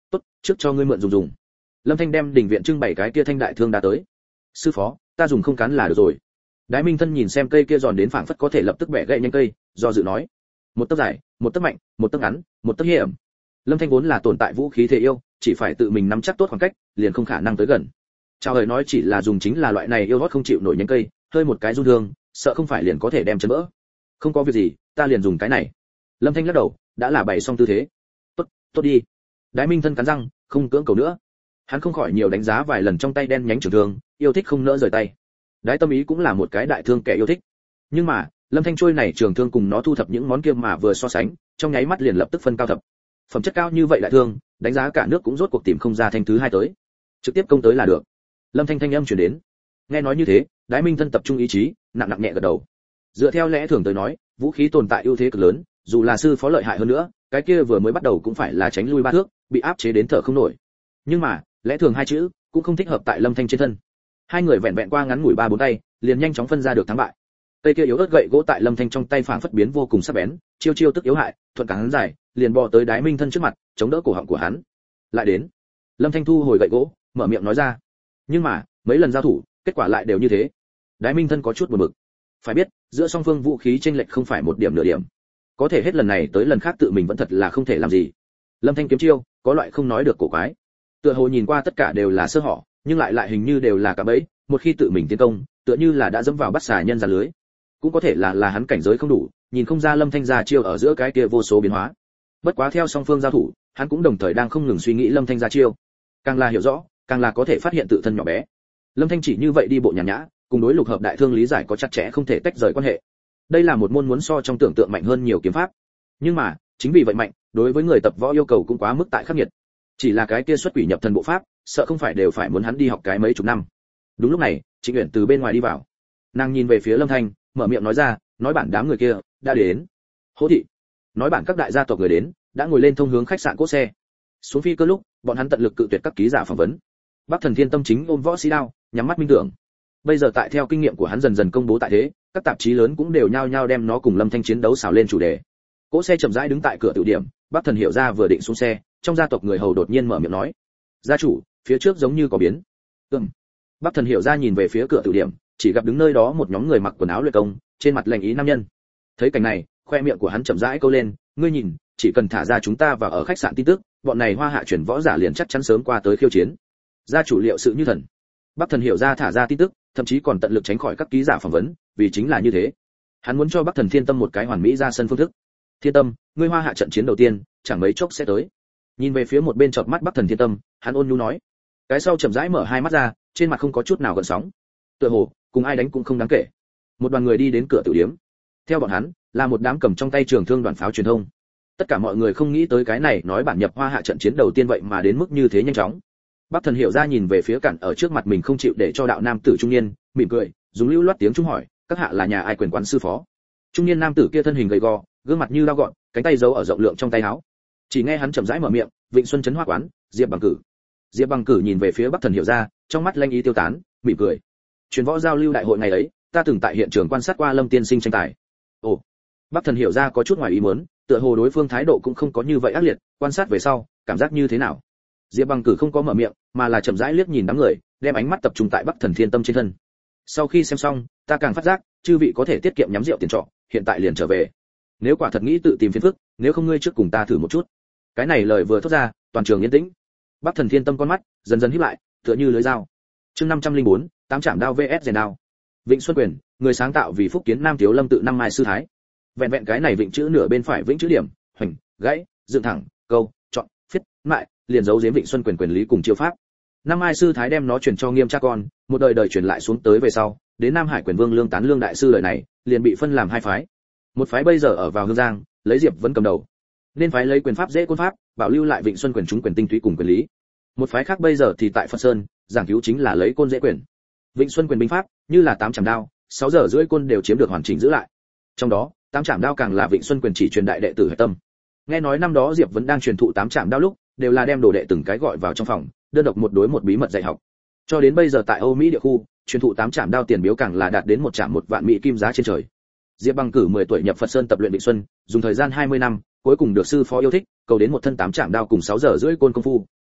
tốt, trước cho ngươi mượn dùng. Lâm Thanh đem đình viện trưng bày cái kia thanh đại thương đã tới. Sư phó, ta dùng không cán là được rồi. Đái Minh Thân nhìn xem cây kia giòn đến phảng phất có thể lập tức bẻ gãy nhanh cây, do dự nói: một tấc dài, một tấc mạnh, một tấc ngắn, một tấc hiểm. Lâm Thanh vốn là tồn tại vũ khí thể yêu, chỉ phải tự mình nắm chắc tốt khoảng cách, liền không khả năng tới gần. Chào hời nói chỉ là dùng chính là loại này yêu hót không chịu nổi nhánh cây, hơi một cái run thương, sợ không phải liền có thể đem chân vỡ. Không có việc gì, ta liền dùng cái này. Lâm Thanh lắc đầu, đã là bày xong tư thế. Tốt, tốt đi. Đái Minh Thân cắn răng, không cưỡng cầu nữa. Hắn không khỏi nhiều đánh giá vài lần trong tay đen nhánh trường thương, yêu thích không nỡ rời tay. Đái Tâm Ý cũng là một cái đại thương kẻ yêu thích. Nhưng mà, Lâm Thanh trôi này trường thương cùng nó thu thập những món kia mà vừa so sánh, trong nháy mắt liền lập tức phân cao thập. Phẩm chất cao như vậy đại thương, đánh giá cả nước cũng rốt cuộc tìm không ra thanh thứ hai tới. Trực tiếp công tới là được. Lâm Thanh thanh âm truyền đến. Nghe nói như thế, Đái Minh Thân tập trung ý chí, nặng nặng nhẹ gật đầu. Dựa theo lẽ thường tới nói, vũ khí tồn tại ưu thế cực lớn, dù là sư phó lợi hại hơn nữa, cái kia vừa mới bắt đầu cũng phải là tránh lui ba thước, bị áp chế đến thở không nổi. Nhưng mà, lẽ thường hai chữ cũng không thích hợp tại Lâm Thanh trên thân. Hai người vẹn vẹn qua ngắn ngủi 3-4 tay, liền nhanh chóng phân ra được thắng bại. Cây kia yếu ớt gậy gỗ tại Lâm Thanh trong tay phảng phất biến vô cùng sắc bén, chiêu chiêu tức yếu hại, thuận cán dài, liền bò tới Đái Minh Thân trước mặt, chống đỡ cổ họng của hắn. Lại đến. Lâm Thanh thu hồi gậy gỗ, mở miệng nói ra. Nhưng mà, mấy lần giao thủ, kết quả lại đều như thế. Đái Minh Thân có chút buồn bực. Phải biết, giữa song phương vũ khí chênh lệch không phải một điểm nửa điểm. Có thể hết lần này tới lần khác tự mình vẫn thật là không thể làm gì. Lâm Thanh kiếm chiêu, có loại không nói được cổ quái. Tựa hồ nhìn qua tất cả đều là sơ hở, nhưng lại hình như đều là cả bẫy, một khi tự mình tiến công, tựa như là đã dẫm vào bắt xà nhân ra lưới. Cũng có thể là hắn cảnh giới không đủ, nhìn không ra Lâm Thanh ra chiêu ở giữa cái kia vô số biến hóa. Bất quá theo song phương giao thủ, hắn cũng đồng thời đang không ngừng suy nghĩ Lâm Thanh ra chiêu. Càng là hiểu rõ, càng là có thể phát hiện tự thân nhỏ bé. Lâm Thanh chỉ như vậy đi bộ nhàn nhã, cùng đối lục hợp đại thương lý giải có chặt chẽ không thể tách rời quan hệ. Đây là một môn muốn so trong tưởng tượng mạnh hơn nhiều kiếm pháp. Nhưng mà, chính vì vậy mạnh, đối với người tập võ yêu cầu cũng quá mức tại khắc nghiệt. Chỉ là cái kia xuất quỷ nhập thần bộ pháp, sợ không phải đều phải muốn hắn đi học cái mấy chục năm. Đúng lúc này, Trịnh Uyển từ bên ngoài đi vào. Nàng nhìn về phía Lâm Thanh, mở miệng nói ra, nói bản đám người kia đã đến. Hỗ thị. Nói bản các đại gia tộc người đến, đã ngồi lên thông hướng khách sạn cỗ xe. Xuống phi cơ lúc, bọn hắn tận lực cự tuyệt các ký giả phỏng vấn. Bắc Thần Thiên tâm chính ôm võ sĩ đao, nhắm mắt minh tưởng. Bây giờ tại theo kinh nghiệm của hắn dần dần công bố tại thế, các tạp chí lớn cũng đều nhao nhao đem nó cùng Lâm Thanh chiến đấu xào lên chủ đề. Cỗ xe chậm rãi đứng tại cửa tiểu điểm, Bắc Thần Hiểu Ra vừa định xuống xe, trong gia tộc người hầu đột nhiên mở miệng nói: "Gia chủ, phía trước giống như có biến." Bắc Thần Hiểu Ra nhìn về phía cửa tiểu điểm, chỉ gặp đứng nơi đó một nhóm người mặc quần áo luyện công, trên mặt lạnh ý nam nhân. Thấy cảnh này, khoe miệng của hắn chậm rãi câu lên: "Ngươi nhìn, chỉ cần thả ra chúng ta vào ở khách sạn tin tức, bọn này Hoa Hạ chuyển võ giả liền chắc chắn sớm qua tới khiêu chiến." Gia chủ liệu sự như thần. Bắc Thần Hiểu Ra thả ra tin tức, thậm chí còn tận lực tránh khỏi các ký giả phỏng vấn, vì chính là như thế. Hắn muốn cho Bắc Thần Thiên Tâm một cái hoàn mỹ ra sân phương thức. "Thiên Tâm, ngươi Hoa Hạ trận chiến đầu tiên, chẳng mấy chốc sẽ tới." Nhìn về phía một bên chợp mắt Bắc Thần Thiên Tâm, hắn ôn nhu nói. Cái sau chậm rãi mở hai mắt ra, trên mặt không có chút nào gợn sóng. Tựa hồ, cùng ai đánh cũng không đáng kể. Một đoàn người đi đến cửa tiểu điếm. Theo bọn hắn, là một đám cầm trong tay trường thương đoàn pháo truyền thông. Tất cả mọi người không nghĩ tới cái này nói bản nhập Hoa Hạ trận chiến đầu tiên vậy mà đến mức như thế nhanh chóng. Bắc Thần Hiểu Ra nhìn về phía cản ở trước mặt mình không chịu để cho đạo nam tử trung niên, mỉm cười, dùng lưu loát tiếng Trung hỏi, "Các hạ là nhà ai quyền quán sư phó?" Trung niên nam tử kia thân hình gầy gò, gương mặt như dao gọn, cánh tay giấu ở rộng lượng trong tay áo. Chỉ nghe hắn chậm rãi mở miệng, "Vịnh Xuân trấn Hoa quán, Diệp Bằng Cử." Diệp Bằng Cử nhìn về phía Bắc Thần Hiểu Ra, trong mắt lanh ý tiêu tán, mỉm cười. "Truyền võ giao lưu đại hội ngày ấy, ta từng tại hiện trường quan sát qua Lâm tiên sinh tranh tài." Ồ. Bắc Thần Hiểu Ra có chút ngoài ý muốn, tựa hồ đối phương thái độ cũng không có như vậy ác liệt, quan sát về sau, cảm giác như thế nào? Diệp Bằng Cử không có mở miệng, mà là chậm rãi liếc nhìn đám người, đem ánh mắt tập trung tại Bắc Thần Thiên Tâm trên thân. Sau khi xem xong, ta càng phát giác, chư vị có thể tiết kiệm nhắm rượu tiền trọ, hiện tại liền trở về. Nếu quả thật nghĩ tự tìm phiền phức, nếu không ngươi trước cùng ta thử một chút. Cái này lời vừa thốt ra, toàn trường yên tĩnh. Bắc Thần Thiên Tâm con mắt dần dần híp lại, tựa như lưới dao. Chương 504, tám chạm đao vs rèn đao. Vịnh Xuân Quyền, người sáng tạo vì Phúc Kiến Nam Thiếu Lâm tự năm mai sư thái. Vẹn vẹn cái này vịnh chữ nửa bên phải vĩnh chữ điểm, hoành, gãy, dựng thẳng, câu, chọn, phiết, mại, liền giấu giếm Vịnh Xuân Quyền quyền lý cùng chiêu pháp. Năm mai sư thái đem nó truyền cho Nghiêm cha con, một đời đời truyền lại xuống tới về sau, đến Nam Hải Quyền Vương Lương Tán Lương đại sư đời này, liền bị phân làm hai phái. Một phái bây giờ ở vào Hương Giang, lấy Diệp Vân cầm đầu. Nên phái lấy quyền pháp dễ côn pháp, bảo lưu lại Vịnh Xuân Quyền chúng quyền tinh túy cùng quyền lý. Một phái khác bây giờ thì tại Phật Sơn, giảng cứu chính là lấy côn dễ quyền. Vịnh Xuân Quyền binh pháp, như là 8 chảm đao, 6 giờ rưỡi côn đều chiếm được hoàn chỉnh giữ lại. Trong đó, 8 chảm đao càng là Vịnh Xuân Quyền chỉ truyền đại đệ tử hệ tâm. Nghe nói năm đó Diệp Vân đang truyền thụ 8 chảm đao lúc, đều là đem đồ đệ từng cái gọi vào trong phòng, đơn độc một đối một bí mật dạy học. Cho đến bây giờ tại Âu Mỹ địa khu, truyền thụ 8 chảm đao tiền biếu càng là đạt đến một chảm 1 vạn mỹ kim giá trên trời. Diệp Bằng Cử 10 tuổi nhập Phật Sơn tập luyện Vịnh Xuân, dùng thời gian 20 năm, cuối cùng được sư phó yêu thích, cầu đến một thân 8 chảm đao cùng 6 giờ rưỡi côn công phu.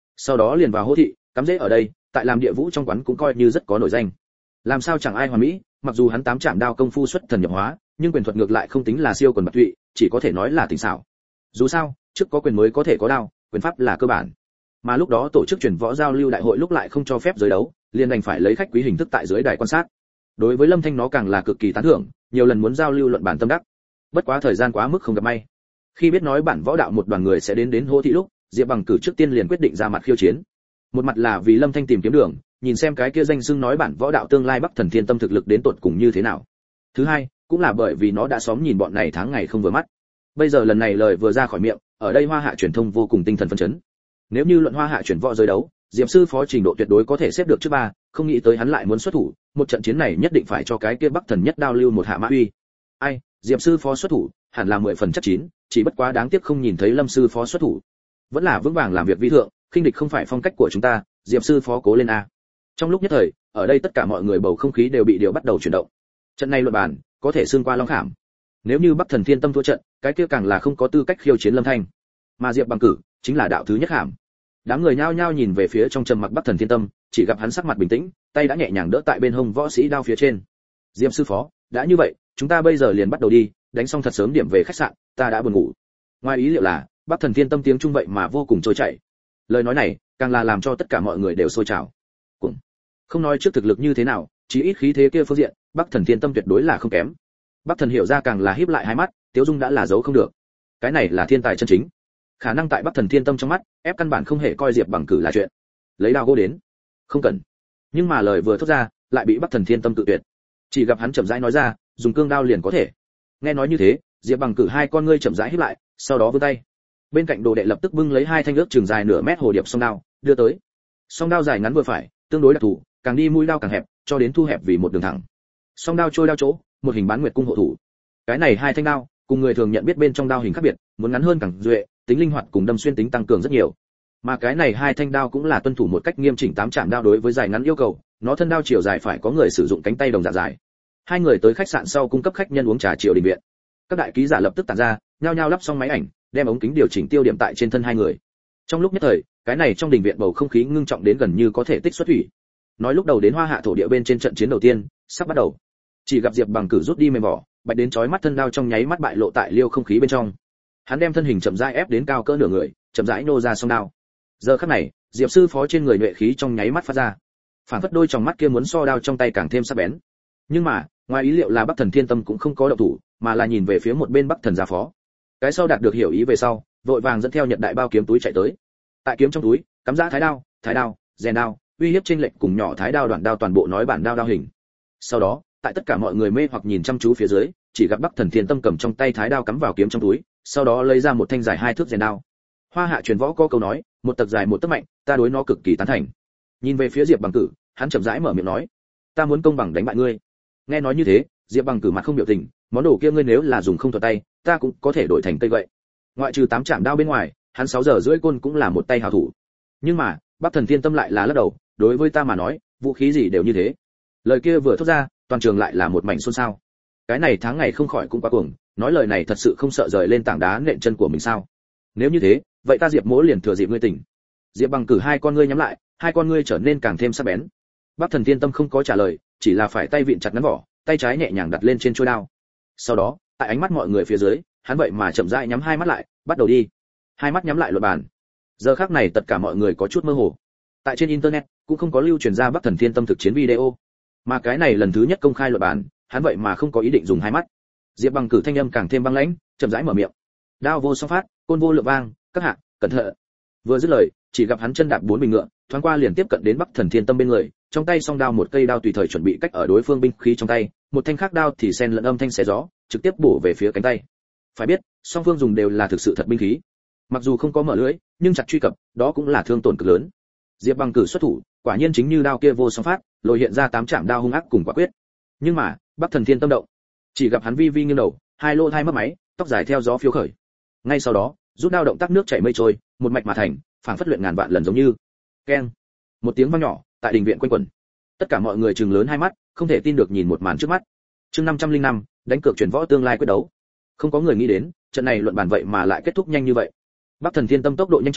sau đó liền vào hô thị, cắm rễ ở đây, tại làm địa vũ trong quán cũng coi như rất có nổi danh. Làm sao chẳng ai hoàn mỹ, mặc dù hắn 8 chạm đao công phu xuất thần nhập hóa, nhưng quyền thuật ngược lại không tính là siêu quần bạc tụy, chỉ có thể nói là tỉnh xảo. Dù sao, trước có quyền mới có thể có đao, quyền pháp là cơ bản. Mà lúc đó tổ chức truyền võ giao lưu đại hội lúc lại không cho phép giới đấu, liền đành phải lấy khách quý hình thức tại dưới đài quan sát. Đối với Lâm Thanh nó càng là cực kỳ tán thưởng, nhiều lần muốn giao lưu luận bản tâm đắc. Bất quá thời gian quá mức không gặp may. Khi biết nói bản võ đạo một đoàn người sẽ đến Hô thị lúc, Diệp Bằng Cử trước tiên liền quyết định ra mặt khiêu chiến. Một mặt là vì Lâm Thanh tìm kiếm đường, nhìn xem cái kia danh xưng nói bản võ đạo tương lai Bắc Thần Thiên Tâm thực lực đến tột cùng như thế nào. Thứ hai, cũng là bởi vì nó đã xóm nhìn bọn này tháng ngày không vừa mắt. Bây giờ lần này lời vừa ra khỏi miệng, ở đây Hoa Hạ truyền thông vô cùng tinh thần phấn chấn. Nếu như luận Hoa Hạ chuyển võ giới đấu, Diệp sư phó trình độ tuyệt đối có thể xếp được trước 3, không nghĩ tới hắn lại muốn xuất thủ, một trận chiến này nhất định phải cho cái kia Bắc Thần nhất đao lưu một hạ mã uy. Ai, Diệp sư phó xuất thủ, hẳn là 10 phần chắc chín, chỉ bất quá đáng tiếc không nhìn thấy Lâm sư phó xuất thủ. Vẫn là vững vàng làm việc vi thượng, khinh địch không phải phong cách của chúng ta, Diệp sư phó cố lên a. Trong lúc nhất thời, ở đây tất cả mọi người bầu không khí đều bị điều bắt đầu chuyển động. Trận này luận bàn, có thể xương qua long khảm. Nếu như Bắc Thần Thiên Tâm thua trận, cái kia càng là không có tư cách khiêu chiến Lâm Thanh. Mà Diệp Bằng Cử chính là đạo thứ nhất hàm. Đám người nhao nhao nhìn về phía trong trầm mặc Bắc Thần Thiên Tâm, chỉ gặp hắn sắc mặt bình tĩnh, tay đã nhẹ nhàng đỡ tại bên hông võ sĩ đao phía trên. Diệp sư phó, đã như vậy, chúng ta bây giờ liền bắt đầu đi, đánh xong thật sớm điểm về khách sạn, ta đã buồn ngủ. Ngoài ý liệu là, Bắc Thần Thiên Tâm tiếng trung vậy mà vô cùng trôi chảy. Lời nói này, càng là làm cho tất cả mọi người đều sôi trào. Cũng không nói trước thực lực như thế nào, chí ít khí thế kia phương diện, Bắc Thần Thiên Tâm tuyệt đối là không kém. Bắc Thần hiểu ra càng là híp lại hai mắt, Tiếu Dung đã là giấu không được. Cái này là thiên tài chân chính. Khả năng tại Bắc Thần Thiên Tâm trong mắt, ép căn bản không hề coi Diệp Bằng Cử là chuyện. Lấy đao gỗ đến, không cần. Nhưng mà lời vừa thốt ra, lại bị Bắc Thần Thiên Tâm tự tuyệt. Chỉ gặp hắn chậm rãi nói ra, dùng cương đao liền có thể. Nghe nói như thế, Diệp Bằng Cử hai con ngươi chậm rãi híp lại, sau đó vươn tay. Bên cạnh đồ đệ lập tức bưng lấy hai thanh ước chừng dài nửa mét hồ điệp song đao, đưa tới. Song đao dài ngắn vừa phải, tương đối đặc thù, càng đi mũi đao càng hẹp, cho đến thu hẹp vì một đường thẳng. Song đao trôi đao chỗ, một hình bán nguyệt cung hộ thủ. Cái này hai thanh đao, cùng người thường nhận biết bên trong đao hình khác biệt, muốn ngắn hơn càng duệ, tính linh hoạt cùng đâm xuyên tính tăng cường rất nhiều. Mà cái này hai thanh đao cũng là tuân thủ một cách nghiêm chỉnh 8 chạm đao đối với dài ngắn yêu cầu, nó thân đao chiều dài phải có người sử dụng cánh tay đồng dạng dài. Hai người tới khách sạn sau cung cấp khách nhân uống trà chiều đình viện. Các đại ký giả lập tức tản ra, nhao nhao lắp xong máy ảnh, đem ống kính điều chỉnh tiêu điểm tại trên thân hai người. Trong lúc nhất thời, cái này trong đình viện bầu không khí ngưng trọng đến gần như có thể tích xuất thủy. Nói lúc đầu đến Hoa Hạ thổ địa bên trên trận chiến đầu tiên, sắp bắt đầu. Chỉ gặp Diệp Bằng Cử rút đi mềm vỏ, bạch đến chói mắt thân đao trong nháy mắt bại lộ tại liêu không khí bên trong. Hắn đem thân hình chậm rãi ép đến cao cỡ nửa người, chậm rãi nô ra song đao. Giờ khắc này, Diệp sư phó trên người nhuệ khí trong nháy mắt phát ra. Phản phất đôi tròng mắt kia muốn so đao trong tay càng thêm sắc bén. Nhưng mà, ngoài ý liệu là Bắc Thần Thiên Tâm cũng không có động thủ, mà là nhìn về phía một bên Bắc Thần gia phó. Cái sau đạt được hiểu ý về sau, vội vàng dẫn theo Nhật Đại bao kiếm túi chạy tới. Tại kiếm trong túi, cắm giã thái đao, rèn đao, uy hiếp chênh lệch cùng nhỏ thái đao đoạn đao toàn bộ nói bản đao hình. Sau đó, tại tất cả mọi người mê hoặc nhìn chăm chú phía dưới, chỉ gặp Bắc Thần Thiên Tâm cầm trong tay thái đao cắm vào kiếm trong túi, sau đó lấy ra một thanh dài 2 thước rèn đao. Hoa Hạ truyền võ có câu nói, một tấc dài một tấc mạnh, ta đối nó cực kỳ tán thành. Nhìn về phía Diệp Bằng Cử, hắn chậm rãi mở miệng nói, ta muốn công bằng đánh bại ngươi. Nghe nói như thế, Diệp Bằng Cử mặt không biểu tình, món đồ kia ngươi nếu là dùng không thuận tay, ta cũng có thể đổi thành cây gậy. Ngoại trừ 8 chạm đao bên ngoài, hắn 6 giờ rưỡi côn cũng là một tay hảo thủ. Nhưng mà, Bắc Thần Thiên Tâm lại là lắc đầu, đối với ta mà nói, vũ khí gì đều như thế. Lời kia vừa thốt ra, toàn trường lại là một mảnh xôn xao. Cái này tháng ngày không khỏi cũng quá cuồng, nói lời này thật sự không sợ rời lên tảng đá nện chân của mình sao? Nếu như thế, vậy ta Diệp Mỗ liền thừa dịp ngươi tỉnh. Diệp Bằng Cử hai con ngươi nhắm lại, hai con ngươi trở nên càng thêm sắc bén. Bắc Thần Thiên Tâm không có trả lời, chỉ là phải tay vịn chặt ngắn vỏ, tay trái nhẹ nhàng đặt lên trên chuôi đao. Sau đó, tại ánh mắt mọi người phía dưới, hắn vậy mà chậm rãi nhắm hai mắt lại, bắt đầu đi. Hai mắt nhắm lại luận bàn. Giờ khắc này tất cả mọi người có chút mơ hồ. Tại trên internet cũng không có lưu truyền ra Bắc Thần Thiên Tâm thực chiến video, mà cái này lần thứ nhất công khai luận bàn, hắn vậy mà không có ý định dùng hai mắt. Diệp Bằng Cử thanh âm càng thêm băng lãnh, chậm rãi mở miệng. Đao vô song phát, côn vô lượng vang, các hạ, cẩn thận. Vừa dứt lời, chỉ gặp hắn chân đạp 4 bình ngựa, thoáng qua liền tiếp cận đến Bắc Thần Thiên Tâm bên người, trong tay song đao một cây đao tùy thời chuẩn bị cách ở đối phương binh khí trong tay, một thanh khác đao thì xen lẫn âm thanh xé gió, trực tiếp bổ về phía cánh tay. Phải biết, song phương dùng đều là thực sự thật binh khí. Mặc dù không có mở lưỡi, nhưng chặt truy cập, đó cũng là thương tổn cực lớn. Diệp Bằng Cử xuất thủ, quả nhiên chính như đao kia vô song phát, lôi hiện ra 8 chạm đao hung ác cùng quả quyết. Nhưng mà, Bắc Thần Thiên Tâm động, chỉ gặp hắn vi vi nghiêng đầu, hai lỗ hai mất máy, tóc dài theo gió phiêu khởi. Ngay sau đó, rút đao động tác nước chảy mây trôi, một mạch mà thành, phảng phất luyện ngàn vạn lần giống như. Keng. Một tiếng vang nhỏ, tại đình viện quanh quẩn. Tất cả mọi người trừng lớn hai mắt, không thể tin được nhìn một màn trước mắt. Chương 505, đánh cược chuyển võ tương lai quyết đấu. Không có người nghĩ đến, trận này luận bàn vậy mà lại kết thúc nhanh như vậy. Bắc Thần Thiên Tâm tốc độ nhanh chóng,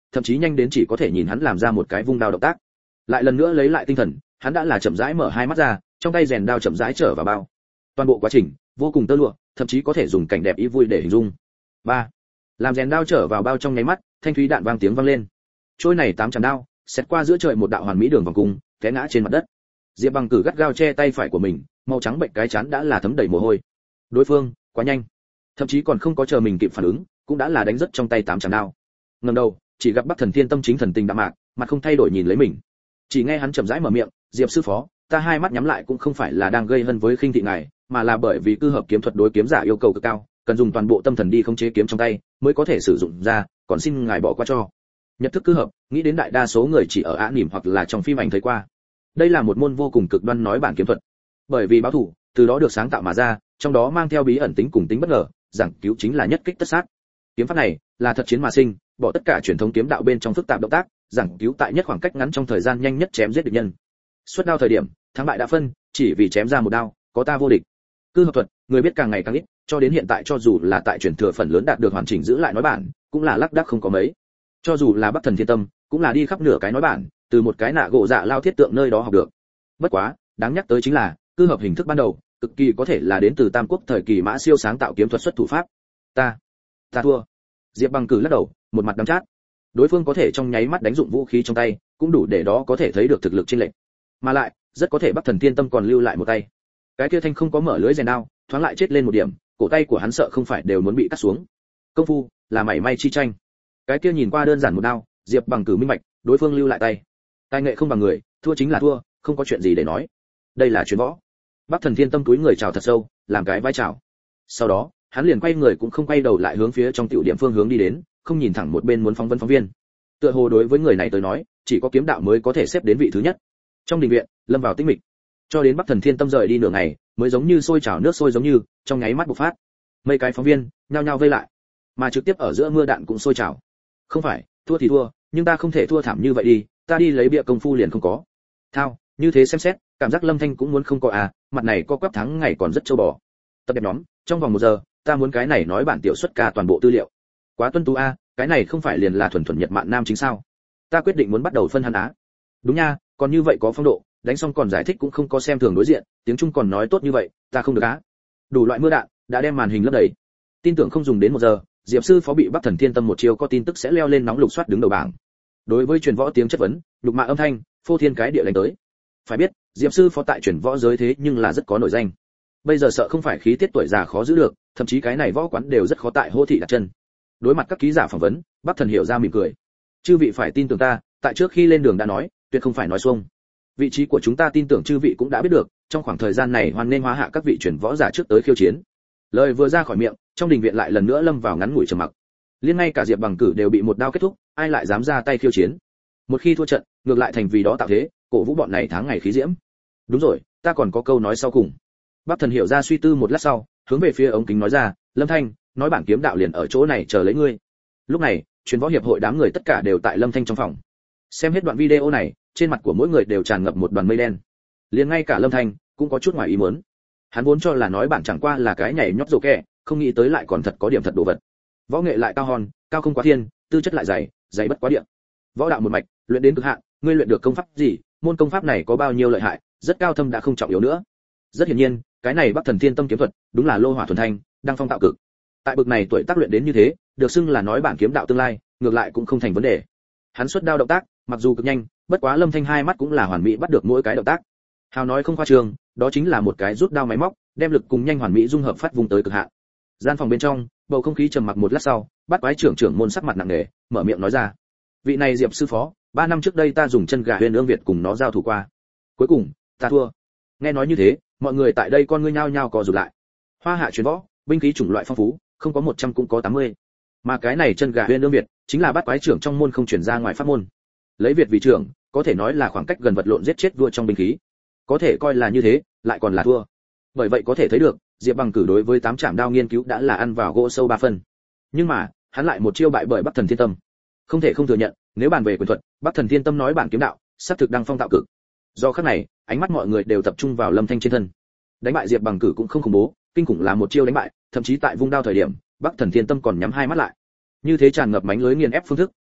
thậm chí nhanh đến chỉ có thể nhìn hắn làm ra một cái vung đao động tác. Lại lần nữa lấy lại tinh thần, hắn đã là chậm rãi mở hai mắt ra, trong tay rèn đao chậm rãi trở vào bao. Toàn bộ quá trình vô cùng tơ lụa, thậm chí có thể dùng cảnh đẹp ý vui để hình dung. 3. Làm rèn đao trở vào bao trong nháy mắt, thanh thúy đạn vang tiếng vang lên. Trôi này 800 đao, xét qua giữa trời một đạo hoàn mỹ đường vòng cung, té ngã trên mặt đất. Diệp Bằng Cử gắt gao che tay phải của mình, màu trắng bệnh cái chán đã là thấm đầy mồ hôi. Đối phương quá nhanh, thậm chí còn không có chờ mình kịp phản ứng, cũng đã là đánh rất trong tay 800 đao. Ngẩng đầu, chỉ gặp Bắc Thần Thiên Tâm chính thần tình đạm mạc, mặt không thay đổi nhìn lấy mình. Chỉ nghe hắn chậm rãi mở miệng, "Diệp sư phó, ta hai mắt nhắm lại cũng không phải là đang gây hấn với khinh thị ngài, mà là bởi vì cư hợp kiếm thuật đối kiếm giả yêu cầu cực cao, cần dùng toàn bộ tâm thần đi khống chế kiếm trong tay, mới có thể sử dụng ra, còn xin ngài bỏ qua cho." Nhật thức cư hợp, nghĩ đến đại đa số người chỉ ở ả nỉm hoặc là trong phim ảnh thấy qua. Đây là một môn vô cùng cực đoan nói bản kiếm thuật. Bởi vì báo thủ, từ đó được sáng tạo mà ra, trong đó mang theo bí ẩn tính cùng tính bất ngờ, giảng cứu chính là nhất kích tất sát. Kiếm pháp này là thật chiến mà sinh, bỏ tất cả truyền thống kiếm đạo bên trong phức tạp động tác, giảng cứu tại nhất khoảng cách ngắn trong thời gian nhanh nhất chém giết địch nhân. Xuất đao thời điểm, thắng bại đã phân, chỉ vì chém ra một đao, có ta vô địch. Cư hợp thuật, người biết càng ngày càng ít, cho đến hiện tại cho dù là tại truyền thừa phần lớn đạt được hoàn chỉnh giữ lại nói bản, cũng là lác đác không có mấy. Cho dù là Bắc Thần Thiên Tâm, cũng là đi khắp nửa cái nói bản, từ một cái nạ gỗ dạ lao thiết tượng nơi đó học được. Bất quá, đáng nhắc tới chính là, cư hợp hình thức ban đầu, cực kỳ có thể là đến từ Tam Quốc thời kỳ Mã Siêu sáng tạo kiếm thuật xuất thủ pháp. Ta thua. Diệp Bằng Cử lắc đầu, một mặt đắng chát. Đối phương có thể trong nháy mắt đánh dụng vũ khí trong tay, cũng đủ để đó có thể thấy được thực lực chênh lệch. Mà lại, rất có thể Bắc Thần Thiên Tâm còn lưu lại một tay. Cái kia thanh không có mở lưới rèn đao, thoáng lại chết lên một điểm, cổ tay của hắn sợ không phải đều muốn bị cắt xuống. Công phu là mảy may chi tranh. Cái kia nhìn qua đơn giản một đao, Diệp Bằng Cử minh bạch, đối phương lưu lại tay. Tài nghệ không bằng người, thua chính là thua, không có chuyện gì để nói. Đây là chuyến võ. Bắc Thần Thiên Tâm túi người chào thật sâu, làm cái vai chào. Sau đó, hắn liền quay người cũng không quay đầu lại hướng phía trong tiểu điểm phương hướng đi đến, không nhìn thẳng một bên muốn phóng vấn phóng viên. Tựa hồ đối với người này tới nói, chỉ có kiếm đạo mới có thể xếp đến vị thứ nhất. Trong đình viện, lâm vào tĩnh mịch. Cho đến Bắc Thần Thiên Tâm rời đi nửa ngày, mới giống như sôi trào nước sôi giống như, trong nháy mắt bộc phát. Mấy cái phóng viên nhao nhao vây lại, mà trực tiếp ở giữa mưa đạn cũng sôi trào. Không phải, thua thì thua, nhưng ta không thể thua thảm như vậy đi, ta đi lấy bịa công phu liền không có. Thao, như thế xem xét, cảm giác Lâm Thanh cũng muốn không có à, mặt này co quắp thắng ngày còn rất châu bò. Tập đẹp nhóm, trong vòng 1 giờ, ta muốn cái này nói bản tiểu xuất ca toàn bộ tư liệu. Quá tuân tú a, cái này không phải liền là thuần thuần Nhật Mạn Nam chính sao? Ta quyết định muốn bắt đầu phân hắn á. Đúng nha, còn như vậy có phong độ, đánh xong còn giải thích cũng không có xem thường đối diện, tiếng Trung còn nói tốt như vậy, ta không được á. Đủ loại mưa đạn đã đem màn hình lấp đầy. Tin tưởng không dùng đến 1 giờ, Diệp sư phó bị Bắc Thần Thiên Tâm một chiêu có tin tức sẽ leo lên nóng lục soát đứng đầu bảng. Đối với truyền võ tiếng chất vấn, lục mạ âm thanh, phô thiên cái địa đánh tới. Phải biết, Diệp sư phó tại truyền võ giới thế nhưng là rất có nổi danh. Bây giờ sợ không phải khí tiết tuổi già khó giữ được, thậm chí cái này võ quán đều rất khó tại hô thị đặt chân. Đối mặt các ký giả phỏng vấn, Bắc Thần hiểu ra mỉm cười. Chư vị phải tin tưởng ta, tại trước khi lên đường đã nói, tuyệt không phải nói xuông. Vị trí của chúng ta tin tưởng chư vị cũng đã biết được, trong khoảng thời gian này hoan nên hóa hạ các vị truyền võ giả trước tới khiêu chiến. Lời vừa ra khỏi miệng, trong đình viện lại lần nữa lâm vào ngắn ngủi trầm mặc. Liên ngay cả Diệp Bằng Cử đều bị một đao kết thúc, ai lại dám ra tay khiêu chiến? Một khi thua trận, ngược lại thành vì đó tạo thế, cổ vũ bọn này tháng ngày khí diễm. Đúng rồi, ta còn có câu nói sau cùng. Bắc Thần hiểu ra suy tư một lát sau, hướng về phía ống kính nói ra, Lâm Thanh, nói bản kiếm đạo liền ở chỗ này chờ lấy ngươi. Lúc này, truyền võ hiệp hội đám người tất cả đều tại Lâm Thanh trong phòng. Xem hết đoạn video này, trên mặt của mỗi người đều tràn ngập một đoàn mây đen. Liền ngay cả Lâm Thanh cũng có chút ngoài ý muốn. Hắn vốn cho là nói bản chẳng qua là cái nhảy nhót rồ kẹ, không nghĩ tới lại còn thật có điểm thật đồ vật. Võ nghệ lại cao hòn, cao không quá thiên, tư chất lại dày, dày bất quá điện. Võ đạo một mạch, luyện đến cực hạn, ngươi luyện được công pháp gì, môn công pháp này có bao nhiêu lợi hại, rất cao thâm đã không trọng yếu nữa. Rất hiển nhiên, cái này Bắc Thần Thiên Tâm kiếm thuật, đúng là lô hỏa thuần thanh, đang phong tạo cực. Tại bực này tuổi tác luyện đến như thế, được xưng là nói bản kiếm đạo tương lai, ngược lại cũng không thành vấn đề. Hắn xuất đao động tác, mặc dù cực nhanh, bất quá Lâm Thanh hai mắt cũng là hoàn mỹ bắt được mỗi cái động tác. Hào nói không khoa trương, đó chính là một cái rút đao máy móc, đem lực cùng nhanh hoàn mỹ dung hợp phát vùng tới cực hạn. Gian phòng bên trong, bầu không khí trầm mặc một lát sau, Bát Quái trưởng môn sắc mặt nặng nề, mở miệng nói ra: "Vị này Diệp sư phó, 3 năm trước đây ta dùng chân gà Huyền Ương Việt cùng nó giao thủ qua. Cuối cùng, ta thua." Nghe nói như thế, mọi người tại đây con ngươi nhao nhao co rụt lại. Hoa hạ truyền võ, binh khí chủng loại phong phú, không có 100 cũng có 80. Mà cái này chân gà Huyền Ương Việt, chính là Bát Quái trưởng trong môn không chuyển ra ngoài pháp môn. Lấy Việt vì trưởng, có thể nói là khoảng cách gần vật lộn giết chết vua trong binh khí. Có thể coi là như thế, lại còn là thua. Bởi vậy có thể thấy được, Diệp Bằng Cử đối với 8 trảm đao nghiên cứu đã là ăn vào gỗ sâu 3 phần. Nhưng mà, hắn lại một chiêu bại bởi Bắc Thần Thiên Tâm. Không thể không thừa nhận, nếu bàn về quyền thuật, Bắc Thần Thiên Tâm nói bản kiếm đạo, sắp thực đăng phong tạo cực. Do khắc này, ánh mắt mọi người đều tập trung vào Lâm Thanh trên thân. Đánh bại Diệp Bằng Cử cũng không khủng bố, kinh khủng là một chiêu đánh bại, thậm chí tại vung đao thời điểm, Bắc Thần Thiên Tâm còn nhắm hai mắt lại. Như thế tràn ngập mánh lưới nghiền ép phương thức,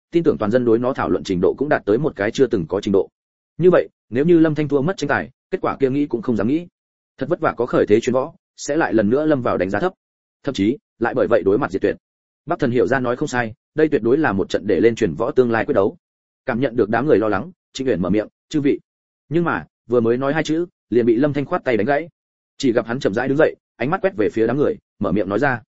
tin tưởng toàn dân đối nó thảo luận trình độ cũng đạt tới một cái chưa từng có trình độ. Như vậy, nếu như Lâm Thanh thua mất tranh tài, kết quả kia nghĩ cũng không dám nghĩ. Thật vất vả có khởi thế chuyên võ, sẽ lại lần nữa lâm vào đánh giá thấp. Thậm chí, lại bởi vậy đối mặt diệt tuyệt. Bắc Thần hiểu ra nói không sai, đây tuyệt đối là một trận để lên truyền võ tương lai quyết đấu. Cảm nhận được đám người lo lắng, Trịnh Uyển mở miệng, "Chư vị." Nhưng mà, vừa mới nói hai chữ, liền bị Lâm Thanh khoát tay đánh gãy. Chỉ gặp hắn chậm rãi đứng dậy, ánh mắt quét về phía đám người, mở miệng nói ra: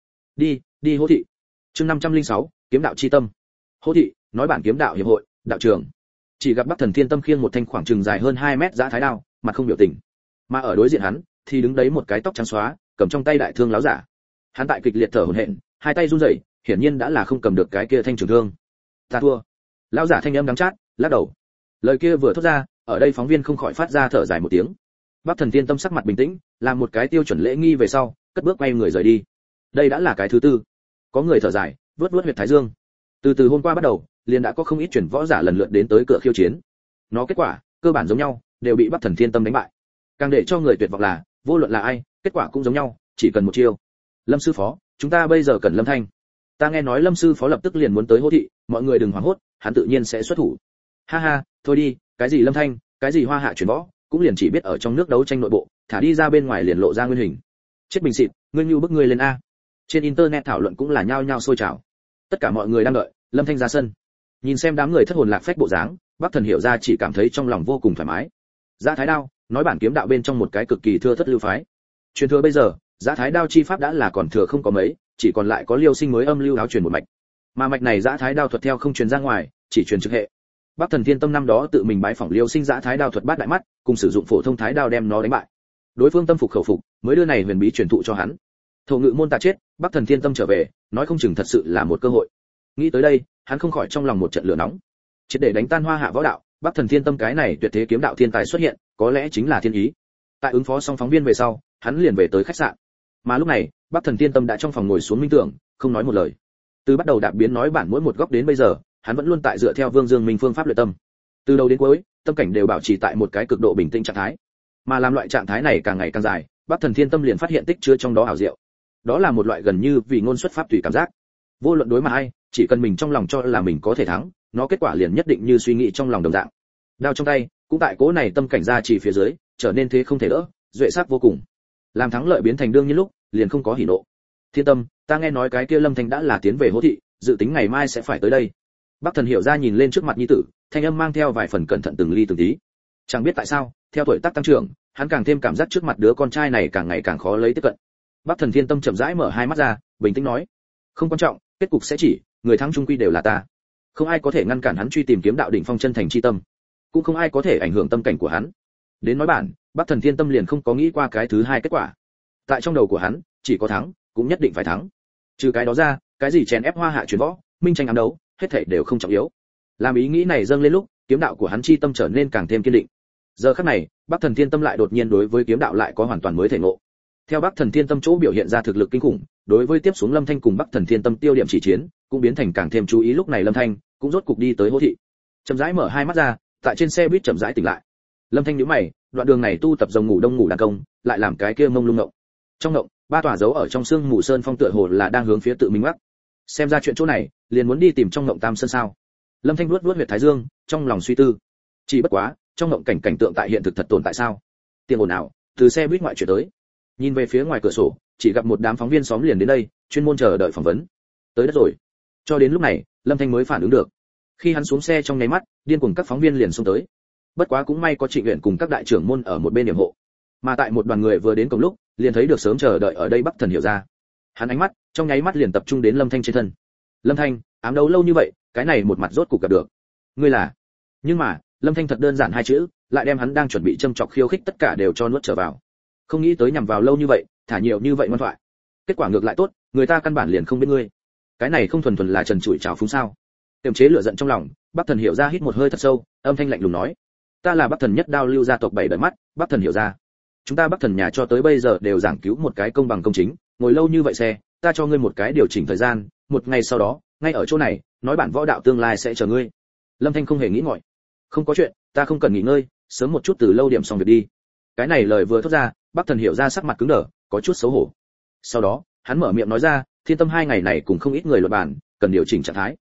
đi Hỗ thị." Chương 506, kiếm đạo chi tâm. Hỗ thị, nói bản kiếm đạo hiệp hội, đạo trưởng. Chỉ gặp Bắc Thần Thiên Tâm khiêng một thanh khoảng chừng dài hơn 2 mét dã thái đao, mặt không biểu tình. Mà ở đối diện hắn, thì đứng đấy một cái tóc trắng xóa, cầm trong tay đại thương láo giả. Hắn tại kịch liệt thở hổn hển, hai tay run rẩy, hiển nhiên đã là không cầm được cái kia thanh trường thương. "Ta thua." Lão giả thanh âm đắng chát, lắc đầu. Lời kia vừa thốt ra, ở đây phóng viên không khỏi phát ra thở dài một tiếng. Bắc Thần Thiên Tâm sắc mặt bình tĩnh, làm một cái tiêu chuẩn lễ nghi về sau, cất bước quay người rời đi. Đây đã là cái thứ tư. Có người thở dài, vuốt huyệt thái dương. Từ hôm qua bắt đầu, liền đã có không ít chuyển võ giả lần lượt đến tới cửa khiêu chiến. Nó kết quả, cơ bản giống nhau, đều bị Bắc Thần Thiên Tâm đánh bại. Càng để cho người tuyệt vọng là, vô luận là ai, kết quả cũng giống nhau, chỉ cần một chiêu. Lâm sư phó, chúng ta bây giờ cần Lâm Thanh. Ta nghe nói Lâm sư phó lập tức liền muốn tới Hỗ thị, mọi người đừng hoảng hốt, hắn tự nhiên sẽ xuất thủ. Ha ha, thôi đi, cái gì Lâm Thanh, cái gì hoa hạ chuyển võ, cũng liền chỉ biết ở trong nước đấu tranh nội bộ, thả đi ra bên ngoài liền lộ ra nguyên hình. Chết bình xịt, ngươi như bức ngươi lên a. Trên internet thảo luận cũng là nhao nhao sôi trào. Tất cả mọi người đang đợi Lâm Thanh ra sân. Nhìn xem đám người thất hồn lạc phách bộ dáng, Bắc Thần hiểu ra chỉ cảm thấy trong lòng vô cùng thoải mái. Dã Thái Đao, nói bản kiếm đạo bên trong một cái cực kỳ thưa thất lưu phái. Truyền thừa bây giờ, Dã Thái Đao chi pháp đã là còn thừa không có mấy, chỉ còn lại có Liêu Sinh mới âm lưu áo truyền một mạch. Mà mạch này Dã Thái Đao thuật theo không truyền ra ngoài, chỉ truyền trực hệ. Bắc Thần Thiên Tâm năm đó tự mình bái phỏng Liêu Sinh Dã Thái Đao thuật bát đại mắt, cùng sử dụng phổ thông thái đao đem nó đánh bại. Đối phương tâm phục khẩu phục, mới đưa này huyền bí truyền thụ cho hắn. Thổ Ngự môn ta chết, Bắc Thần Thiên Tâm trở về, nói không chừng thật sự là một cơ hội. Nghĩ tới đây, hắn không khỏi trong lòng một trận lửa nóng. Triệt để đánh tan hoa hạ võ đạo, Bắc Thần Thiên Tâm cái này tuyệt thế kiếm đạo thiên tài xuất hiện, có lẽ chính là thiên ý. Tại ứng phó xong phóng viên về sau, hắn liền về tới khách sạn. Mà lúc này, Bắc Thần Thiên Tâm đã trong phòng ngồi xuống minh tưởng, không nói một lời. Từ bắt đầu đạp biến nói bản mỗi một góc đến bây giờ, hắn vẫn luôn tại dựa theo Vương Dương Minh phương pháp luyện tâm. Từ đầu đến cuối, tâm cảnh đều bảo trì tại một cái cực độ bình tĩnh trạng thái. Mà làm loại trạng thái này càng ngày càng dài, Bắc Thần Thiên Tâm liền phát hiện tích chứa trong đó ảo diệu. Đó là một loại gần như vì ngôn xuất pháp tùy cảm giác. Vô luận đối mặt ai, chỉ cần mình trong lòng cho là mình có thể thắng, nó kết quả liền nhất định như suy nghĩ trong lòng đồng dạng. Đao trong tay, cũng tại cố này tâm cảnh ra chỉ phía dưới, trở nên thế không thể đỡ, duệ sắc vô cùng. Làm thắng lợi biến thành đương nhiên lúc, liền không có hỉ nộ. Thiên Tâm, ta nghe nói cái kia Lâm Thanh đã là tiến về Hỗ thị, dự tính ngày mai sẽ phải tới đây. Bắc Thần hiểu ra nhìn lên trước mặt nhi tử, thanh âm mang theo vài phần cẩn thận từng ly từng tí. Chẳng biết tại sao, theo tuổi tác tăng trưởng, hắn càng thêm cảm giác trước mặt đứa con trai này càng ngày càng khó lấy tiếp cận. Bắc Thần Thiên Tâm chậm rãi mở hai mắt ra, bình tĩnh nói: "Không quan trọng, kết cục sẽ chỉ, người thắng chung quy đều là ta. Không ai có thể ngăn cản hắn truy tìm kiếm đạo đỉnh phong chân thành chi tâm, cũng không ai có thể ảnh hưởng tâm cảnh của hắn." Đến nói bản, Bắc Thần Thiên Tâm liền không có nghĩ qua cái thứ hai kết quả. Tại trong đầu của hắn, chỉ có thắng, cũng nhất định phải thắng. Trừ cái đó ra, cái gì chèn ép hoa hạ truyền võ, minh tranh ám đấu, hết thảy đều không trọng yếu. Làm ý nghĩ này dâng lên lúc, kiếm đạo của hắn chi tâm trở nên càng thêm kiên định. Giờ khắc này, Bắc Thần Thiên Tâm lại đột nhiên đối với kiếm đạo lại có hoàn toàn mới thể ngộ. Theo Bắc Thần Thiên Tâm chỗ biểu hiện ra thực lực kinh khủng, đối với tiếp xuống Lâm Thanh cùng Bắc Thần Thiên Tâm tiêu điểm chỉ chiến, cũng biến thành càng thêm chú ý. Lúc này Lâm Thanh cũng rốt cục đi tới Hỗ thị. Chậm rãi mở hai mắt ra, tại trên xe buýt chậm rãi tỉnh lại. Lâm Thanh nhíu mày, đoạn đường này tu tập rồng ngủ đông ngủ đàn công, lại làm cái kia mông lung ngộng. Trong ngộng, ba tòa dấu ở trong xương mù sơn phong tựa hồ là đang hướng phía tự mình mắc. Xem ra chuyện chỗ này, liền muốn đi tìm trong ngộng Tam Sơn sao? Lâm Thanh vuốt huyệt thái dương, trong lòng suy tư. Chỉ bất quá, trong ngộng cảnh tượng tại hiện thực thật tồn tại sao? Tiếng ồn ào từ xe buýt ngoại chuyển tới. Nhìn về phía ngoài cửa sổ, chỉ gặp một đám phóng viên xóm liền đến đây, chuyên môn chờ đợi phỏng vấn. Tới đất rồi. Cho đến lúc này, Lâm Thanh mới phản ứng được. Khi hắn xuống xe trong nháy mắt, điên cuồng các phóng viên liền xông tới. Bất quá cũng may có Trịnh Uyển cùng các đại trưởng môn ở một bên điểm hộ. Mà tại một đoàn người vừa đến cùng lúc, liền thấy được sớm chờ đợi ở đây Bắc Thần hiểu ra. Hắn ánh mắt trong nháy mắt liền tập trung đến Lâm Thanh trên thân. Lâm Thanh, ám đấu lâu như vậy, cái này một mặt rốt cục gặp được. Ngươi là? Nhưng mà, Lâm Thanh thật đơn giản hai chữ, lại đem hắn đang chuẩn bị châm chọc khiêu khích tất cả đều cho nuốt trở vào. Không nghĩ tới nhằm vào lâu như vậy, thả nhiều như vậy ngoan thoại. Kết quả ngược lại tốt, người ta căn bản liền không biết ngươi. Cái này không thuần thuần là trần trụi trào phúng sao? Kiềm chế lửa giận trong lòng, Bắc Thần hiểu ra hít một hơi thật sâu, âm thanh lạnh lùng nói: "Ta là Bắc Thần Nhất Đao lưu gia tộc bảy đời mắt, Bắc Thần hiểu ra. Chúng ta Bắc Thần nhà cho tới bây giờ đều giảng cứu một cái công bằng công chính, ngồi lâu như vậy xe, ta cho ngươi một cái điều chỉnh thời gian, một ngày sau đó, ngay ở chỗ này, nói bản võ đạo tương lai sẽ chờ ngươi." Lâm Thanh không hề nghĩ ngợi. "Không có chuyện, ta không cần nghỉ ngơi, sớm một chút từ lâu điểm xong việc đi." Cái này lời vừa thốt ra, Bắc Thần hiểu ra sắc mặt cứng đờ, có chút xấu hổ. Sau đó, hắn mở miệng nói ra: "Thiên Tâm hai ngày này cùng không ít người luận bàn, cần điều chỉnh trạng thái.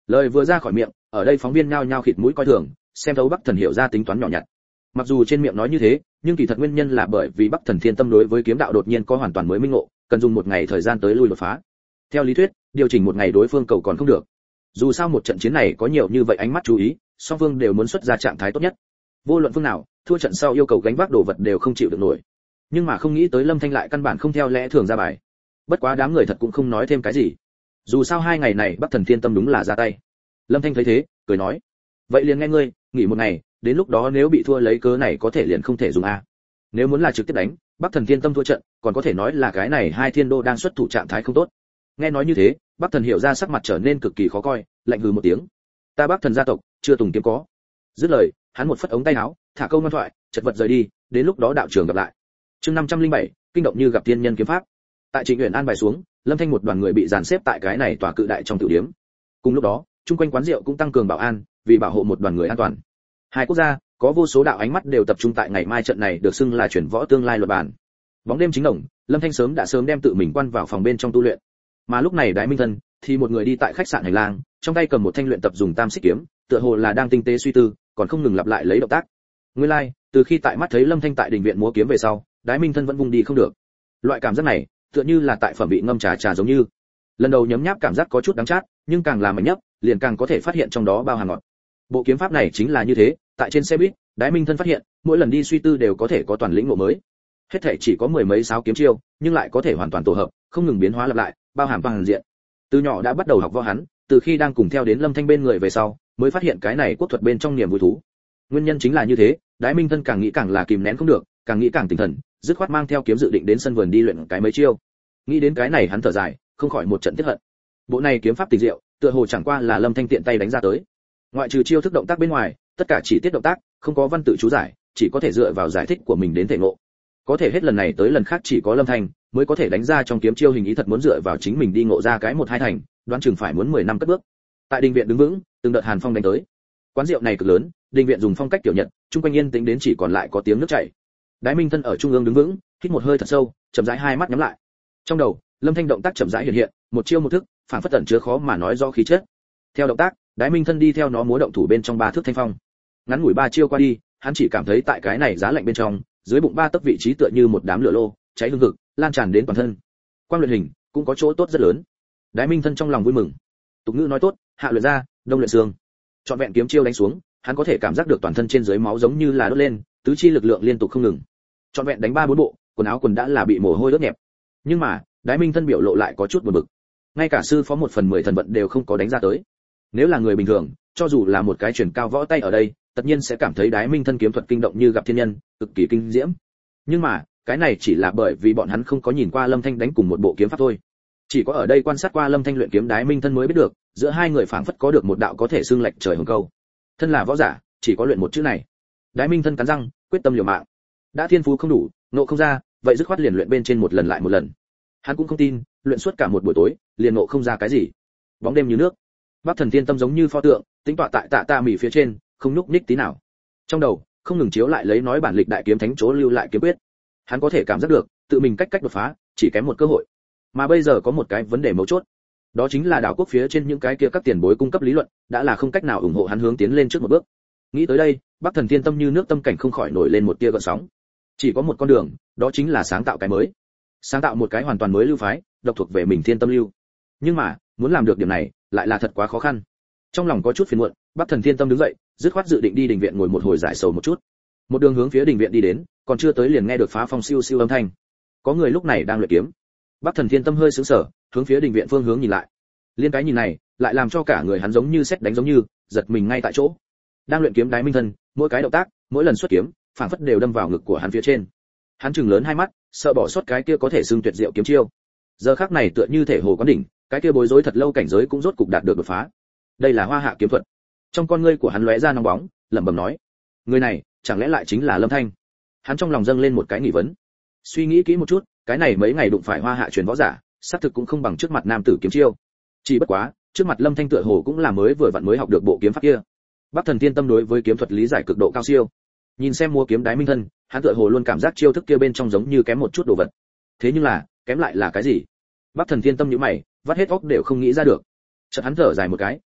Lời vừa ra khỏi miệng, ở đây phóng viên nhao nhao khịt mũi coi thường, xem thấu Bắc Thần hiểu ra tính toán nhỏ nhặt. Mặc dù trên miệng nói như thế, nhưng kỳ thật nguyên nhân là bởi vì Bắc Thần Thiên Tâm đối với kiếm đạo đột nhiên có hoàn toàn mới minh ngộ, cần dùng một ngày thời gian tới lui đột phá. Theo lý thuyết, điều chỉnh một ngày đối phương cầu còn không được. Dù sao một trận chiến này có nhiều như vậy ánh mắt chú ý, song phương đều muốn xuất ra trạng thái tốt nhất. Vô luận phương nào, thua trận sau yêu cầu gánh vác đồ vật đều không chịu được nổi. Nhưng mà không nghĩ tới Lâm Thanh lại căn bản không theo lẽ thường ra bài. Bất quá đám người thật cũng không nói thêm cái gì. Dù sao 2 ngày này Bắc Thần Thiên Tâm đúng là ra tay. Lâm Thanh thấy thế, cười nói: "Vậy liền nghe ngươi, nghỉ một ngày, đến lúc đó nếu bị thua lấy cớ này có thể liền không thể dùng a. Nếu muốn là trực tiếp đánh, Bắc Thần Thiên Tâm thua trận, còn có thể nói là cái này hai thiên đô đang xuất thủ trạng thái không tốt." Nghe nói như thế, Bắc Thần hiểu ra sắc mặt trở nên cực kỳ khó coi, lạnh hừ một tiếng: "Ta Bắc Thần gia tộc, chưa từng kiếm có." Dứt lời, hắn một phất ống tay áo, thả câu ngoan thoại, chật vật rời đi, đến lúc đó đạo trường gặp lại. Chương 507, kinh động như gặp tiên nhân kiếm pháp. Tại Trịnh Uyển an bài xuống, Lâm Thanh một đoàn người bị dàn xếp tại cái này tòa cự đại trong tiểu điếm. Cùng lúc đó, chung quanh quán rượu cũng tăng cường bảo an, vì bảo hộ một đoàn người an toàn. Hai quốc gia có vô số đạo ánh mắt đều tập trung tại ngày mai trận này được xưng là chuyển võ tương lai luật bản. Bóng đêm chính đồng, Lâm Thanh đã sớm đem tự mình quan vào phòng bên trong tu luyện. Mà lúc này Đái Minh Thân thì một người đi tại khách sạn hành lang, trong tay cầm một thanh luyện tập dùng tam xích kiếm, tựa hồ là đang tinh tế suy tư, còn không ngừng lặp lại lấy động tác. Nguyên lai, từ khi tại mắt thấy Lâm Thanh tại đình viện múa kiếm về sau, Đái Minh Thân vẫn vùng đi không được. Loại cảm giác này, tựa như là tại phẩm vị ngâm trà giống như. Lần đầu nhấm nháp cảm giác có chút đắng chát, nhưng càng làm mạnh nhấp, liền càng có thể phát hiện trong đó bao hàm ngọt. Bộ kiếm pháp này chính là như thế, tại trên xe buýt, Đái Minh Thân phát hiện, mỗi lần đi suy tư đều có thể có toàn lĩnh ngộ mới. Hết thể chỉ có 10 mấy sáu kiếm chiêu, nhưng lại có thể hoàn toàn tổ hợp, không ngừng biến hóa lặp lại, bao hàm toàn diện. Từ nhỏ đã bắt đầu học võ hắn, từ khi đang cùng theo đến Lâm Thanh bên người về sau, mới phát hiện cái này quốc thuật bên trong niềm vui thú. Nguyên nhân chính là như thế, Đái Minh Thân càng nghĩ càng là kìm nén không được, càng nghĩ càng tinh thần, dứt khoát mang theo kiếm dự định đến sân vườn đi luyện cái mấy chiêu. Nghĩ đến cái này hắn thở dài, không khỏi một trận tiếc hận. Bộ này kiếm pháp tình diệu, tựa hồ chẳng qua là Lâm Thanh tiện tay đánh ra tới. Ngoại trừ chiêu thức động tác bên ngoài, tất cả chỉ tiết động tác, không có văn tự chú giải, chỉ có thể dựa vào giải thích của mình đến thể ngộ. Có thể hết lần này tới lần khác chỉ có Lâm Thanh mới có thể đánh ra trong kiếm chiêu hình ý thật muốn dựa vào chính mình đi ngộ ra cái một hai thành, đoán chừng phải muốn 10 năm cất bước. Tại đình viện đứng vững, từng đợt hàn phong đánh tới. Quán rượu này cực lớn, đình viện dùng phong cách tiểu Nhật, trung quanh yên tĩnh đến chỉ còn lại có tiếng nước chảy. Đái Minh Thân ở trung ương đứng vững, hít một hơi thật sâu, chậm rãi hai mắt nhắm lại. Trong đầu, Lâm Thanh động tác chậm rãi hiện hiện, một chiêu một thức, phản phất tẩn chứa khó mà nói do khí chất. Theo động tác, Đái Minh Thân đi theo nó múa động thủ bên trong 3 thước thanh phong. Ngắn ngủi 3 chiêu qua đi, hắn chỉ cảm thấy tại cái này giá lạnh bên trong, dưới bụng 3 tấc vị trí tựa như một đám lửa lô, cháy hừng hực, lan tràn đến toàn thân. Quang luyện hình cũng có chỗ tốt rất lớn. Đái Minh Thân trong lòng vui mừng. Tục ngữ nói tốt, hạ luyện da, đông luyện xương. Trọn vẹn kiếm chiêu đánh xuống, hắn có thể cảm giác được toàn thân trên dưới máu giống như là đốt lên, tứ chi lực lượng liên tục không ngừng. Trọn vẹn đánh 3-4 bộ, quần áo quần đã là bị mồ hôi ướt nhẹp. Nhưng mà, Đái Minh Thân biểu lộ lại có chút buồn bực. Ngay cả sư phó 1/10 thần vận đều không có đánh ra tới. Nếu là người bình thường, cho dù là một cái truyền cao võ tay ở đây, tất nhiên sẽ cảm thấy Đái Minh Thân kiếm thuật kinh động như gặp thiên nhân, cực kỳ kinh diễm. Nhưng mà, cái này chỉ là bởi vì bọn hắn không có nhìn qua Lâm Thanh đánh cùng một bộ kiếm pháp thôi. Chỉ có ở đây quan sát qua Lâm Thanh luyện kiếm Đái Minh Thân mới biết được, giữa hai người phảng phất có được một đạo có thể xưng lệch trời hồng câu. Thân là võ giả, chỉ có luyện một chữ này. Đái Minh Thân cắn răng, quyết tâm liều mạng. Đã thiên phú không đủ, nộ không ra, vậy dứt khoát liền luyện bên trên một lần lại một lần. Hắn cũng không tin, luyện suốt cả một buổi tối, liền nộ không ra cái gì. Bóng đêm như nước, Bắc Thần Thiên Tâm giống như pho tượng, tính tọa tại tạ mỉ phía trên, không nhúc nhích tí nào. Trong đầu, không ngừng chiếu lại lấy nói bản lịch đại kiếm thánh chỗ lưu lại kiếm quyết. Hắn có thể cảm giác được, tự mình cách đột phá, chỉ kém một cơ hội. Mà bây giờ có một cái vấn đề mấu chốt, đó chính là đảo quốc phía trên những cái kia các tiền bối cung cấp lý luận, đã là không cách nào ủng hộ hắn hướng tiến lên trước một bước. Nghĩ tới đây, Bắc Thần Thiên Tâm như nước tâm cảnh không khỏi nổi lên một tia gợn sóng. Chỉ có một con đường, đó chính là sáng tạo cái mới. Sáng tạo một cái hoàn toàn mới lưu phái, độc thuộc về mình Thiên Tâm lưu. Nhưng mà, muốn làm được điểm này, lại là thật quá khó khăn. Trong lòng có chút phiền muộn, Bắc Thần Thiên Tâm đứng dậy, dứt khoát dự định đi đình viện ngồi một hồi giải sầu một chút. Một đường hướng phía đình viện đi đến, còn chưa tới liền nghe được phá phong siêu siêu âm thanh. Có người lúc này đang luyện kiếm. Bắc Thần Thiên Tâm hơi sững sờ, hướng phía đình viện phương hướng nhìn lại. Liên cái nhìn này, lại làm cho cả người hắn giống như sét đánh giống như, giật mình ngay tại chỗ. Đang luyện kiếm Đái Minh Thân, mỗi cái động tác, mỗi lần xuất kiếm, phảng phất đều đâm vào ngực của hắn phía trên. Hắn trừng lớn hai mắt, sợ bỏ sót cái kia có thể xưng tuyệt diệu kiếm chiêu. Giờ khắc này tựa như thể hồ quán đỉnh, cái kia bối rối thật lâu cảnh giới cũng rốt cục đạt được đột phá. Đây là Hoa Hạ kiếm thuật. Trong con ngươi của hắn lóe ra nóng bóng, lẩm bẩm nói: người này, chẳng lẽ lại chính là Lâm Thanh? Hắn trong lòng dâng lên một cái nghi vấn. Suy nghĩ kỹ một chút, cái này mấy ngày đụng phải Hoa Hạ truyền võ giả, xác thực cũng không bằng trước mặt nam tử kiếm chiêu. Chỉ bất quá, trước mặt Lâm Thanh tựa hồ cũng là mới vừa vặn mới học được bộ kiếm pháp kia. Bắc Thần Thiên Tâm đối với kiếm thuật lý giải cực độ cao siêu. Nhìn xem mua kiếm Đái Minh Thân, hắn tựa hồ luôn cảm giác chiêu thức kia bên trong giống như kém một chút đồ vật. Thế nhưng là, kém lại là cái gì? Bắc Thần Thiên Tâm nhíu mày, vắt hết óc đều không nghĩ ra được. Chợt hắn thở dài một cái,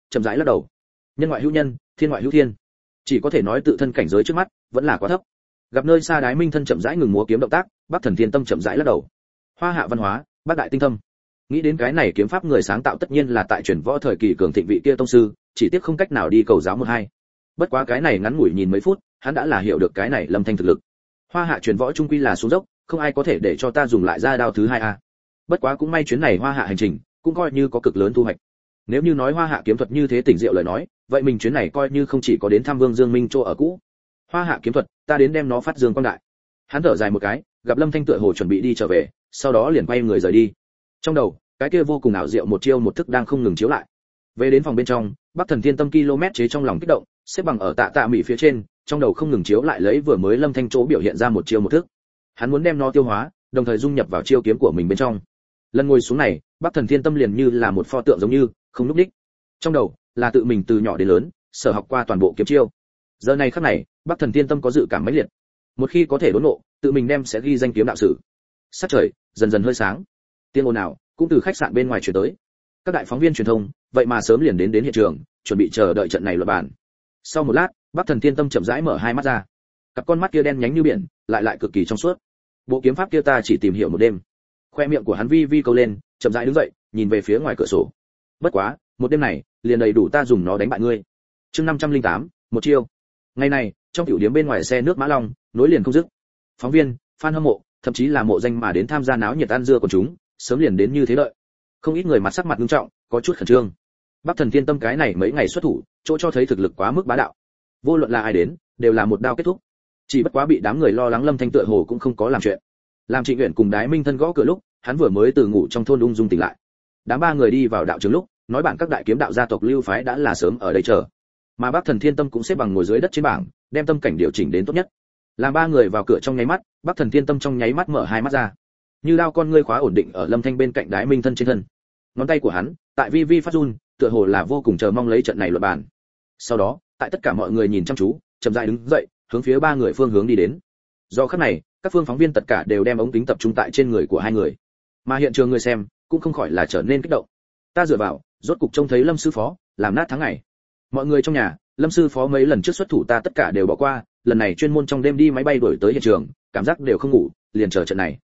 chậm rãi lắc đầu. Nhân ngoại hữu nhân, thiên ngoại hữu thiên, chỉ có thể nói tự thân cảnh giới trước mắt vẫn là quá thấp. Gặp nơi xa Đái Minh Thân chậm rãi ngừng múa kiếm động tác, Bắc Thần Thiên Tâm chậm rãi lắc đầu. Hoa hạ văn hóa, bác đại tinh thâm. Nghĩ đến cái này kiếm pháp người sáng tạo tất nhiên là tại truyền võ thời kỳ cường thịnh vị kia tông sư, chỉ tiếc không cách nào đi cầu giáo một hai. Bất quá cái này ngắn ngủi nhìn mấy phút, hắn đã là hiểu được cái này Lâm Thanh thực lực. Hoa hạ truyền võ trung quy là xuống dốc, không ai có thể để cho ta dùng lại ra đao thứ hai a. Bất quá cũng may chuyến này Hoa hạ hành trình, cũng coi như có cực lớn thu hoạch. Nếu như nói Hoa hạ kiếm thuật như thế tỉnh diệu lời nói, vậy mình chuyến này coi như không chỉ có đến thăm Vương Dương Minh chỗ ở cũ. Hoa hạ kiếm thuật, ta đến đem nó phát dương quang đại. Hắn thở dài một cái, gặp Lâm Thanh tựa hồ chuẩn bị đi trở về, sau đó liền quay người rời đi. Trong đầu, cái kia vô cùng ảo diệu một chiêu một thức đang không ngừng chiếu lại. Về đến phòng bên trong, Bắc Thần Thiên Tâm km chế trong lòng kích động, xếp bằng ở tạ tạ mỹ phía trên, trong đầu không ngừng chiếu lại lấy vừa mới Lâm Thanh chỗ biểu hiện ra một chiêu một thức. Hắn muốn đem nó tiêu hóa, đồng thời dung nhập vào chiêu kiếm của mình bên trong. Lần ngồi xuống này, Bắc Thần Thiên Tâm liền như là một pho tượng giống như, không lúc đích. Trong đầu là tự mình từ nhỏ đến lớn, sở học qua toàn bộ kiếm chiêu. Giờ này khắc này, Bắc Thần Thiên Tâm có dự cảm mãnh liệt. Một khi có thể đốn ngộ, tự mình đem sẽ ghi danh kiếm đạo sử. Sắc trời dần dần hơi sáng, tiếng ồn ào cũng từ khách sạn bên ngoài truyền tới. Các đại phóng viên truyền thông vậy mà sớm liền đến hiện trường, chuẩn bị chờ đợi trận này luận bàn. Sau một lát, Bắc Thần Thiên Tâm chậm rãi mở hai mắt ra. Cặp con mắt kia đen nhánh như biển, lại cực kỳ trong suốt. Bộ kiếm pháp kia ta chỉ tìm hiểu một đêm. Khoe miệng của hắn vi vi câu lên, chậm rãi đứng dậy, nhìn về phía ngoài cửa sổ. Bất quá, một đêm này, liền đầy đủ ta dùng nó đánh bại ngươi. Chương 508, một chiêu. Ngày này, trong tiểu điếm bên ngoài xe nước Mã Long, nối liền không dứt. Phóng viên, fan hâm mộ, thậm chí là mộ danh mà đến tham gia náo nhiệt ăn dưa của chúng, sớm liền đến như thế đợi. Không ít người mặt sắc mặt nghiêm trọng, có chút khẩn trương. Bắc Thần Thiên Tâm cái này mấy ngày xuất thủ, chỗ cho thấy thực lực quá mức bá đạo. Vô luận là ai đến, đều là một đao kết thúc. Chỉ bất quá bị đám người lo lắng Lâm Thanh tựa hồ cũng không có làm chuyện. Làm Trịnh Uyển cùng Đái Minh Thân gõ cửa lúc, hắn vừa mới từ ngủ trong thôn ung dung tỉnh lại. Đám ba người đi vào đạo trường lúc, nói bản các đại kiếm đạo gia tộc lưu phái đã là sớm ở đây chờ. Mà Bắc Thần Thiên Tâm cũng xếp bằng ngồi dưới đất trên bảng, đem tâm cảnh điều chỉnh đến tốt nhất. Làm ba người vào cửa trong nháy mắt, Bắc Thần Thiên Tâm trong nháy mắt mở hai mắt ra. Như đao con ngươi khóa ổn định ở Lâm Thanh bên cạnh Đái Minh Thân trên thân. Ngón tay của hắn, tại vi vi phát run, tựa hồ là vô cùng chờ mong lấy trận này luận bàn. Sau đó, tại tất cả mọi người nhìn chăm chú, chậm rãi đứng dậy, hướng phía ba người phương hướng đi đến. Do khắc này, các phương phóng viên tất cả đều đem ống kính tập trung tại trên người của hai người. Mà hiện trường người xem cũng không khỏi là trở nên kích động. Ta dựa vào, rốt cục trông thấy Lâm sư phó, làm nát tháng ngày. Mọi người trong nhà, Lâm sư phó mấy lần trước xuất thủ ta tất cả đều bỏ qua, lần này chuyên môn trong đêm đi máy bay đuổi tới hiện trường, cảm giác đều không ngủ, liền chờ trận này.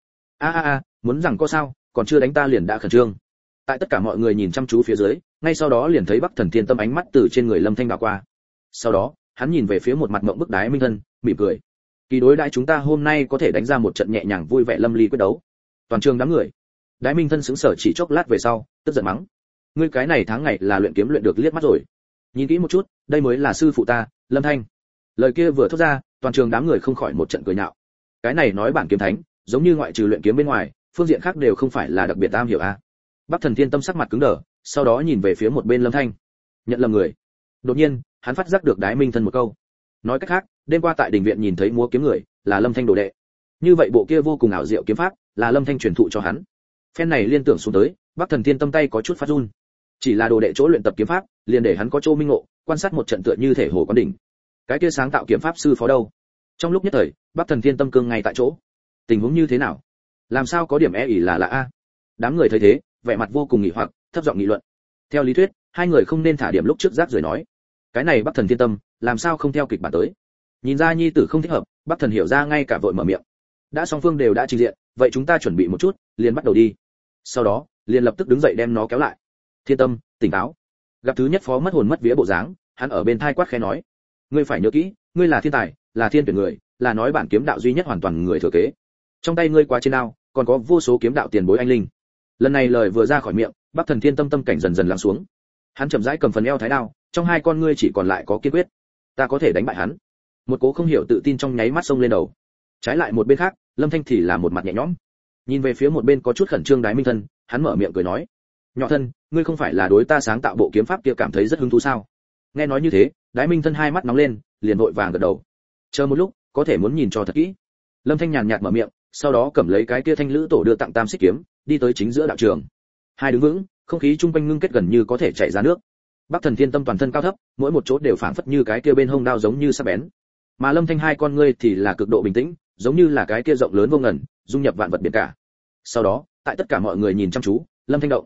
Muốn rằng có sao, còn chưa đánh ta liền đã khẩn trương. Tại tất cả mọi người nhìn chăm chú phía dưới, ngay sau đó liền thấy Bắc Thần Thiên Tâm ánh mắt từ trên người Lâm Thanh đảo qua. Sau đó, hắn nhìn về phía một mặt ngậm bức Đái Minh Thân, mỉm cười. Kỳ đối đãi chúng ta hôm nay có thể đánh ra một trận nhẹ nhàng vui vẻ lâm ly quyết đấu. Toàn trường đám người. Đái Minh Thân sững sờ chỉ chốc lát về sau, tức giận mắng: ngươi cái này tháng ngày là luyện kiếm luyện được liếc mắt rồi. Nhìn kỹ một chút, đây mới là sư phụ ta, Lâm Thanh. Lời kia vừa thốt ra, toàn trường đám người không khỏi một trận cười nhạo. Cái này nói bản kiếm thánh, giống như ngoại trừ luyện kiếm bên ngoài, phương diện khác đều không phải là đặc biệt am hiểu a. Bắc Thần Thiên Tâm sắc mặt cứng đờ, sau đó nhìn về phía một bên Lâm Thanh. Nhận lầm người. Đột nhiên, hắn phát giác được Đái Minh Thân một câu. Nói cách khác, đêm qua tại đình viện nhìn thấy múa kiếm người, là Lâm Thanh đồ đệ. Như vậy bộ kia vô cùng ảo diệu kiếm pháp, là Lâm Thanh truyền thụ cho hắn. Phen này liên tưởng xuống tới, Bắc Thần Thiên Tâm tay có chút phát run. Chỉ là đồ đệ chỗ luyện tập kiếm pháp, liền để hắn có chỗ minh ngộ, quan sát một trận tựa như thể hồ quán đỉnh. Cái kia sáng tạo kiếm pháp sư phó đâu? Trong lúc nhất thời, Bắc Thần Thiên Tâm cương ngay tại chỗ. Tình huống như thế nào? Làm sao có điểm e ỉ là a? Đám người thấy thế, vẻ mặt vô cùng nghi hoặc, thấp giọng nghị luận. Theo lý thuyết, hai người không nên thả điểm lúc trước rác rưởi nói. Cái này Bắc Thần Thiên Tâm, làm sao không theo kịch bản tới? Nhìn ra nhi tử không thích hợp, Bắc Thần hiểu ra ngay cả vội mở miệng. Đã song phương đều đã trình diện, vậy chúng ta chuẩn bị một chút, liền bắt đầu đi. Sau đó, liền lập tức đứng dậy đem nó kéo lại. Thiên Tâm, tỉnh táo. Gặp thứ nhất phó mất hồn mất vía bộ dáng, hắn ở bên thai quát khẽ nói: ngươi phải nhớ kỹ, ngươi là thiên tài, là thiên tuyển người, là nói bản kiếm đạo duy nhất hoàn toàn người thừa kế. Trong tay ngươi quá trên đao, còn có vô số kiếm đạo tiền bối anh linh. Lần này lời vừa ra khỏi miệng, Bắc Thần Thiên Tâm tâm cảnh dần dần lắng xuống. Hắn chậm rãi cầm phần eo thái đao, trong hai con ngươi chỉ còn lại có kiên quyết. Ta có thể đánh bại hắn. Một cố không hiểu tự tin trong nháy mắt xông lên đầu. Trái lại một bên khác, Lâm Thanh thì là một mặt nhẹ nhõm. Nhìn về phía một bên có chút khẩn trương Đái Minh Thân, hắn mở miệng cười nói: nhỏ thân, ngươi không phải là đối ta sáng tạo bộ kiếm pháp kia cảm thấy rất hứng thú sao? Nghe nói như thế, Đái Minh Thân hai mắt nóng lên, liền vội vàng gật đầu. Chờ một lúc, có thể muốn nhìn cho thật kỹ. Lâm Thanh nhàn nhạt mở miệng, sau đó cầm lấy cái kia thanh lữ tổ đưa tặng tam xích kiếm, đi tới chính giữa đạo trường. Hai đứng vững, không khí chung quanh ngưng kết gần như có thể chảy ra nước. Bắc Thần Thiên Tâm toàn thân cao thấp, mỗi một chỗ đều phảng phất như cái kia bên hông đao giống như sắc bén. Mà Lâm Thanh hai con ngươi thì là cực độ bình tĩnh, giống như là cái kia rộng lớn vô ngần, dung nhập vạn vật biển cả. Sau đó, tại tất cả mọi người nhìn chăm chú, Lâm Thanh động.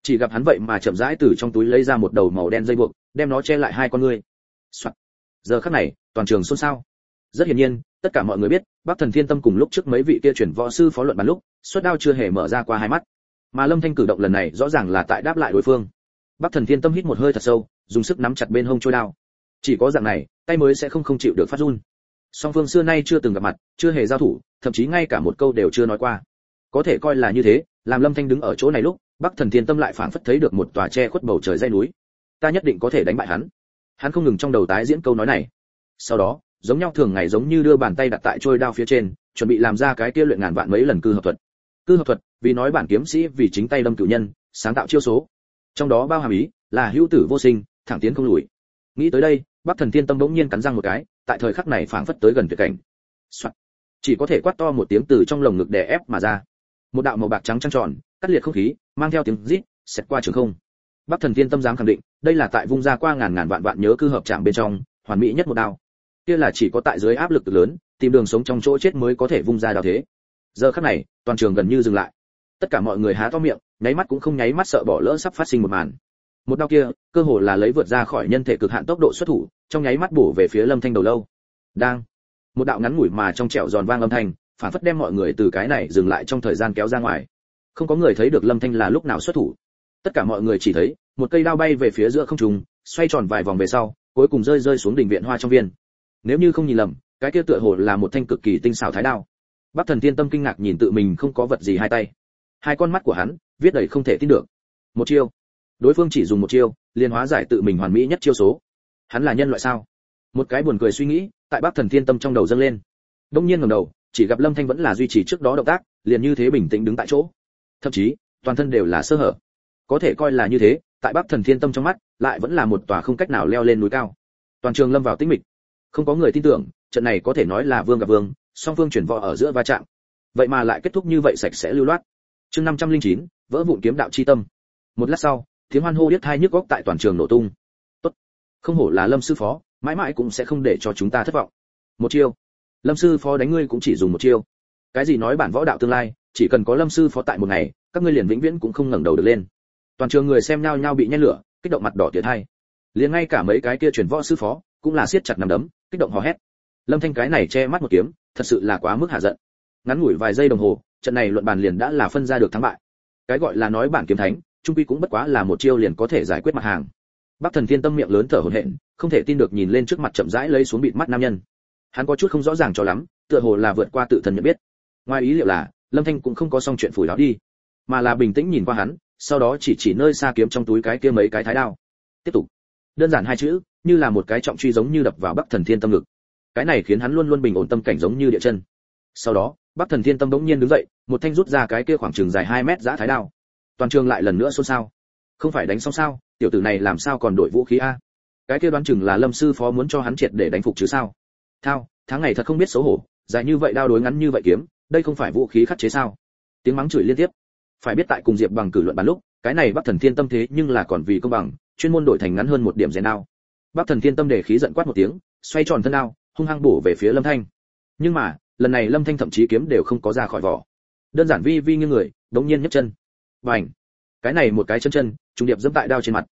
Chỉ gặp hắn vậy mà chậm rãi từ trong túi lấy ra một đầu màu đen dây buộc, đem nó che lại hai con ngươi. Soạt. Giờ khắc này, toàn trường xôn xao. Rất hiển nhiên, tất cả mọi người biết, Bắc Thần Thiên Tâm cùng lúc trước mấy vị kia chuyển võ sư phó luận bàn lúc, xuất đao chưa hề mở ra qua hai mắt. Mà Lâm Thanh cử động lần này rõ ràng là tại đáp lại đối phương. Bắc Thần Thiên Tâm hít một hơi thật sâu, dùng sức nắm chặt bên hông trôi đao. Chỉ có dạng này, tay mới sẽ không chịu được phát run. Song phương xưa nay chưa từng gặp mặt, chưa hề giao thủ, thậm chí ngay cả một câu đều chưa nói qua. Có thể coi là như thế, làm Lâm Thanh đứng ở chỗ này lúc, Bắc Thần Thiên Tâm lại phảng phất thấy được một tòa che khuất bầu trời dãy núi. Ta nhất định có thể đánh bại hắn. Hắn không ngừng trong đầu tái diễn câu nói này. Sau đó, giống nhau thường ngày giống như đưa bàn tay đặt tại trôi đao phía trên, chuẩn bị làm ra cái kia luyện ngàn vạn mấy lần cư hợp thuật. Cư hợp thuật, vì nói bản kiếm sĩ vì chính tay đâm cửu nhân, sáng tạo chiêu số. Trong đó bao hàm ý là hữu tử vô sinh, thẳng tiến không lùi. Nghĩ tới đây, Bắc Thần Thiên Tâm bỗng nhiên cắn răng một cái, tại thời khắc này phảng phất tới gần tuyệt cảnh. Soạt. Chỉ có thể quát to một tiếng từ trong lồng ngực đè ép mà ra. Một đạo màu bạc trắng trăng tròn, cắt liệt không khí, mang theo tiếng rít, xẹt qua trường không. Bắc Thần Thiên Tâm dám khẳng định, đây là tại vung ra qua ngàn vạn vạn nhớ cư hợp chạm bên trong, hoàn mỹ nhất một đao. Kia là chỉ có tại dưới áp lực lớn, tìm đường sống trong chỗ chết mới có thể vung ra đao thế. Giờ khắc này, toàn trường gần như dừng lại. Tất cả mọi người há to miệng, nháy mắt cũng không nháy mắt sợ bỏ lỡ sắp phát sinh một màn. Một đao kia, cơ hồ là lấy vượt ra khỏi nhân thể cực hạn tốc độ xuất thủ, trong nháy mắt bổ về phía Lâm Thanh đầu lâu. Đang, một đạo ngắn ngủi mà trong trẻo giòn vang âm thanh, phản phất đem mọi người từ cái này dừng lại trong thời gian kéo ra ngoài. Không có người thấy được Lâm Thanh là lúc nào xuất thủ. Tất cả mọi người chỉ thấy một cây đao bay về phía giữa không trung, xoay tròn vài vòng về sau, cuối cùng rơi xuống đỉnh viện hoa trong viên. Nếu như không nhìn lầm, cái kia tựa hồ là một thanh cực kỳ tinh xảo thái đao. Bắc Thần Thiên Tâm kinh ngạc nhìn tự mình không có vật gì hai tay. Hai con mắt của hắn viết đầy không thể tin được. Một chiêu, đối phương chỉ dùng một chiêu, liền hóa giải tự mình hoàn mỹ nhất chiêu số. Hắn là nhân loại sao? Một cái buồn cười suy nghĩ tại Bắc Thần Thiên Tâm trong đầu dâng lên. Đông nhiên ngẩng đầu, chỉ gặp Lâm Thanh vẫn là duy trì trước đó động tác, liền như thế bình tĩnh đứng tại chỗ. Thậm chí, toàn thân đều là sơ hở. Có thể coi là như thế, tại Bắc Thần Thiên Tâm trong mắt, lại vẫn là một tòa không cách nào leo lên núi cao. Toàn trường lâm vào tĩnh mịch. Không có người tin tưởng, trận này có thể nói là vương gặp vương, song phương chuyển võ ở giữa va chạm. Vậy mà lại kết thúc như vậy sạch sẽ lưu loát. Chương 509, vỡ vụn kiếm đạo chi tâm. Một lát sau, tiếng hoan hô điếc tai nhức óc tại toàn trường nổ tung. Tốt, không hổ là Lâm sư phó, mãi mãi cũng sẽ không để cho chúng ta thất vọng. Một chiêu, Lâm sư phó đánh ngươi cũng chỉ dùng một chiêu. Cái gì nói bản võ đạo tương lai, chỉ cần có Lâm sư phó tại một ngày, các ngươi liền vĩnh viễn cũng không ngẩng đầu được lên. Toàn trường người xem nhao nhao bị nhen lửa, kích động mặt đỏ tiệt hai. Liền ngay cả mấy cái kia truyền võ sư phó cũng là siết chặt nắm đấm, kích động hò hét. Lâm Thanh cái này che mắt một kiếm, thật sự là quá mức hạ giận. Ngắn ngủi vài giây đồng hồ, trận này luận bàn liền đã là phân ra được thắng bại. Cái gọi là nói bản kiếm thánh, trung quy cũng bất quá là một chiêu liền có thể giải quyết mặt hàng. Bắc Thần Thiên Tâm miệng lớn thở hổn hển, không thể tin được nhìn lên trước mặt chậm rãi lấy xuống bịt mắt nam nhân. Hắn có chút không rõ ràng cho lắm, tựa hồ là vượt qua tự thân nhận biết. Ngoài ý liệu là, Lâm Thanh cũng không có xong chuyện phủi đó đi, mà là bình tĩnh nhìn qua hắn, sau đó chỉ nơi xa kiếm trong túi cái kia mấy cái thái đao. Tiếp tục. Đơn giản hai chữ, như là một cái trọng truy giống như đập vào Bắc Thần Thiên Tâm ngực. Cái này khiến hắn luôn luôn bình ổn tâm cảnh giống như địa chân. Sau đó, Bắc Thần Thiên Tâm bỗng nhiên đứng dậy, một thanh rút ra cái kia khoảng chừng dài 2 mét giã thái đao. Toàn trường lại lần nữa xôn xao. Không phải đánh xong sao, tiểu tử này làm sao còn đổi vũ khí a? Cái kia đoán chừng là Lâm sư phó muốn cho hắn triệt để đánh phục chứ sao? Thao, tháng ngày thật không biết xấu hổ, dài như vậy đao đối ngắn như vậy kiếm, đây không phải vũ khí khắc chế sao? Tiếng mắng chửi liên tiếp. Phải biết tại cùng Diệp Bằng cử luận bàn lúc, cái này Bắc Thần Thiên Tâm thế nhưng là còn vì công bằng, chuyên môn đổi thành ngắn hơn một điểm rèn đao. Bắc Thần Thiên Tâm để khí giận quát một tiếng, xoay tròn thân đao, hung hăng bổ về phía Lâm Thanh. Nhưng mà, lần này Lâm Thanh thậm chí kiếm đều không có ra khỏi vỏ. Đơn giản vi nghiêng người, đống nhiên nhấc chân. Bành! Cái này một cái chân trùng điệp giẫm tại đao trên mặt.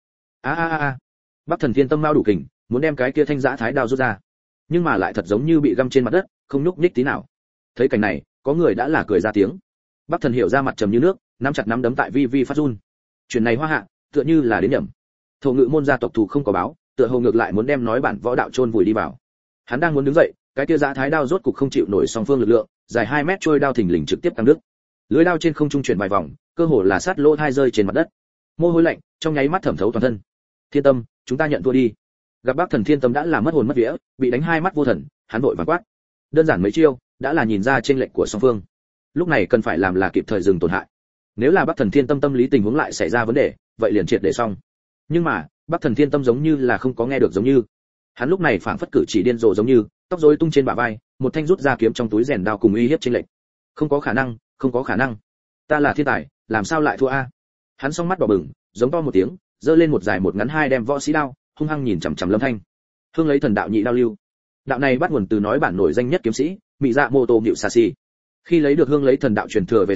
A. Bắc Thần Thiên Tâm mau đủ kình, muốn đem cái kia thanh giã thái đao rút ra, nhưng mà lại thật giống như bị găm trên mặt đất, không nhúc nhích tí nào. Thấy cảnh này, có người đã là cười ra tiếng. Bắc Thần hiểu ra mặt trầm như nước, nắm chặt nắm đấm tại vi phát run. Chuyện này hoa hạ, tựa như là đến nhầm. Thổ Ngự môn gia tộc thù không có báo, tựa hồ ngược lại muốn đem nói bản võ đạo chôn vùi đi vào. Hắn đang muốn đứng dậy, cái kia giã thái đao rốt cục không chịu nổi song phương lực lượng, dài 2 mét trôi đao thình lình trực tiếp căng đứt. Lưỡi đao trên không trung chuyển vài vòng, cơ hồ là sát lỗ thai rơi trên mặt đất. Mồ hôi lạnh trong nháy mắt thẩm thấu toàn thân. Thiên Tâm, chúng ta nhận thua đi. Gặp Bắc Thần Thiên Tâm đã là mất hồn mất vía, bị đánh 2 mắt vô thần, hắn vội vàng quát. Đơn giản mấy chiêu, đã là nhìn ra chênh lệch của song phương. Lúc này cần phải làm là kịp thời dừng tổn hại. Nếu là Bắc Thần Thiên Tâm tâm lý tình huống lại xảy ra vấn đề, vậy liền triệt để xong. Nhưng mà, Bắc Thần Thiên Tâm giống như là không có nghe được giống như. Hắn lúc này phảng phất cử chỉ điên rồ giống như, tóc rối tung trên bả vai, một thanh rút ra kiếm trong túi rèn đao cùng uy hiếp chênh lệch. Không có khả năng. Ta là thiên tài, làm sao lại thua a? Hắn song mắt đỏ bừng, giống to một tiếng, giơ lên một dài một ngắn hai đem võ sĩ đao, hung hăng nhìn chằm chằm Lâm Thanh. Hương lấy thần đạo nhị đao lưu. Đạo này bắt nguồn từ nói bản nổi danh nhất kiếm sĩ, Mị Dạ Mô Tô Niệu Sa Si. Khi lấy được hương lấy thần đạo truyền thừa về sau,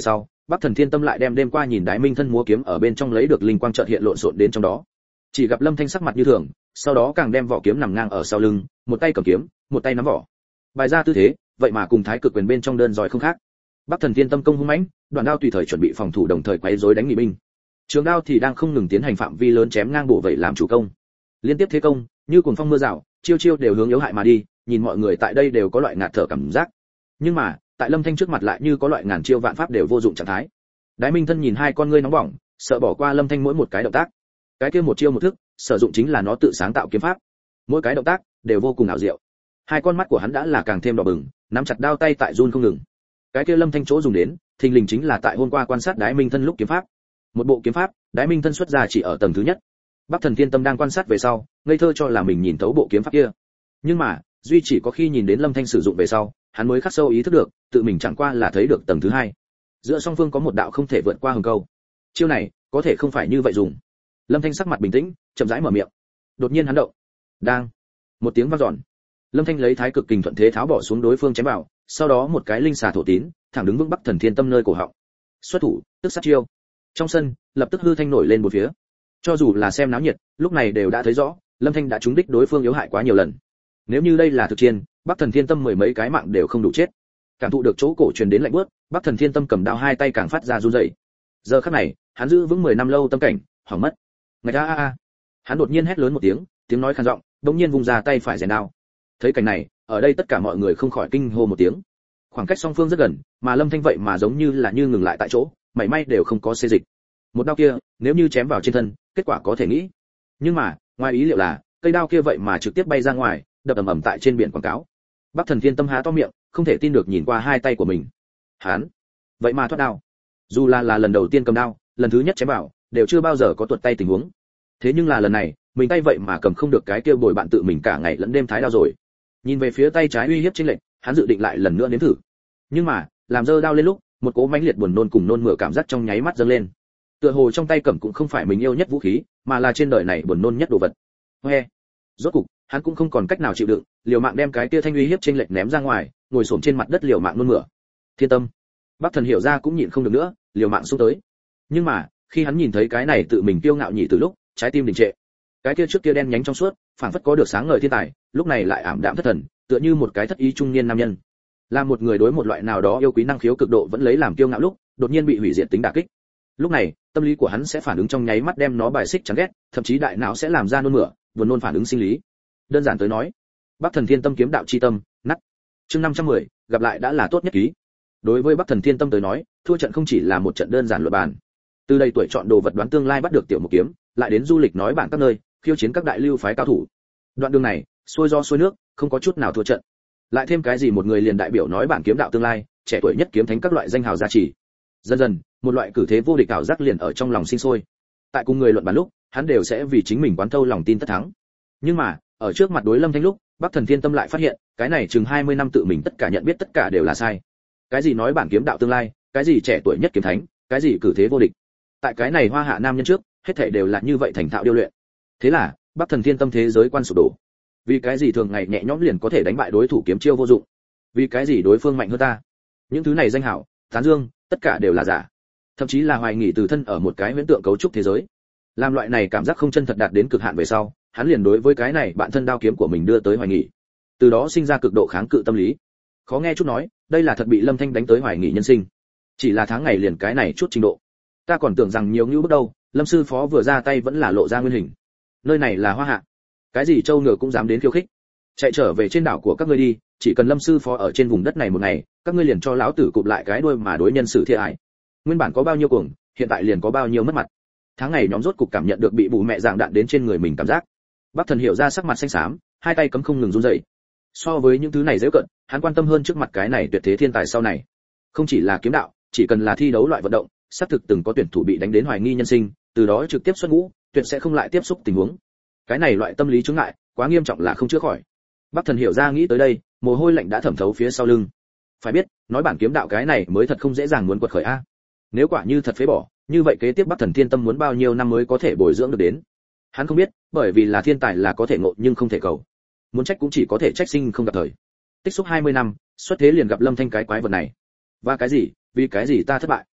Bắc Thần Thiên Tâm lại đem đêm qua nhìn Đái Minh Thân múa kiếm ở bên trong lấy được linh quang chợt hiện lộn xộn đến trong đó. Chỉ gặp Lâm Thanh sắc mặt như thường, sau đó càng đem vỏ kiếm nằm ngang ở sau lưng, một tay cầm kiếm, một tay nắm vỏ. Bài ra tư thế, vậy mà cùng Thái Cực Quyền bên trong đơn giỏi không khác. Bắc Thần Thiên Tâm công hung mãnh, đoạn đao tùy thời chuẩn bị phòng thủ đồng thời quấy rối đánh nghỉ binh. Trường đao thì đang không ngừng tiến hành phạm vi lớn chém ngang bổ vậy làm chủ công. Liên tiếp thế công, như cuồng phong mưa rào, chiêu chiêu đều hướng yếu hại mà đi, nhìn mọi người tại đây đều có loại ngạt thở cảm giác. Nhưng mà, tại Lâm Thanh trước mặt lại như có loại ngàn chiêu vạn pháp đều vô dụng trạng thái. Đái Minh Thân nhìn hai con ngươi nóng bỏng, sợ bỏ qua Lâm Thanh mỗi một cái động tác. Cái kia một chiêu một thức, sử dụng chính là nó tự sáng tạo kiếm pháp. Mỗi cái động tác đều vô cùng ảo diệu. Hai con mắt của hắn đã là càng thêm đỏ bừng, nắm chặt đao tay tại run không ngừng. Cái kia Lâm Thanh chỗ dùng đến, thình lình chính là tại hôm qua quan sát Đái Minh Thân lúc kiếm pháp. Một bộ kiếm pháp, Đái Minh Thân xuất ra chỉ ở tầng thứ nhất. Bắc Thần Thiên Tâm đang quan sát về sau, ngây thơ cho là mình nhìn thấu bộ kiếm pháp kia. Nhưng mà, duy chỉ có khi nhìn đến Lâm Thanh sử dụng về sau, hắn mới khắc sâu ý thức được, tự mình chẳng qua là thấy được tầng thứ hai. Giữa song phương có một đạo không thể vượt qua hừng câu. Chiêu này, có thể không phải như vậy dùng. Lâm Thanh sắc mặt bình tĩnh, chậm rãi mở miệng. Đột nhiên hắn động. Đang. Một tiếng vang dọn. Lâm Thanh lấy Thái Cực Kình thuận thế tháo bỏ xuống đối phương chém vào, sau đó một cái linh xà thổ tín, thẳng đứng vững Bắc Thần Thiên Tâm nơi cổ họng. Xuất thủ, tức sát chiêu. Trong sân, lập tức hư thanh nổi lên một phía. Cho dù là xem náo nhiệt, lúc này đều đã thấy rõ, Lâm Thanh đã trúng đích đối phương yếu hại quá nhiều lần. Nếu như đây là thực chiến, Bắc Thần Thiên Tâm mười mấy cái mạng đều không đủ chết. Cảm thụ được chỗ cổ truyền đến lạnh buốt, Bắc Thần Thiên Tâm cầm đao hai tay càng phát ra run rẩy. Giờ khắc này, hắn giữ vững 10 năm lâu tâm cảnh, hỏng mất. Ngạch a a. Hắn đột nhiên hét lớn một tiếng, tiếng nói khàn giọng, đột nhiên vùng ra tay phải rèn đao. Thấy cảnh này, ở đây tất cả mọi người không khỏi kinh hô một tiếng. Khoảng cách song phương rất gần, mà Lâm Thanh vậy mà giống như là như ngừng lại tại chỗ, mảy may đều không có xê dịch. Một đao kia, nếu như chém vào trên thân, kết quả có thể nghĩ. Nhưng mà, ngoài ý liệu là, cây đao kia vậy mà trực tiếp bay ra ngoài, đập ầm ầm tại trên biển quảng cáo. Bắc Thần Thiên Tâm há to miệng, không thể tin được nhìn qua hai tay của mình. Hắn, vậy mà thoát đao. Dù là lần đầu tiên cầm đao, lần thứ nhất chém vào, đều chưa bao giờ có tuột tay tình huống. Thế nhưng là lần này, mình tay vậy mà cầm không được cái kia bồi bạn tự mình cả ngày lẫn đêm thái đao rồi. Nhìn về phía tay trái uy hiếp chênh lệch, hắn dự định lại lần nữa nếm thử. Nhưng mà, làm giơ đao lên lúc, một cỗ mãnh liệt buồn nôn cùng nôn mửa cảm giác trong nháy mắt dâng lên. Tựa hồ trong tay cầm cũng không phải mình yêu nhất vũ khí, mà là trên đời này buồn nôn nhất đồ vật. Hoe. Rốt cục, hắn cũng không còn cách nào chịu đựng, liều mạng đem cái kia thanh uy hiếp chênh lệch ném ra ngoài, ngồi xổm trên mặt đất liều mạng nôn mửa. Thiên Tâm. Bắc Thần hiểu ra cũng nhịn không được nữa, liều mạng xông tới. Nhưng mà, khi hắn nhìn thấy cái này tự mình kiêu ngạo nhị từ lúc, trái tim đình trệ. Cái kia trước kia đen nhánh trong suốt, phảng phất có được sáng ngời thiên tài, lúc này lại ảm đạm thất thần, tựa như một cái thất ý trung niên nam nhân. Là một người đối một loại nào đó yêu quý năng khiếu cực độ vẫn lấy làm kiêu ngạo lúc, đột nhiên bị hủy diệt tính đả kích. Lúc này, tâm lý của hắn sẽ phản ứng trong nháy mắt đem nó bài xích chán ghét, thậm chí đại não sẽ làm ra nôn mửa, buồn nôn phản ứng sinh lý. Đơn giản tới nói, Bắc Thần Thiên Tâm kiếm đạo chi tâm, nát. Chương 510, gặp lại đã là tốt nhất ký. Đối với Bắc Thần Thiên Tâm tới nói, thua trận không chỉ là một trận đơn giản luận bàn. Từ đây tuổi chọn đồ vật đoán tương lai bắt được tiểu một kiếm, lại đến du lịch nói bạn các nơi, khiêu chiến các đại lưu phái cao thủ. Đoạn đường này, xuôi do xuôi nước, không có chút nào thua trận. Lại thêm cái gì một người liền đại biểu nói bản kiếm đạo tương lai, trẻ tuổi nhất kiếm thánh các loại danh hào gia trì. Dần dần, một loại cử thế vô địch ảo giác liền ở trong lòng sinh sôi. Tại cùng người luận bàn lúc, hắn đều sẽ vì chính mình quán thâu lòng tin tất thắng. Nhưng mà, ở trước mặt đối Lâm Thanh lúc, Bắc Thần Thiên Tâm lại phát hiện, cái này chừng 20 năm tự mình tất cả nhận biết tất cả đều là sai. Cái gì nói bản kiếm đạo tương lai, cái gì trẻ tuổi nhất kiếm thánh, cái gì cử thế vô địch. Tại cái này hoa hạ nam nhân trước, hết thảy đều là như vậy thành thạo điêu luyện. Thế là, Bắc Thần Thiên Tâm thế giới quan sụp đổ. Vì cái gì thường ngày nhẹ nhõm liền có thể đánh bại đối thủ kiếm chiêu vô dụng? Vì cái gì đối phương mạnh hơn ta? Những thứ này danh hảo, tán dương, tất cả đều là giả. Thậm chí là hoài nghi từ thân ở một cái huyễn tượng cấu trúc thế giới. Làm loại này cảm giác không chân thật đạt đến cực hạn về sau, hắn liền đối với cái này bạn thân đao kiếm của mình đưa tới hoài nghi. Từ đó sinh ra cực độ kháng cự tâm lý. Khó nghe chút nói, đây là thật bị Lâm Thanh đánh tới hoài nghi nhân sinh. Chỉ là tháng ngày liền cái này chút trình độ. Ta còn tưởng rằng nhiều như bước đâu, Lâm sư phó vừa ra tay vẫn là lộ ra nguyên hình. Nơi này là hoa hạ. Cái gì châu ngựa cũng dám đến khiêu khích. Chạy trở về trên đảo của các ngươi đi, chỉ cần Lâm sư phó ở trên vùng đất này một ngày, các ngươi liền cho lão tử cụp lại cái đuôi mà đối nhân xử thiệt hại. Nguyên bản có bao nhiêu cuồng, hiện tại liền có bao nhiêu mất mặt. Tháng ngày nhóm rốt cục cảm nhận được bị bù mẹ dạng đạn đến trên người mình cảm giác. Bắc Thần hiểu ra sắc mặt xanh xám, hai tay cấm không ngừng run rẩy. So với những thứ này dễ cận, hắn quan tâm hơn trước mặt cái này tuyệt thế thiên tài sau này. Không chỉ là kiếm đạo, chỉ cần là thi đấu loại vận động, xác thực từng có tuyển thủ bị đánh đến hoài nghi nhân sinh, từ đó trực tiếp xuất ngũ, tuyệt sẽ không lại tiếp xúc tình huống. Cái này loại tâm lý chướng ngại, quá nghiêm trọng là không chữa khỏi. Bắc Thần hiểu ra nghĩ tới đây, mồ hôi lạnh đã thẩm thấu phía sau lưng. Phải biết, nói bản kiếm đạo cái này mới thật không dễ dàng muốn quật khởi a. Nếu quả như thật phế bỏ, như vậy kế tiếp Bắc Thần Thiên Tâm muốn bao nhiêu năm mới có thể bồi dưỡng được đến? Hắn không biết, bởi vì là thiên tài là có thể ngộ nhưng không thể cầu. Muốn trách cũng chỉ có thể trách sinh không gặp thời. Tích xúc 20 năm, xuất thế liền gặp Lâm Thanh cái quái vật này. Và cái gì, vì cái gì ta thất bại?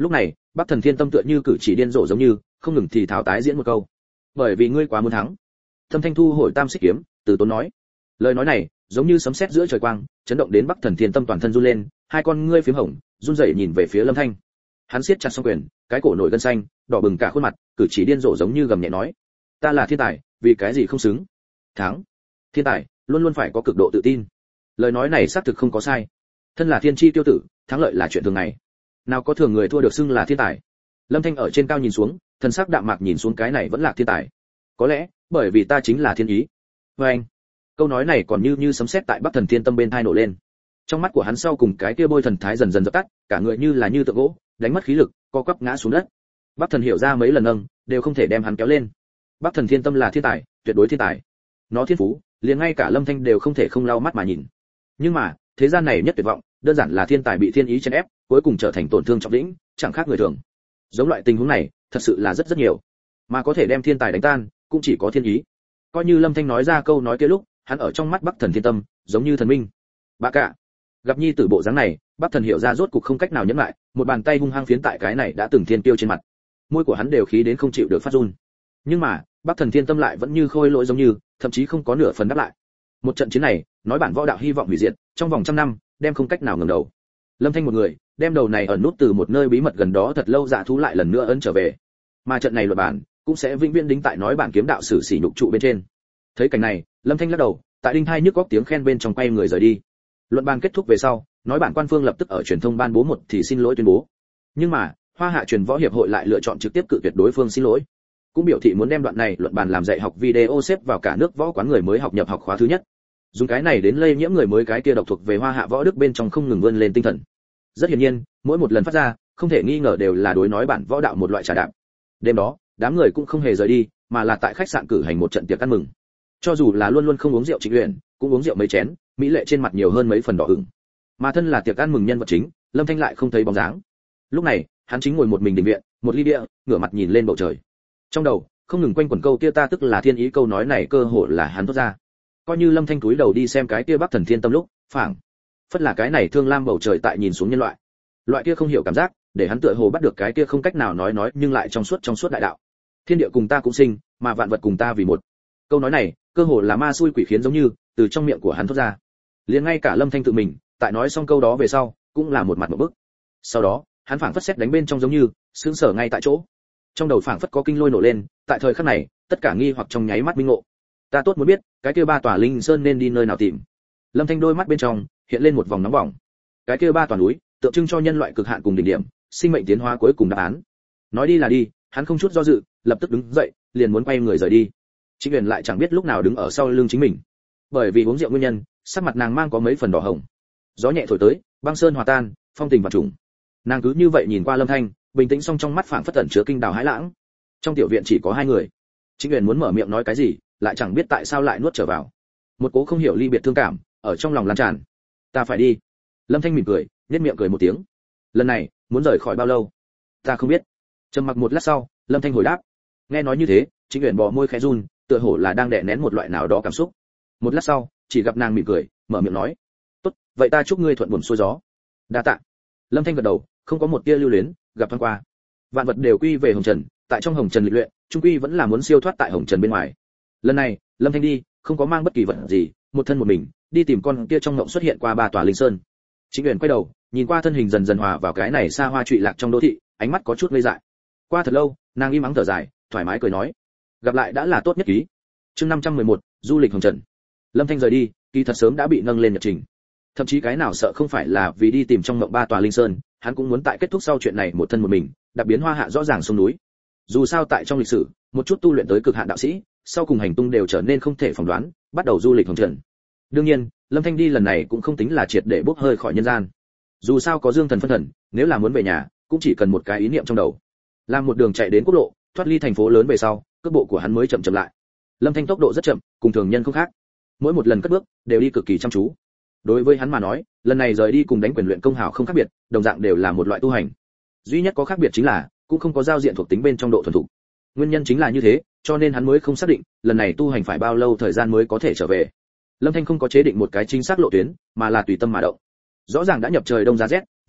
Lúc này Bắc Thần Thiên Tâm tựa như cử chỉ điên rồ giống như không ngừng thì tháo tái diễn một câu, bởi vì ngươi quá muốn thắng. Thâm Thanh thu hồi Tam Xích kiếm, từ tốn nói. Lời nói này giống như sấm sét giữa trời quang, chấn động đến Bắc Thần Thiên Tâm toàn thân run lên, hai con ngươi phím hồng run rẩy nhìn về phía Lâm Thanh. Hắn siết chặt song quyền, cái cổ nổi gân xanh, đỏ bừng cả khuôn mặt, cử chỉ điên rồ giống như gầm nhẹ nói, ta là thiên tài, vì cái gì không xứng thắng. Thiên tài luôn luôn phải có cực độ tự tin. Lời nói này xác thực không có sai. Thân là thiên chi tiêu tử, thắng lợi là chuyện thường ngày. Nào có thường người thua được xưng là thiên tài. Lâm Thanh ở trên cao nhìn xuống, thần sắc đạm mạc nhìn xuống cái này vẫn là thiên tài. Có lẽ bởi vì ta chính là thiên ý. Và anh, câu nói này còn như sấm sét tại Bắc Thần Thiên Tâm bên tai nổ lên. Trong mắt của hắn sau cùng cái kia bôi thần thái dần dần dập tắt, cả người như là như tượng gỗ, đánh mất khí lực, co quắp ngã xuống đất. Bắc Thần hiểu ra mấy lần nâng, đều không thể đem hắn kéo lên. Bắc Thần Thiên Tâm là thiên tài, tuyệt đối thiên tài. Nó thiên phú, liền ngay cả Lâm Thanh đều không thể không lau mắt mà nhìn. Nhưng mà, thế gian này nhất tuyệt vọng, đơn giản là thiên tài bị thiên ý chèn ép, cuối cùng trở thành tổn thương trọng lĩnh, chẳng khác người thường. Giống loại tình huống này, thật sự là rất nhiều. Mà có thể đem thiên tài đánh tan, cũng chỉ có thiên ý. Coi như Lâm Thanh nói ra câu nói kia lúc, hắn ở trong mắt Bắc Thần Thiên Tâm, giống như thần minh. Bà cả, gặp nhi tử bộ dáng này, Bắc Thần hiểu ra rốt cục không cách nào nhẫn lại, một bàn tay hung hăng phiến tại cái này đã từng thiên tiêu trên mặt. Môi của hắn đều khí đến không chịu được phát run. Nhưng mà, Bắc Thần Thiên Tâm lại vẫn như khôi lỗi giống như, thậm chí không có nửa phần đáp lại. Một trận chiến này, nói bản võ đạo hy vọng hủy diệt, trong vòng trăm năm, đem không cách nào ngẩng đầu. Lâm Thanh một người, đem đầu này ẩn nút từ một nơi bí mật gần đó thật lâu dạ thú lại lần nữa ấn trở về. Mà trận này luật bản, cũng sẽ vĩnh viễn đính tại nói bản kiếm đạo sử sỉ nhục trụ bên trên. Thấy cảnh này, Lâm Thanh lắc đầu, tại đinh thai nhức góc tiếng khen bên trong quay người rời đi. Luận bàn kết thúc về sau, nói bản quan phương lập tức ở truyền thông ban bố một thì xin lỗi tuyên bố. Nhưng mà, Hoa Hạ truyền võ hiệp hội lại lựa chọn trực tiếp cự tuyệt đối phương xin lỗi, cũng biểu thị muốn đem đoạn này luận bàn làm dạy học video xếp vào cả nước võ quán người mới học nhập học khóa thứ nhất. Dùng cái này đến lây nhiễm người mới cái kia độc thuộc về Hoa Hạ võ đức bên trong không ngừng vươn lên tinh thần. Rất hiển nhiên, mỗi một lần phát ra, không thể nghi ngờ đều là đối nói bản võ đạo một loại trà đạp. Đêm đó, đám người cũng không hề rời đi, mà là tại khách sạn cử hành một trận tiệc ăn mừng. Cho dù là luôn luôn không uống rượu Trịnh Uyển, cũng uống rượu mấy chén, mỹ lệ trên mặt nhiều hơn mấy phần đỏ ửng. Mà thân là tiệc ăn mừng nhân vật chính, Lâm Thanh lại không thấy bóng dáng. Lúc này, hắn chính ngồi một mình đình viện, một ly bia, ngửa mặt nhìn lên bầu trời. Trong đầu, không ngừng quanh quẩn câu kia ta tức là thiên ý, câu nói này cơ hội là hắn thốt ra. Coi như Lâm Thanh cúi đầu đi xem cái kia Bắc Thần Thiên Tâm lúc, phảng phất là cái này thương lam bầu trời tại nhìn xuống nhân loại. Loại kia không hiểu cảm giác, để hắn tựa hồ bắt được cái kia không cách nào nói nhưng lại trong suốt đại đạo. Thiên địa cùng ta cũng sinh, mà vạn vật cùng ta vì một. Câu nói này, cơ hồ là ma xui quỷ khiến giống như từ trong miệng của hắn thốt ra. Liền ngay cả Lâm Thanh tự mình, tại nói xong câu đó về sau, cũng là một mặt ngộp bức. Sau đó, hắn phảng phất sét đánh bên trong giống như sững sờ ngay tại chỗ. Trong đầu phảng phất có kinh lôi nổ lên, tại thời khắc này, tất cả nghi hoặc trong nháy mắt minh ngộ. Ta tốt muốn biết, cái kia ba tòa linh sơn nên đi nơi nào tìm. Lâm Thanh đôi mắt bên trong hiện lên một vòng nóng bỏng. Cái kia ba tòa núi, tượng trưng cho nhân loại cực hạn cùng đỉnh điểm, sinh mệnh tiến hóa cuối cùng đáp án. Nói đi là đi, hắn không chút do dự, lập tức đứng dậy, liền muốn quay người rời đi. Trịnh Uyển lại chẳng biết lúc nào đứng ở sau lưng chính mình. Bởi vì uống rượu nguyên nhân, sắc mặt nàng mang có mấy phần đỏ hồng. Gió nhẹ thổi tới, băng sơn hòa tan, phong tình vạn trùng. Nàng cứ như vậy nhìn qua Lâm Thanh, bình tĩnh song trong mắt phảng phất tẩn chứa kinh đào hãi lãng. Trong tiểu viện chỉ có hai người. Trịnh Uyển muốn mở miệng nói cái gì, lại chẳng biết tại sao lại nuốt trở vào. Một cố không hiểu ly biệt thương cảm ở trong lòng lan tràn. Ta phải đi. Lâm Thanh mỉm cười, nhếch miệng cười một tiếng. Lần này, muốn rời khỏi bao lâu? Ta không biết. Trầm mặc một lát sau, Lâm Thanh hồi đáp. Nghe nói như thế, Trịnh Uyển bò môi khẽ run, tựa hồ là đang đè nén một loại nào đó cảm xúc. Một lát sau, chỉ gặp nàng mỉm cười, mở miệng nói. Tốt, vậy ta chúc ngươi thuận buồm xuôi gió. Đa tạ. Lâm Thanh gật đầu, không có một tia lưu luyến, gặp thoáng qua. Vạn vật đều quy về hồng trần, tại trong hồng trần lịch luyện, trung quy vẫn là muốn siêu thoát tại hồng trần bên ngoài. Lần này, Lâm Thanh đi, không có mang bất kỳ vật gì, một thân một mình, đi tìm con kia trong ngộng xuất hiện qua ba tòa linh sơn. Trịnh Uyển quay đầu, nhìn qua thân hình dần dần hòa vào cái này xa hoa trụy lạc trong đô thị, ánh mắt có chút ngây dại. Qua thật lâu, nàng im ắng thở dài, thoải mái cười nói, gặp lại đã là tốt nhất ký. Chương 511, du lịch hồng trần. Lâm Thanh rời đi, kỳ thật sớm đã bị nâng lên nhật trình. Thậm chí cái nào sợ không phải là vì đi tìm trong ngộng ba tòa linh sơn, hắn cũng muốn tại kết thúc sau chuyện này một thân một mình, đặc biến Hoa Hạ rõ ràng sông núi. Dù sao tại trong lịch sử, một chút tu luyện tới cực hạn đạo sĩ, sau cùng hành tung đều trở nên không thể phỏng đoán, bắt đầu du lịch hồng trần. Đương nhiên, Lâm Thanh đi lần này cũng không tính là triệt để bốc hơi khỏi nhân gian. Dù sao có Dương Thần phân thần, nếu là muốn về nhà, cũng chỉ cần một cái ý niệm trong đầu. Làm một đường chạy đến quốc lộ, thoát ly thành phố lớn về sau, cước bộ của hắn mới chậm chậm lại. Lâm Thanh tốc độ rất chậm, cùng thường nhân không khác. Mỗi một lần cất bước, đều đi cực kỳ chăm chú. Đối với hắn mà nói, lần này rời đi cùng đánh quyền luyện công hào không khác biệt, đồng dạng đều là một loại tu hành. Duy nhất có khác biệt chính là, cũng không có giao diện thuộc tính bên trong độ thuần thục. Nguyên nhân chính là như thế, cho nên hắn mới không xác định, lần này tu hành phải bao lâu thời gian mới có thể trở về. Lâm Thanh không có chế định một cái chính xác lộ tuyến, mà là tùy tâm mà động. Rõ ràng đã nhập trời đông giá rét,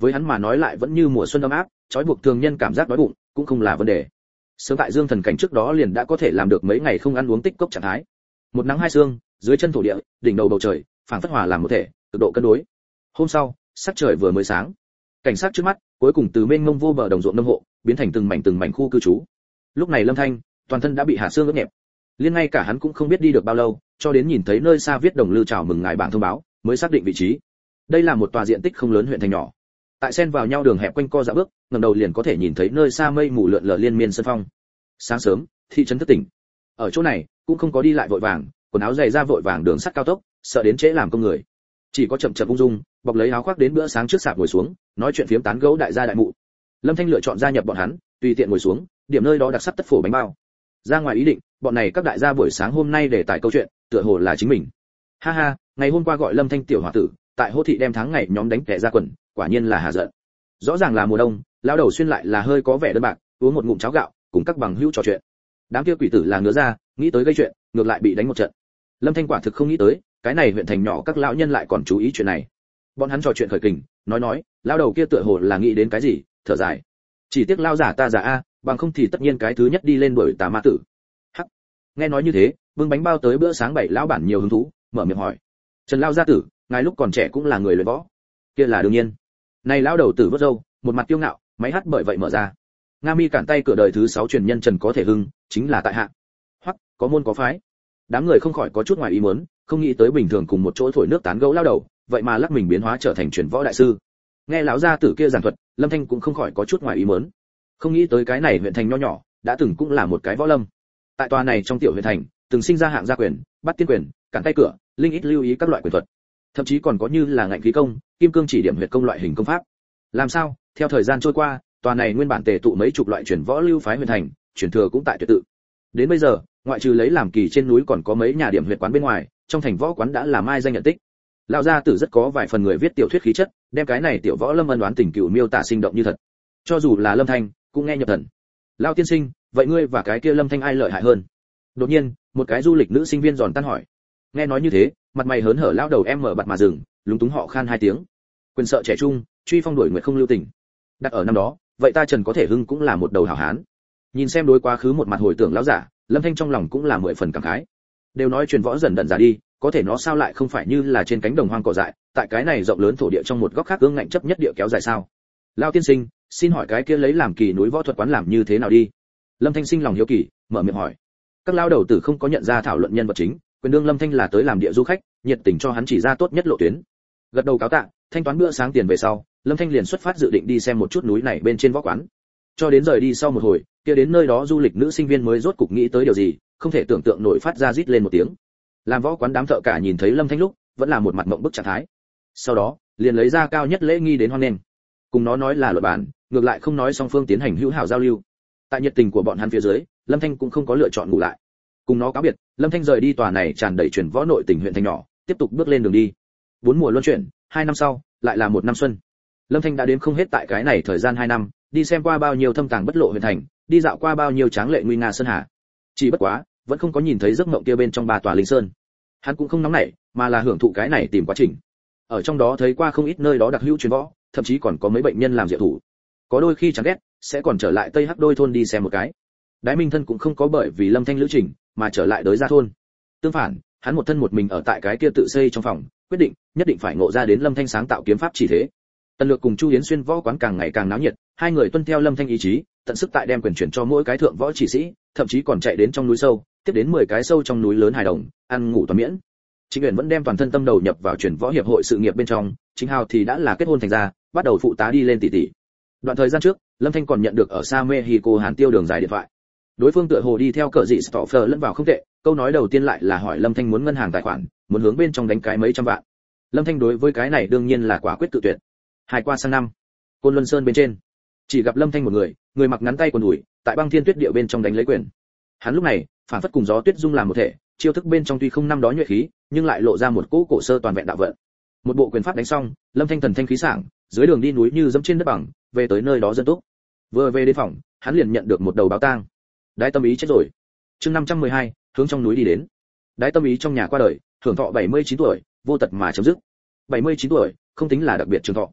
với hắn mà nói lại vẫn như mùa xuân ấm áp, trói buộc thường nhân cảm giác đói bụng cũng không là vấn đề. Sớm tại Dương Thần cảnh trước đó liền đã có thể làm được mấy ngày không ăn uống tích cốc trạng thái. Một nắng hai sương, dưới chân thổ địa, đỉnh đầu bầu trời, phảng phất hòa làm một thể, cực độ cân đối. Hôm sau, sắc trời vừa mới sáng, cảnh sát trước mắt cuối cùng từ mênh mông vô bờ đồng ruộng nông hộ biến thành từng mảnh khu cư trú. Lúc này Lâm Thanh toàn thân đã bị hạ xương ướt nhẹp, liên ngay cả hắn cũng không biết đi được bao lâu, cho đến nhìn thấy nơi xa viết đồng lư chào mừng ngài bảng thông báo mới xác định vị trí. Đây là một tòa diện tích không lớn huyện thành nhỏ, tại xen vào nhau đường hẹp quanh co dạo bước, ngẩng đầu liền có thể nhìn thấy nơi xa mây mù lượn lờ liên miên sân phong. Sáng sớm, thị trấn thức tỉnh. Ở chỗ này cũng không có đi lại vội vàng, quần áo dày ra vội vàng đường sắt cao tốc, sợ đến trễ làm công người. Chỉ có chậm chậm ung dung, bọc lấy áo khoác đến bữa sáng trước sạp ngồi xuống, nói chuyện phiếm tán gẫu đại gia đại mụ. Lâm Thanh lựa chọn gia nhập bọn hắn, tùy tiện ngồi xuống, điểm nơi đó đặc sắc tất phổ bánh bao. Ra ngoài ý định, bọn này các đại gia buổi sáng hôm nay để tải câu chuyện, tựa hồ là chính mình. Ha ha, ngày hôm qua gọi Lâm Thanh tiểu hòa tử, tại Hô thị đem tháng ngày nhóm đánh kẻ ra quần, quả nhiên là hà giận. Rõ ràng là mùa đông, lão đầu xuyên lại là hơi có vẻ đơn bạc, uống một ngụm cháo gạo, cùng các bằng hữu trò chuyện. Đám kia quỷ tử là ngứa ra, nghĩ tới gây chuyện, ngược lại bị đánh một trận. Lâm Thanh quả thực không nghĩ tới, cái này huyện thành nhỏ các lão nhân lại còn chú ý chuyện này. Bọn hắn trò chuyện khởi kình, nói, lão đầu kia tựa hồ là nghĩ đến cái gì, thở dài. Chỉ tiếc lao giả ta giả a, bằng không thì tất nhiên cái thứ nhất đi lên đuổi tà ma tử. Hắc. Nghe nói như thế, bưng bánh bao tới bữa sáng bảy lão bản nhiều hứng thú, mở miệng hỏi: "Trần lão gia tử, ngài lúc còn trẻ cũng là người luyện võ?" Kia là đương nhiên. Này lão đầu tử vớt râu, một mặt kiêu ngạo, máy hát bởi vậy mở ra. Nga Mi cản tay cửa đời thứ 6 truyền nhân Trần có thể hưng, chính là tại hạ. Hoặc có môn có phái. Đám người không khỏi có chút ngoài ý muốn, không nghĩ tới bình thường cùng một chỗ thổi nước tán gẫu lao đầu, vậy mà lắc mình biến hóa trở thành truyền võ đại sư. Nghe lão gia tử kia giảng thuật, Lâm Thanh cũng không khỏi có chút ngoài ý muốn. Không nghĩ tới cái này huyện thành nho nhỏ, đã từng cũng là một cái võ lâm. Tại tòa này trong tiểu huyện thành, từng sinh ra hạng gia quyền, bắt tiên quyền, cản tay cửa, linh ít lưu ý các loại quyền thuật. Thậm chí còn có như là ngạnh khí công, kim cương chỉ điểm huyệt công loại hình công pháp. Làm sao? Theo thời gian trôi qua, tòa này nguyên bản tề tụ mấy chục loại truyền võ lưu phái huyện thành, truyền thừa cũng tại tuyệt tự. Đến bây giờ, ngoại trừ lấy làm kỳ trên núi còn có mấy nhà điểm huyệt quán bên ngoài, trong thành võ quán đã là mai danh nhận tích. Lão gia tử rất có vài phần người viết tiểu thuyết khí chất, đem cái này tiểu võ lâm ân đoán tình cựu miêu tả sinh động như thật. Cho dù là Lâm Thanh, cũng nghe nhập thần. Lão tiên sinh, vậy ngươi và cái kia Lâm Thanh ai lợi hại hơn? Đột nhiên, một cái du lịch nữ sinh viên giòn tan hỏi. Nghe nói như thế, mặt mày hớn hở lão đầu em mở bặt mà dừng, lúng túng họ khan hai tiếng. Quyền sợ trẻ trung, truy phong đuổi nguyệt không lưu tình. Đặt ở năm đó, vậy ta Trần có thể hưng cũng là một đầu hảo hán. Nhìn xem đối quá khứ một mặt hồi tưởng lão giả, Lâm Thanh trong lòng cũng là 10 phần cảm khái. Đều nói truyền võ dần đần già đi, có thể nó sao lại không phải như là trên cánh đồng hoang cỏ dại, tại cái này rộng lớn thổ địa trong một góc khác ương ngạnh chấp nhất địa kéo dài sao? Lão tiên sinh, xin hỏi cái kia lấy làm kỳ núi võ thuật quán làm như thế nào đi? Lâm Thanh sinh lòng hiếu kỳ, mở miệng hỏi. Các lão đầu tử không có nhận ra thảo luận nhân vật chính, quyền đương Lâm Thanh là tới làm địa du khách, nhiệt tình cho hắn chỉ ra tốt nhất lộ tuyến. Gật đầu cáo tạ, thanh toán bữa sáng tiền về sau, Lâm Thanh liền xuất phát dự định đi xem một chút núi này bên trên võ quán. Cho đến rời đi sau một hồi, kia đến nơi đó du lịch nữ sinh viên mới rốt cục nghĩ tới điều gì, không thể tưởng tượng nổi phát ra rít lên một tiếng. Làm võ quán đám thợ cả nhìn thấy Lâm Thanh lúc, vẫn là một mặt mộng bức trạng thái. Sau đó, liền lấy ra cao nhất lễ nghi đến hoan nghênh. Cùng nó nói là luật bản, ngược lại không nói song phương tiến hành hữu hảo giao lưu. Tại nhiệt tình của bọn hắn phía dưới, Lâm Thanh cũng không có lựa chọn ngủ lại. Cùng nó cáo biệt, Lâm Thanh rời đi tòa này tràn đầy truyền võ nội tình huyện thành nhỏ, tiếp tục bước lên đường đi. 4 mùa luân chuyển, 2 năm sau, lại là một năm xuân. Lâm Thanh đã đếm không hết tại cái này thời gian 2 năm, đi xem qua bao nhiêu thâm tàng bất lộ huyện thành, đi dạo qua bao nhiêu tráng lệ nguy nga sơn hà. Chỉ bất quá, vẫn không có nhìn thấy giấc mộng kia bên trong 3 tòa linh sơn. Hắn cũng không nóng nảy, mà là hưởng thụ cái này tìm quá trình. Ở trong đó thấy qua không ít nơi đó đặc hữu truyền võ, thậm chí còn có mấy bệnh nhân làm diệu thủ. Có đôi khi chán ghét, sẽ còn trở lại Tây Hắc Đôi thôn đi xem một cái. Đái Minh Thân cũng không có bởi vì Lâm Thanh lữ trình mà trở lại tới gia thôn. Tương phản, hắn một thân một mình ở tại cái kia tự xây trong phòng, quyết định nhất định phải ngộ ra đến Lâm Thanh sáng tạo kiếm pháp chỉ thế. Tần Lược cùng Chu Yến Xuyên võ quán càng ngày càng náo nhiệt, hai người tuân theo Lâm Thanh ý chí, tận sức tại đem quyền chuyển cho mỗi cái thượng võ chỉ sĩ, thậm chí còn chạy đến trong núi sâu, tiếp đến 10 cái sâu trong núi lớn hài đồng, ăn ngủ toàn miễn. Trịnh Uyển vẫn đem toàn thân tâm đầu nhập vào chuyển võ hiệp hội sự nghiệp bên trong, Chính Hào thì đã là kết hôn thành gia, bắt đầu phụ tá đi lên tỷ tỷ. Đoạn thời gian trước, Lâm Thanh còn nhận được ở xa Mexico Hàn Tiêu đường dài điện thoại. Đối phương tựa hồ đi theo cờ dị Stoffer lẫn vào không tệ, câu nói đầu tiên lại là hỏi Lâm Thanh muốn ngân hàng tài khoản, muốn hướng bên trong đánh cái mấy trăm vạn. Lâm Thanh đối với cái này đương nhiên là quả quyết tự tuyệt. Hai qua sang năm, Côn Luân Sơn bên trên, chỉ gặp Lâm Thanh một người, người mặc ngắn tay quần đùi, tại băng thiên tuyết địa bên trong đánh lấy quyền. Hắn lúc này, phản phất cùng gió tuyết dung làm một thể, chiêu thức bên trong tuy không năm đó nhuệ khí, nhưng lại lộ ra một cỗ cổ sơ toàn vẹn đạo vận. Một bộ quyền pháp đánh xong, Lâm Thanh thần thanh khí sảng, dưới đường đi núi như dẫm trên đất bằng, về tới nơi đó dân túc. Vừa về đến phòng, hắn liền nhận được một đầu báo tang. Đái Tâm Ý chết rồi. Chương 512, hướng trong núi đi đến. Đái Tâm Ý trong nhà qua đời, hưởng thọ 79 tuổi, vô tật mà chấm dứt. 79 tuổi, không tính là đặc biệt trường thọ.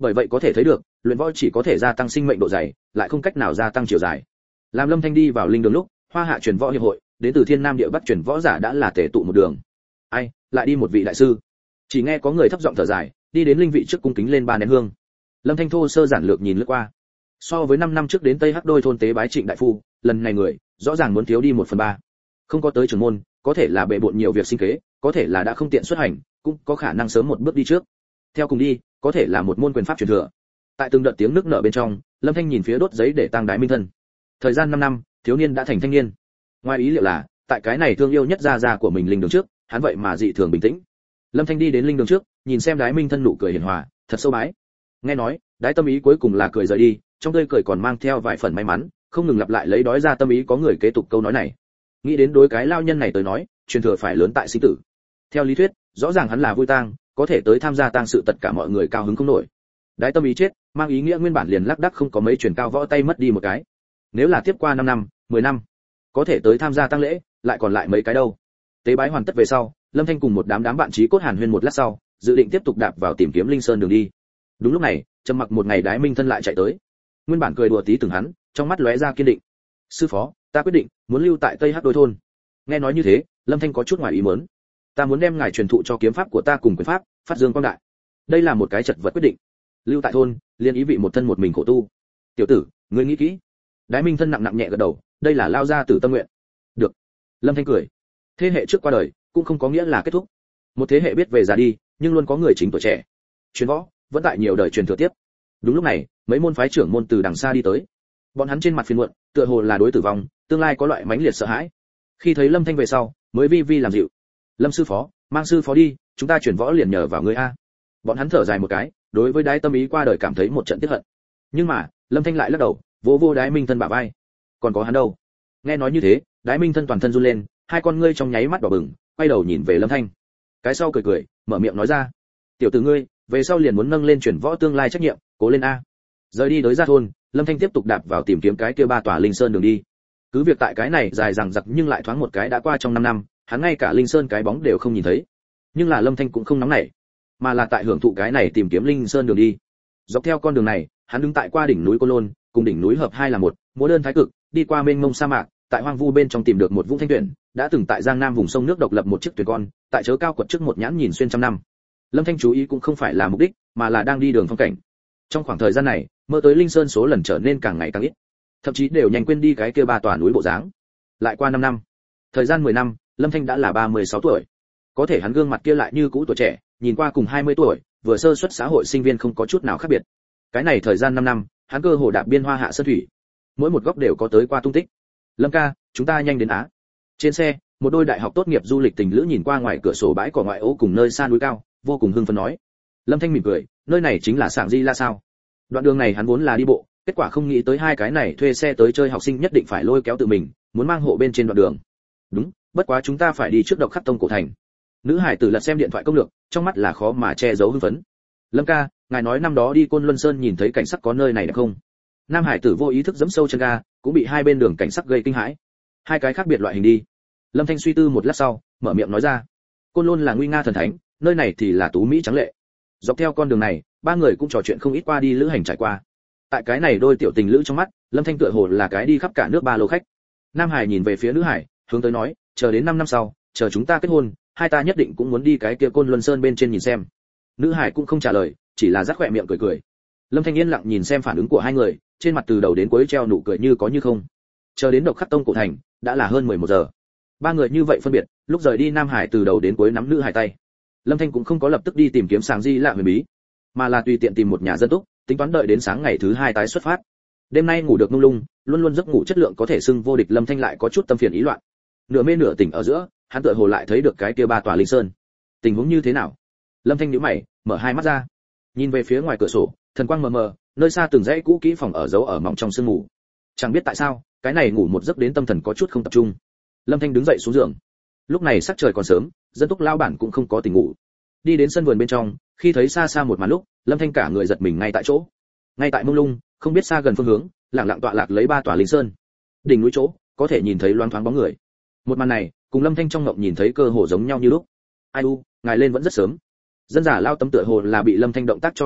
Bởi vậy có thể thấy được, luyện võ chỉ có thể gia tăng sinh mệnh độ dày, lại không cách nào gia tăng chiều dài. Làm Lâm Thanh đi vào linh đường lúc, Hoa Hạ truyền võ hiệp hội, đến từ Thiên Nam địa Bắc truyền võ giả đã là tề tụ một đường. Ai, lại đi một vị đại sư. Chỉ nghe có người thấp giọng thở dài, đi đến linh vị trước cung kính lên 3 nén hương. Lâm Thanh thô sơ giản lược nhìn lướt qua. So với 5 năm trước đến Tây Hắc Đôi thôn tế bái Trịnh đại phu, lần này người rõ ràng muốn thiếu đi 1/3. Không có tới trưởng môn, có thể là bệ bội nhiều việc sinh kế, có thể là đã không tiện xuất hành, cũng có khả năng sớm một bước đi trước. Theo cùng đi, có thể là một môn quyền pháp truyền thừa. Tại từng đợt tiếng nước nở bên trong, Lâm Thanh nhìn phía đốt giấy để tang Đái Minh thân. Thời gian 5 năm, thiếu niên đã thành thanh niên. Ngoài ý liệu là, tại cái này thương yêu nhất gia của mình linh đường trước, hắn vậy mà dị thường bình tĩnh. Lâm Thanh đi đến linh đường trước, nhìn xem Đái Minh thân nụ cười hiền hòa, thật sâu bái. Nghe nói, Đái Tâm Ý cuối cùng là cười rời đi, trong tươi cười còn mang theo vài phần may mắn, không ngừng lặp lại lấy đói ra Tâm Ý có người kế tục câu nói này. Nghĩ đến đối cái lao nhân này tới nói, truyền thừa phải lớn tại sinh tử. Theo lý thuyết, rõ ràng hắn là vui tang, có thể tới tham gia tang sự tất cả mọi người cao hứng không nổi. Đái Tâm Ý chết, mang ý nghĩa nguyên bản liền lác đác không có mấy truyền cao võ tay mất đi một cái. Nếu là tiếp qua 5 năm, 10 năm, có thể tới tham gia tang lễ, lại còn lại mấy cái đâu. Tế bái hoàn tất về sau, Lâm Thanh cùng một đám bạn chí cốt hàn huyên một lát sau, dự định tiếp tục đạp vào tìm kiếm linh sơn đường đi. Đúng lúc này, trầm mặc một ngày Đái Minh thân lại chạy tới. Nguyên bản cười đùa tí từng hắn, trong mắt lóe ra kiên định. Sư phó, ta quyết định muốn lưu tại Tây Hắc Đôi thôn. Nghe nói như thế, Lâm Thanh có chút ngoài ý muốn. Ta muốn đem ngài truyền thụ cho kiếm pháp của ta cùng quyền pháp, phát dương quang đại. Đây là một cái chật vật quyết định. Lưu tại thôn, liên ý vị một thân một mình khổ tu. Tiểu tử, ngươi nghĩ kỹ. Đái Minh thân nặng nặng nhẹ gật đầu, đây là lao ra từ tâm nguyện. Được. Lâm Thanh cười. Thế hệ trước qua đời, cũng không có nghĩa là kết thúc. Một thế hệ biết về già đi, nhưng luôn có người chính tuổi trẻ. Truyền võ, vẫn tại nhiều đời truyền thừa tiếp. Đúng lúc này, mấy môn phái trưởng môn từ đằng xa đi tới. Bọn hắn trên mặt phiền muộn, tựa hồ là đối tử vong, tương lai có loại mãnh liệt sợ hãi. Khi thấy Lâm Thanh về sau, mới vi vi làm dịu. Lâm sư phó, mang sư phó đi, chúng ta chuyển võ liền nhờ vào ngươi a. Bọn hắn thở dài một cái, đối với Đái Tâm Ý qua đời cảm thấy một trận tiếc hận. Nhưng mà, Lâm Thanh lại lắc đầu, vỗ vô Đái Minh thân bả vai. Còn có hắn đâu? Nghe nói như thế, Đái Minh thân toàn thân run lên, hai con ngươi trong nháy mắt đỏ bừng, quay đầu nhìn về Lâm Thanh. Cái sau cười cười, mở miệng nói ra: "Tiểu tử ngươi, về sau liền muốn nâng lên chuyển võ tương lai trách nhiệm, cố lên a." Rời đi đối ra thôn, Lâm Thanh tiếp tục đạp vào tìm kiếm cái kia 3 tòa linh sơn đường đi. Cứ việc tại cái này dài dằng dặc nhưng lại thoáng một cái đã qua trong 5 năm, hắn ngay cả linh sơn cái bóng đều không nhìn thấy. Nhưng là Lâm Thanh cũng không nóng nảy, mà là tại hưởng thụ cái này tìm kiếm linh sơn đường đi. Dọc theo con đường này, hắn đứng tại qua đỉnh núi Côn Lôn, cùng đỉnh núi hợp hai là một, múa đơn thái cực, đi qua mênh mông sa mạc, tại hoang vu bên trong tìm được một vũng thanh tuyển, đã từng tại Giang Nam vùng sông nước độc lập một chiếc thuyền con, tại chớ cao quật trước một nhãn nhìn xuyên trăm năm. Lâm Thanh chú ý cũng không phải là mục đích, mà là đang đi đường phong cảnh. Trong khoảng thời gian này, mơ tới linh sơn số lần trở nên càng ngày càng ít, thậm chí đều nhanh quên đi cái kia 3 tòa núi bộ dáng. Lại qua 5 năm, thời gian 10 năm, Lâm Thanh đã là 36 tuổi. Có thể hắn gương mặt kia lại như cũ tuổi trẻ, nhìn qua cùng 20 tuổi, vừa sơ xuất xã hội sinh viên không có chút nào khác biệt. Cái này thời gian 5 năm, hắn cơ hồ đạp biên Hoa Hạ sơn thủy, mỗi một góc đều có tới qua tung tích. Lâm ca, chúng ta nhanh đến á. Trên xe, một đôi đại học tốt nghiệp du lịch tình lữ nhìn qua ngoài cửa sổ bãi cỏ ngoại ô cùng nơi xa núi cao, vô cùng hưng phấn nói. Lâm Thanh mỉm cười, nơi này chính là Sảng Di La sao? Đoạn đường này hắn vốn là đi bộ, kết quả không nghĩ tới hai cái này thuê xe tới chơi học sinh nhất định phải lôi kéo tự mình, muốn mang hộ bên trên đoạn đường. Đúng, bất quá chúng ta phải đi trước Độc Khắc Tông cổ thành. Nữ hải tử lật xem điện thoại công lược, trong mắt là khó mà che giấu hưng phấn. Lâm ca, ngài nói năm đó đi Côn Luân Sơn nhìn thấy cảnh sắc có nơi này đẹp không? Nam hải tử vô ý thức giẫm sâu chân ga, cũng bị hai bên đường cảnh sắc gây kinh hãi. Hai cái khác biệt loại hình đi. Lâm Thanh suy tư một lát sau, mở miệng nói ra. Côn Luân là nguy nga thần thánh, nơi này thì là tú mỹ trắng lệ. Dọc theo con đường này, ba người cũng trò chuyện không ít qua đi lữ hành trải qua. Tại cái này đôi tiểu tình lữ trong mắt, Lâm Thanh tựa hồ là cái đi khắp cả nước ba lô khách. Nam Hải nhìn về phía nữ Hải, hướng tới nói, chờ đến 5 năm sau, chờ chúng ta kết hôn, hai ta nhất định cũng muốn đi cái kia Côn Luân Sơn bên trên nhìn xem. Nữ Hải cũng không trả lời, chỉ là rắc khỏe miệng cười cười. Lâm Thanh yên lặng nhìn xem phản ứng của hai người, trên mặt từ đầu đến cuối treo nụ cười như có như không. Chờ đến Độc Khắc Tông cổ thành, đã là hơn 11 giờ. Ba người như vậy phân biệt, lúc rời đi Nam Hải từ đầu đến cuối nắm nữ Hải tay. Lâm Thanh cũng không có lập tức đi tìm kiếm Sảng Di lạ huyền bí, mà là tùy tiện tìm một nhà dân túc, tính toán đợi đến sáng ngày thứ 2 tái xuất phát. Đêm nay ngủ được nung lung, luôn luôn giấc ngủ chất lượng có thể xưng vô địch. Lâm Thanh lại có chút tâm phiền ý loạn. Nửa mê nửa tỉnh ở giữa, hắn tựa hồ lại thấy được cái kia 3 tòa linh sơn. Tình huống như thế nào? Lâm Thanh nhíu mày, mở hai mắt ra, nhìn về phía ngoài cửa sổ, thần quang mờ mờ, nơi xa từng dãy cũ kỹ phòng ở giấu ở mỏng trong sương ngủ. Chẳng biết tại sao, cái này ngủ một giấc đến tâm thần có chút không tập trung. Lâm Thanh đứng dậy xuống giường. Lúc này sắc trời còn sớm, dân túc lao bản cũng không có tỉnh ngủ. Đi đến sân vườn bên trong, khi thấy xa xa một màn lúc, Lâm Thanh cả người giật mình ngay tại chỗ. Ngay tại mông lung, không biết xa gần phương hướng, lặng lặng tọa lạc lấy 3 tòa linh sơn. Đỉnh núi chỗ, có thể nhìn thấy loáng thoáng bóng người. Một màn này, cùng Lâm Thanh trong ngộng nhìn thấy cơ hồ giống nhau như lúc. Ai u, ngài lên vẫn rất sớm. Dân giả lao tấm tựa hồ là bị Lâm Thanh động tác cho đánh thức,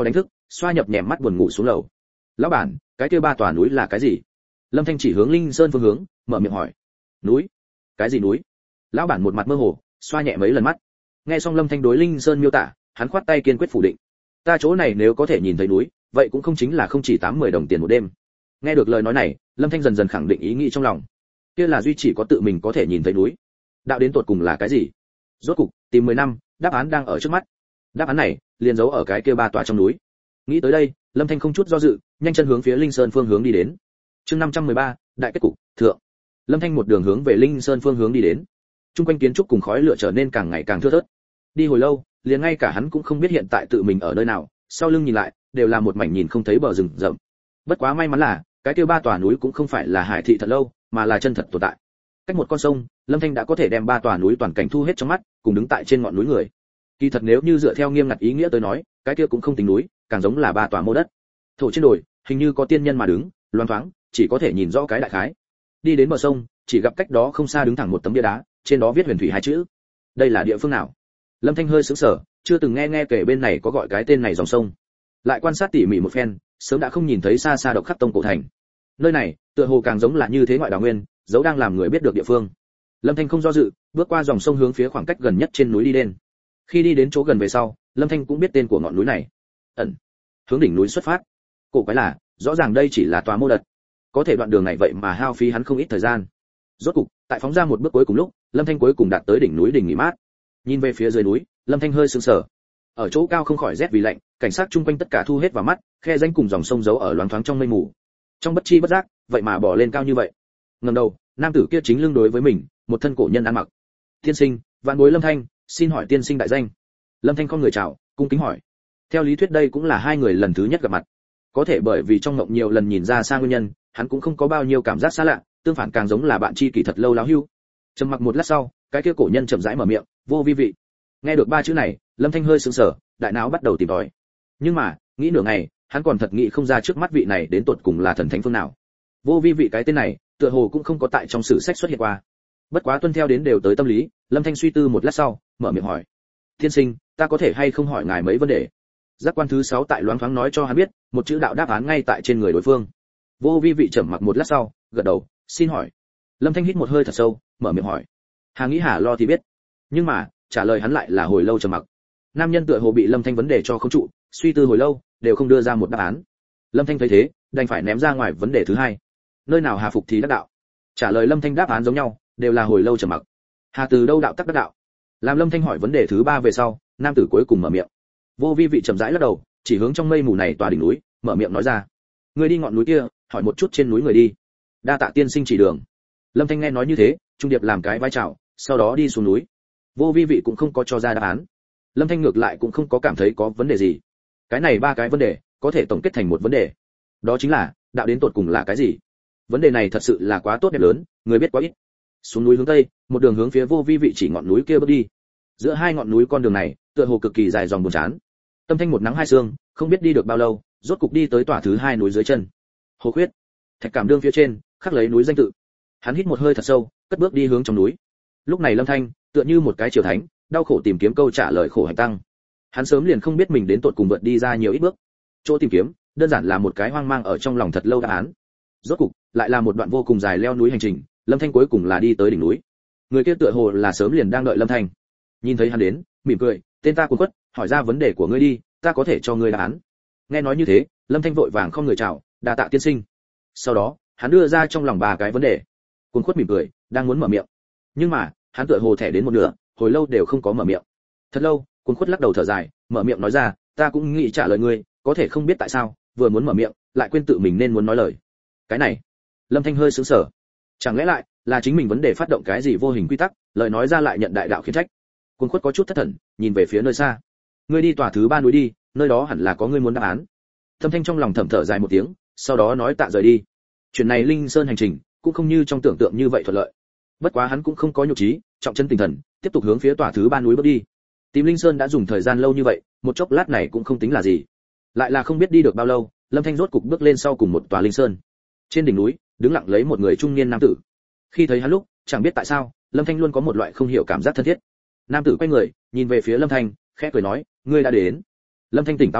xoa nhập nhèm mắt buồn ngủ xuống lầu. Lão bản, cái kia ba tòa núi là cái gì? Lâm Thanh chỉ hướng Linh Sơn phương hướng, mở miệng hỏi. Núi? Cái gì núi? Lão bản một mặt mơ hồ, xoa nhẹ mấy lần mắt. Nghe xong Lâm Thanh đối Linh Sơn miêu tả, hắn khoát tay kiên quyết phủ định. Ta chỗ này nếu có thể nhìn thấy núi, vậy cũng không chính là không chỉ 8-10 đồng tiền một đêm. Nghe được lời nói này, Lâm Thanh dần dần khẳng định ý nghĩ trong lòng. Kia là duy chỉ có tự mình có thể nhìn thấy núi. Đạo đến tột cùng là cái gì? Rốt cục, tìm 10 năm, đáp án đang ở trước mắt. Đáp án này, liền giấu ở cái kia ba tòa trong núi. Nghĩ tới đây, Lâm Thanh không chút do dự, nhanh chân hướng phía Linh Sơn phương hướng đi đến. Chương 513, đại kết cục, thượng. Lâm Thanh một đường hướng về Linh Sơn phương hướng đi đến. Trung quanh kiến trúc cùng khói lửa trở nên càng ngày càng thưa thớt. Đi hồi lâu, liền ngay cả hắn cũng không biết hiện tại tự mình ở nơi nào, sau lưng nhìn lại, đều là một mảnh nhìn không thấy bờ rừng rậm. Bất quá may mắn là, cái kia ba tòa núi cũng không phải là hải thị thật lâu, mà là chân thật tồn tại. Cách một con sông, Lâm Thanh đã có thể đem ba tòa núi toàn cảnh thu hết trong mắt, cùng đứng tại trên ngọn núi người. Kỳ thật nếu như dựa theo nghiêm ngặt ý nghĩa tới nói, cái kia cũng không tính núi, càng giống là ba tòa mô đất. Thổ trên đồi, hình như có tiên nhân mà đứng, loáng thoáng, chỉ có thể nhìn rõ cái đại khái. Đi đến bờ sông, chỉ gặp cách đó không xa đứng thẳng một tấm bia đá, trên đó viết Huyền Thủy hai chữ. Đây là địa phương nào? Lâm Thanh hơi sững sờ, chưa từng nghe kể bên này có gọi cái tên này dòng sông. Lại quan sát tỉ mỉ một phen, sớm đã không nhìn thấy xa xa Độc Khắc Tông cổ thành. Nơi này, tựa hồ càng giống là như thế ngoại đào nguyên, dấu đang làm người biết được địa phương. Lâm Thanh không do dự, bước qua dòng sông hướng phía khoảng cách gần nhất trên núi đi đến. Khi đi đến chỗ gần về sau, Lâm Thanh cũng biết tên của ngọn núi này. Ẩn. Hướng đỉnh núi xuất phát. Cổ quái là, rõ ràng đây chỉ là tòa mô đất. Có thể đoạn đường này vậy mà hao phí hắn không ít thời gian. Rốt cục, tại phóng ra một bước cuối cùng lúc, Lâm Thanh cuối cùng đạt tới đỉnh núi đỉnh nghỉ mát. Nhìn về phía dưới núi, Lâm Thanh hơi sững sờ. Ở chỗ cao không khỏi rét vì lạnh, cảnh sát chung quanh tất cả thu hết vào mắt, khe rãnh cùng dòng sông giấu ở loáng thoáng trong mây mù. Trong bất chi bất giác, vậy mà bỏ lên cao như vậy. Ngẩng đầu, nam tử kia chính lưng đối với mình, một thân cổ nhân ăn mặc. Tiên sinh, vạn bối Lâm Thanh, xin hỏi tiên sinh đại danh. Lâm Thanh không người chào, cung kính hỏi. Theo lý thuyết đây cũng là hai người lần thứ nhất gặp mặt. Có thể bởi vì trong mộng nhiều lần nhìn ra xa nguyên nhân, hắn cũng không có bao nhiêu cảm giác xa lạ, tương phản càng giống là bạn tri kỷ thật lâu láo hưu. Trầm mặc một lát sau, cái kia cổ nhân chậm rãi mở miệng, vô vi vị. Nghe được ba chữ này, Lâm Thanh hơi sững sờ, đại não bắt đầu tìm tòi. Nhưng mà, nghĩ nửa ngày, hắn còn thật nghĩ không ra trước mắt vị này đến tột cùng là thần thánh phương nào. Vô vi vị cái tên này, tựa hồ cũng không có tại trong sử sách xuất hiện qua. Bất quá tuân theo đến đều tới tâm lý, Lâm Thanh suy tư một lát sau, mở miệng hỏi: "Thiên sinh, ta có thể hay không hỏi ngài mấy vấn đề?" Giác quan thứ 6 tại loáng thoáng nói cho hắn biết, một chữ đạo đáp án ngay tại trên người đối phương. Vô vi vị trầm mặc một lát sau, gật đầu, "Xin hỏi." Lâm Thanh hít một hơi thật sâu, mở miệng hỏi. Hà nghĩ hà lo thì biết, nhưng mà trả lời hắn lại là hồi lâu trầm mặc. Nam nhân tựa hồ bị Lâm Thanh vấn đề cho không trụ, suy tư hồi lâu, đều không đưa ra một đáp án. Lâm Thanh thấy thế, đành phải ném ra ngoài vấn đề thứ hai. Nơi nào hà phục thì đắc đạo? Trả lời Lâm Thanh đáp án giống nhau, đều là hồi lâu trầm mặc. Hà từ đâu đạo tắc đắc đạo? Làm Lâm Thanh hỏi vấn đề thứ ba về sau, nam tử cuối cùng mở miệng. Vô vi vị chậm rãi lắc đầu, chỉ hướng trong mây mù này tòa đỉnh núi, mở miệng nói ra: "Ngươi đi ngọn núi kia, hỏi một chút trên núi người đi. Đa tạ tiên sinh chỉ đường." Lâm Thanh nghe nói như thế, trung điệp làm cái vai chào, sau đó đi xuống núi. Vô vi vị cũng không có cho ra đáp án. Lâm Thanh ngược lại cũng không có cảm thấy có vấn đề gì. Cái này ba cái vấn đề, có thể tổng kết thành một vấn đề. Đó chính là, đạo đến tột cùng là cái gì? Vấn đề này thật sự là quá tốt đẹp lớn, người biết quá ít. Xuống núi hướng tây, một đường hướng phía vô vi vị chỉ ngọn núi kia bước đi. Giữa hai ngọn núi con đường này, tựa hồ cực kỳ dài dòng buồn chán. Tâm Thanh một nắng hai sương, không biết đi được bao lâu, rốt cục đi tới tòa thứ hai núi dưới chân. Hồ Khuyết, thạch cảm đương phía trên, khắc lấy núi danh tự. Hắn hít một hơi thật sâu, cất bước đi hướng trong núi. Lúc này Lâm Thanh, tựa như một cái triều thánh, đau khổ tìm kiếm câu trả lời khổ hành tăng. Hắn sớm liền không biết mình đến tột cùng vượt đi ra nhiều ít bước. Chỗ tìm kiếm, đơn giản là một cái hoang mang ở trong lòng thật lâu đáp án. Rốt cục, lại là một đoạn vô cùng dài leo núi hành trình, Lâm Thanh cuối cùng là đi tới đỉnh núi. Người kia tựa hồ là sớm liền đang đợi Lâm Thanh. Nhìn thấy hắn đến, mỉm cười, "Tên ta Cuồng Quất, hỏi ra vấn đề của ngươi đi, ta có thể cho ngươi đáp án." Nghe nói như thế, Lâm Thanh vội vàng không người chào, "Đa tạ tiên sinh." Sau đó, hắn đưa ra trong lòng ba cái vấn đề. Cuồng Quất mỉm cười, đang muốn mở miệng, nhưng mà, hắn tựa hồ thẻ đến một nửa, hồi lâu đều không có mở miệng. Thật lâu, Cuồng Quất lắc đầu thở dài, mở miệng nói ra, "Ta cũng nghĩ trả lời ngươi, có thể không biết tại sao, vừa muốn mở miệng, lại quên tự mình nên muốn nói lời." Cái này, Lâm Thanh hơi sững sờ. Chẳng lẽ lại là chính mình vấn đề phát động cái gì vô hình quy tắc, lời nói ra lại nhận đại đạo khiển trách. Cuồng Quất có chút thất thần, nhìn về phía nơi xa. "Ngươi đi tòa thứ ba núi đi, nơi đó hẳn là có ngươi muốn đáp án." Lâm Thanh trong lòng thầm thở dài một tiếng, sau đó nói tạ rời đi. Chuyện này Linh Sơn hành trình cũng không như trong tưởng tượng như vậy thuận lợi. Bất quá hắn cũng không có nhục trí, trọng chân tinh thần, tiếp tục hướng phía tòa thứ ba núi bước đi. Tìm Linh Sơn đã dùng thời gian lâu như vậy, một chốc lát này cũng không tính là gì. Lại là không biết đi được bao lâu, Lâm Thanh rốt cục bước lên sau cùng một tòa Linh Sơn. Trên đỉnh núi, đứng lặng lấy một người trung niên nam tử. Khi thấy hắn lúc, chẳng biết tại sao, Lâm Thanh luôn có một loại không hiểu cảm giác thân thiết. Nam tử quay người, nhìn về phía Lâm Thanh, khẽ cười nói, "Ngươi đã đến." Lâm Thanh tỉnh táo lại,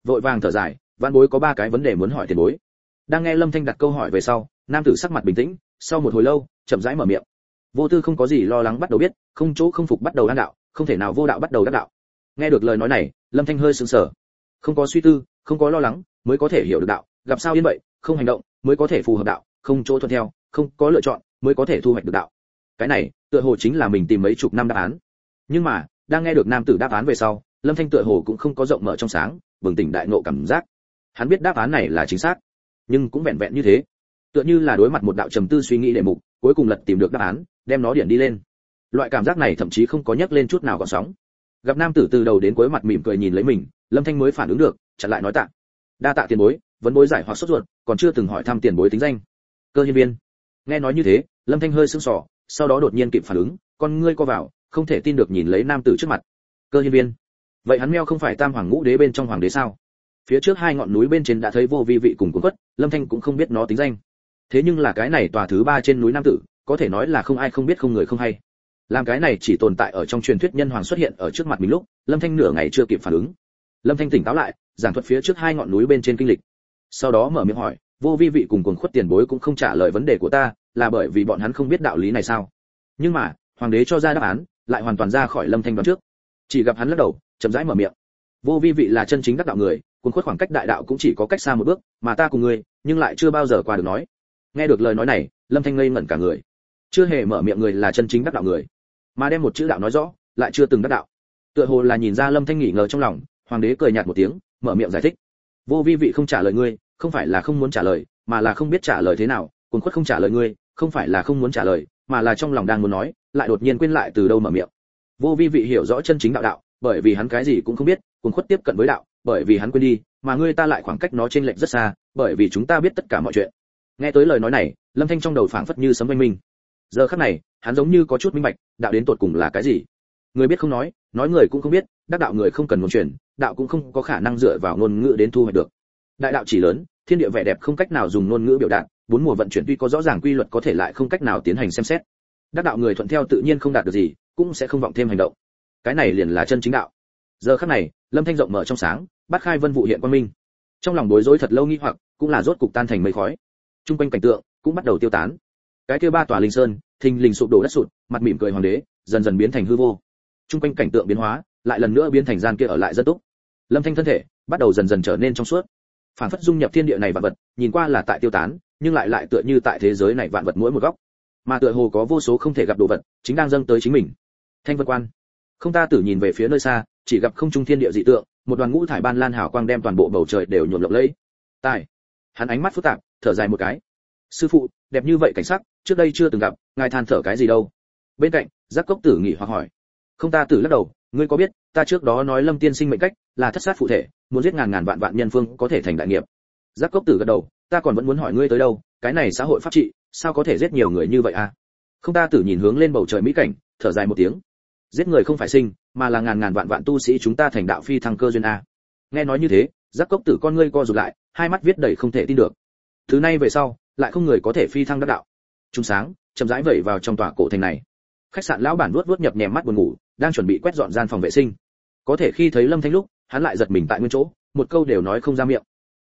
vội vàng thở dài, vãn bối có 3 cái vấn đề muốn hỏi tiền bối. Đang nghe Lâm Thanh đặt câu hỏi về sau, nam tử sắc mặt bình tĩnh, sau một hồi lâu, chậm rãi mở miệng. Vô Tư không có gì lo lắng bắt đầu biết, không chỗ không phục bắt đầu đan đạo, không thể nào vô đạo bắt đầu đắc đạo. Nghe được lời nói này, Lâm Thanh hơi sững sờ. Không có suy tư, không có lo lắng, mới có thể hiểu được đạo, gặp sao yên vậy, không hành động, mới có thể phù hợp đạo, không chỗ thuận theo, không có lựa chọn, mới có thể thu hoạch được đạo. Cái này, tựa hồ chính là mình tìm mấy chục năm đáp án. Nhưng mà, đang nghe được nam tử đáp án về sau, Lâm Thanh tựa hồ cũng không có rộng mở trong sáng, bừng tỉnh đại ngộ cảm giác. Hắn biết đáp án này là chính xác, nhưng cũng vẹn vẹn như thế. Tựa như là đối mặt một đạo trầm tư suy nghĩ đề mục, cuối cùng lật tìm được đáp án, đem nó điển đi lên. Loại cảm giác này thậm chí không có nhấc lên chút nào gợn sóng. Gặp nam tử từ đầu đến cuối mặt mỉm cười nhìn lấy mình, Lâm Thanh mới phản ứng được, chặn lại nói tạ. Đa tạ tiền bối, vấn bối giải hoặc sốt ruột, còn chưa từng hỏi thăm tiền bối tính danh. Cơ Hiên Viên. Nghe nói như thế, Lâm Thanh hơi sững sờ, sau đó đột nhiên kịp phản ứng, con ngươi co vào, không thể tin được nhìn lấy nam tử trước mặt. Cơ Hiên Viên. Vậy hắn meo không phải Tam Hoàng Ngũ Đế bên trong hoàng đế sao? Phía trước 2 ngọn núi bên trên đã thấy Vô Vi vị cùng cuốn quất, Lâm Thanh cũng không biết nó tính danh. Thế nhưng là cái này tòa thứ 3 trên núi nam tử, có thể nói là không ai không biết không người không hay. Làm cái này chỉ tồn tại ở trong truyền thuyết nhân hoàng xuất hiện ở trước mặt mình lúc, Lâm Thanh nửa ngày chưa kịp phản ứng. Lâm Thanh tỉnh táo lại, giảng thuật phía trước 2 ngọn núi bên trên kinh lịch. Sau đó mở miệng hỏi, Vô Vi vị cùng cuồng khuất tiền bối cũng không trả lời vấn đề của ta, là bởi vì bọn hắn không biết đạo lý này sao? Nhưng mà, hoàng đế cho ra đáp án, lại hoàn toàn ra khỏi Lâm Thanh đoán trước. Chỉ gặp hắn lắc đầu, chậm rãi mở miệng. Vô Vi vị là chân chính đắc đạo người, cuồng khuất khoảng cách đại đạo cũng chỉ có cách xa một bước, mà ta cùng ngươi, nhưng lại chưa bao giờ qua được nói. Nghe được lời nói này, Lâm Thanh ngây ngẩn cả người. Chưa hề mở miệng người là chân chính đắc đạo người, mà đem một chữ đạo nói rõ, lại chưa từng đắc đạo. Tựa hồ là nhìn ra Lâm Thanh nghỉ ngờ trong lòng, hoàng đế cười nhạt một tiếng, mở miệng giải thích. Vô Vi vị không trả lời ngươi, không phải là không muốn trả lời, mà là không biết trả lời thế nào, cuồng khuất không trả lời ngươi, không phải là không muốn trả lời, mà là trong lòng đang muốn nói, lại đột nhiên quên lại từ đâu mở miệng. Vô Vi vị hiểu rõ chân chính đạo đạo, bởi vì hắn cái gì cũng không biết, cuồng khuất tiếp cận với đạo, bởi vì hắn quên đi, mà ngươi ta lại khoảng cách nó trên lệch rất xa, bởi vì chúng ta biết tất cả mọi chuyện. Nghe tới lời nói này, Lâm Thanh trong đầu phảng phất như sấm vang minh. Giờ khắc này, hắn giống như có chút minh bạch, đạo đến tột cùng là cái gì. Người biết không nói, nói người cũng không biết, đắc đạo người không cần ngôn truyền, đạo cũng không có khả năng dựa vào ngôn ngữ đến thu hoạch được. Đại đạo chỉ lớn, thiên địa vẻ đẹp không cách nào dùng ngôn ngữ biểu đạt, 4 mùa vận chuyển tuy có rõ ràng quy luật có thể lại không cách nào tiến hành xem xét. Đắc đạo người thuận theo tự nhiên không đạt được gì, cũng sẽ không vọng thêm hành động. Cái này liền là chân chính đạo. Giờ khắc này, Lâm Thanh rộng mở trong sáng, bát khai vân vụ hiện quang minh. Trong lòng bối rối thật lâu nghi hoặc, cũng là rốt cục tan thành mây khói. Trung quanh cảnh tượng cũng bắt đầu tiêu tán. Cái kia 3 tòa linh sơn, thình lình sụp đổ đất sụt, mặt mỉm cười hoàng đế, dần dần biến thành hư vô. Trung quanh cảnh tượng biến hóa, lại lần nữa biến thành gian kia ở lại dân túc. Lâm Thanh thân thể bắt đầu dần dần trở nên trong suốt, phản phất dung nhập thiên địa này vạn vật, nhìn qua là tại tiêu tán, nhưng lại tựa như tại thế giới này vạn vật mỗi một góc, mà tựa hồ có vô số không thể gặp đồ vật, chính đang dâng tới chính mình. Thanh Vân Quan. Không Ta Tử nhìn về phía nơi xa, chỉ gặp không trung thiên địa dị tượng, một đoàn ngũ thải ban lan hào quang đem toàn bộ bầu trời đều nhuộm lộng lẫy. Tài. Hắn ánh mắt phức tạp, thở dài một cái. Sư phụ, đẹp như vậy cảnh sắc, trước đây chưa từng gặp, ngài than thở cái gì đâu? Bên cạnh, Giác Cốc Tử nghỉ hoặc hỏi. Không Ta Tử lắc đầu, ngươi có biết, ta trước đó nói Lâm tiên sinh mệnh cách là thất sát phụ thể, muốn giết ngàn vạn nhân phương có thể thành đại nghiệp. Giác Cốc Tử gật đầu, ta còn vẫn muốn hỏi ngươi tới đâu, cái này xã hội pháp trị, sao có thể giết nhiều người như vậy à? Không Ta Tử nhìn hướng lên bầu trời mỹ cảnh, thở dài một tiếng. Giết người không phải sinh, mà là ngàn vạn tu sĩ chúng ta thành đạo phi thăng cơ duyên a. Nghe nói như thế, Giác Cốc Tử con ngươi co rụt lại, hai mắt viết đầy không thể tin được. Thứ này về sau, lại không người có thể phi thăng đắc đạo. Trung sáng, chậm rãi vẩy vào trong tòa cổ thành này. Khách sạn lão bản vuốt nhập nhèm mắt buồn ngủ, đang chuẩn bị quét dọn gian phòng vệ sinh. Có thể khi thấy Lâm Thanh lúc, hắn lại giật mình tại nguyên chỗ, một câu đều nói không ra miệng.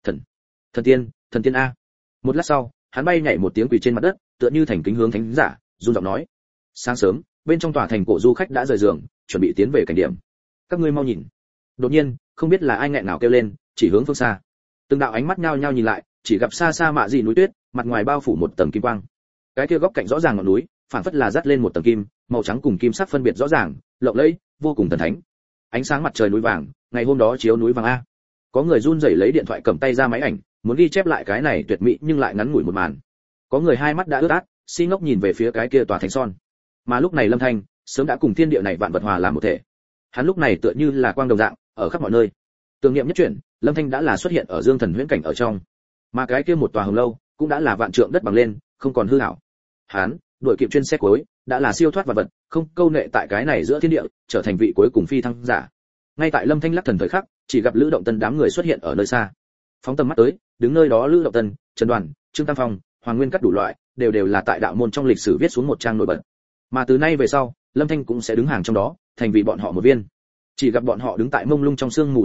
Thần tiên a. Một lát sau, hắn bay nhảy một tiếng quỳ trên mặt đất, tựa như thành kính hướng thánh giả, run giọng nói. Sáng sớm, bên trong tòa thành cổ du khách đã rời giường, chuẩn bị tiến về cảnh điểm. Các ngươi mau nhìn. Đột nhiên, không biết là ai nghẹn nào kêu lên, chỉ hướng phương xa. Từng đạo ánh mắt nhao nhao nhìn lại, chỉ gặp xa xa mạ dị núi tuyết, mặt ngoài bao phủ một tầng kim quang. Cái kia góc cạnh rõ ràng ngọn núi, phản phất là dắt lên một tầng kim, màu trắng cùng kim sắc phân biệt rõ ràng, lộng lẫy, vô cùng thần thánh. Ánh sáng mặt trời núi vàng, ngày hôm đó chiếu núi vàng a. Có người run rẩy lấy điện thoại cầm tay ra máy ảnh, muốn ghi chép lại cái này tuyệt mỹ nhưng lại ngắn ngủi một màn. Có người hai mắt đã ướt át, si ngốc nhìn về phía cái kia tòa thành son. Mà lúc này Lâm Thanh sớm đã cùng thiên địa này vạn vật hòa làm một thể. Hắn lúc này tựa như là quang đồng dạng, ở khắp mọi nơi. Tưởng niệm nhất chuyển, Lâm Thanh đã là xuất hiện ở Dương Thần huyễn cảnh ở trong. Mà cái kia một tòa hồng lâu, cũng đã là vạn trượng đất bằng lên, không còn hư ảo. Hắn, đội kịp chuyên xe cuối, đã là siêu thoát vạn vật, không câu nệ tại cái này giữa thiên địa, trở thành vị cuối cùng phi thăng giả. Ngay tại Lâm Thanh lắc thần thời khắc, chỉ gặp Lữ Động Tân đám người xuất hiện ở nơi xa. Phóng tầm mắt tới, đứng nơi đó Lữ Động Tân, Trần Đoàn, Trương Tam Phong, Hoàng Nguyên Cắt đủ loại, đều là tại đạo môn trong lịch sử viết xuống một trang nổi bật. Mà từ nay về sau, Lâm Thanh cũng sẽ đứng hàng trong đó, thành vì bọn họ một viên. Chỉ gặp bọn họ đứng tại mông lung trong sương mù dày đặc,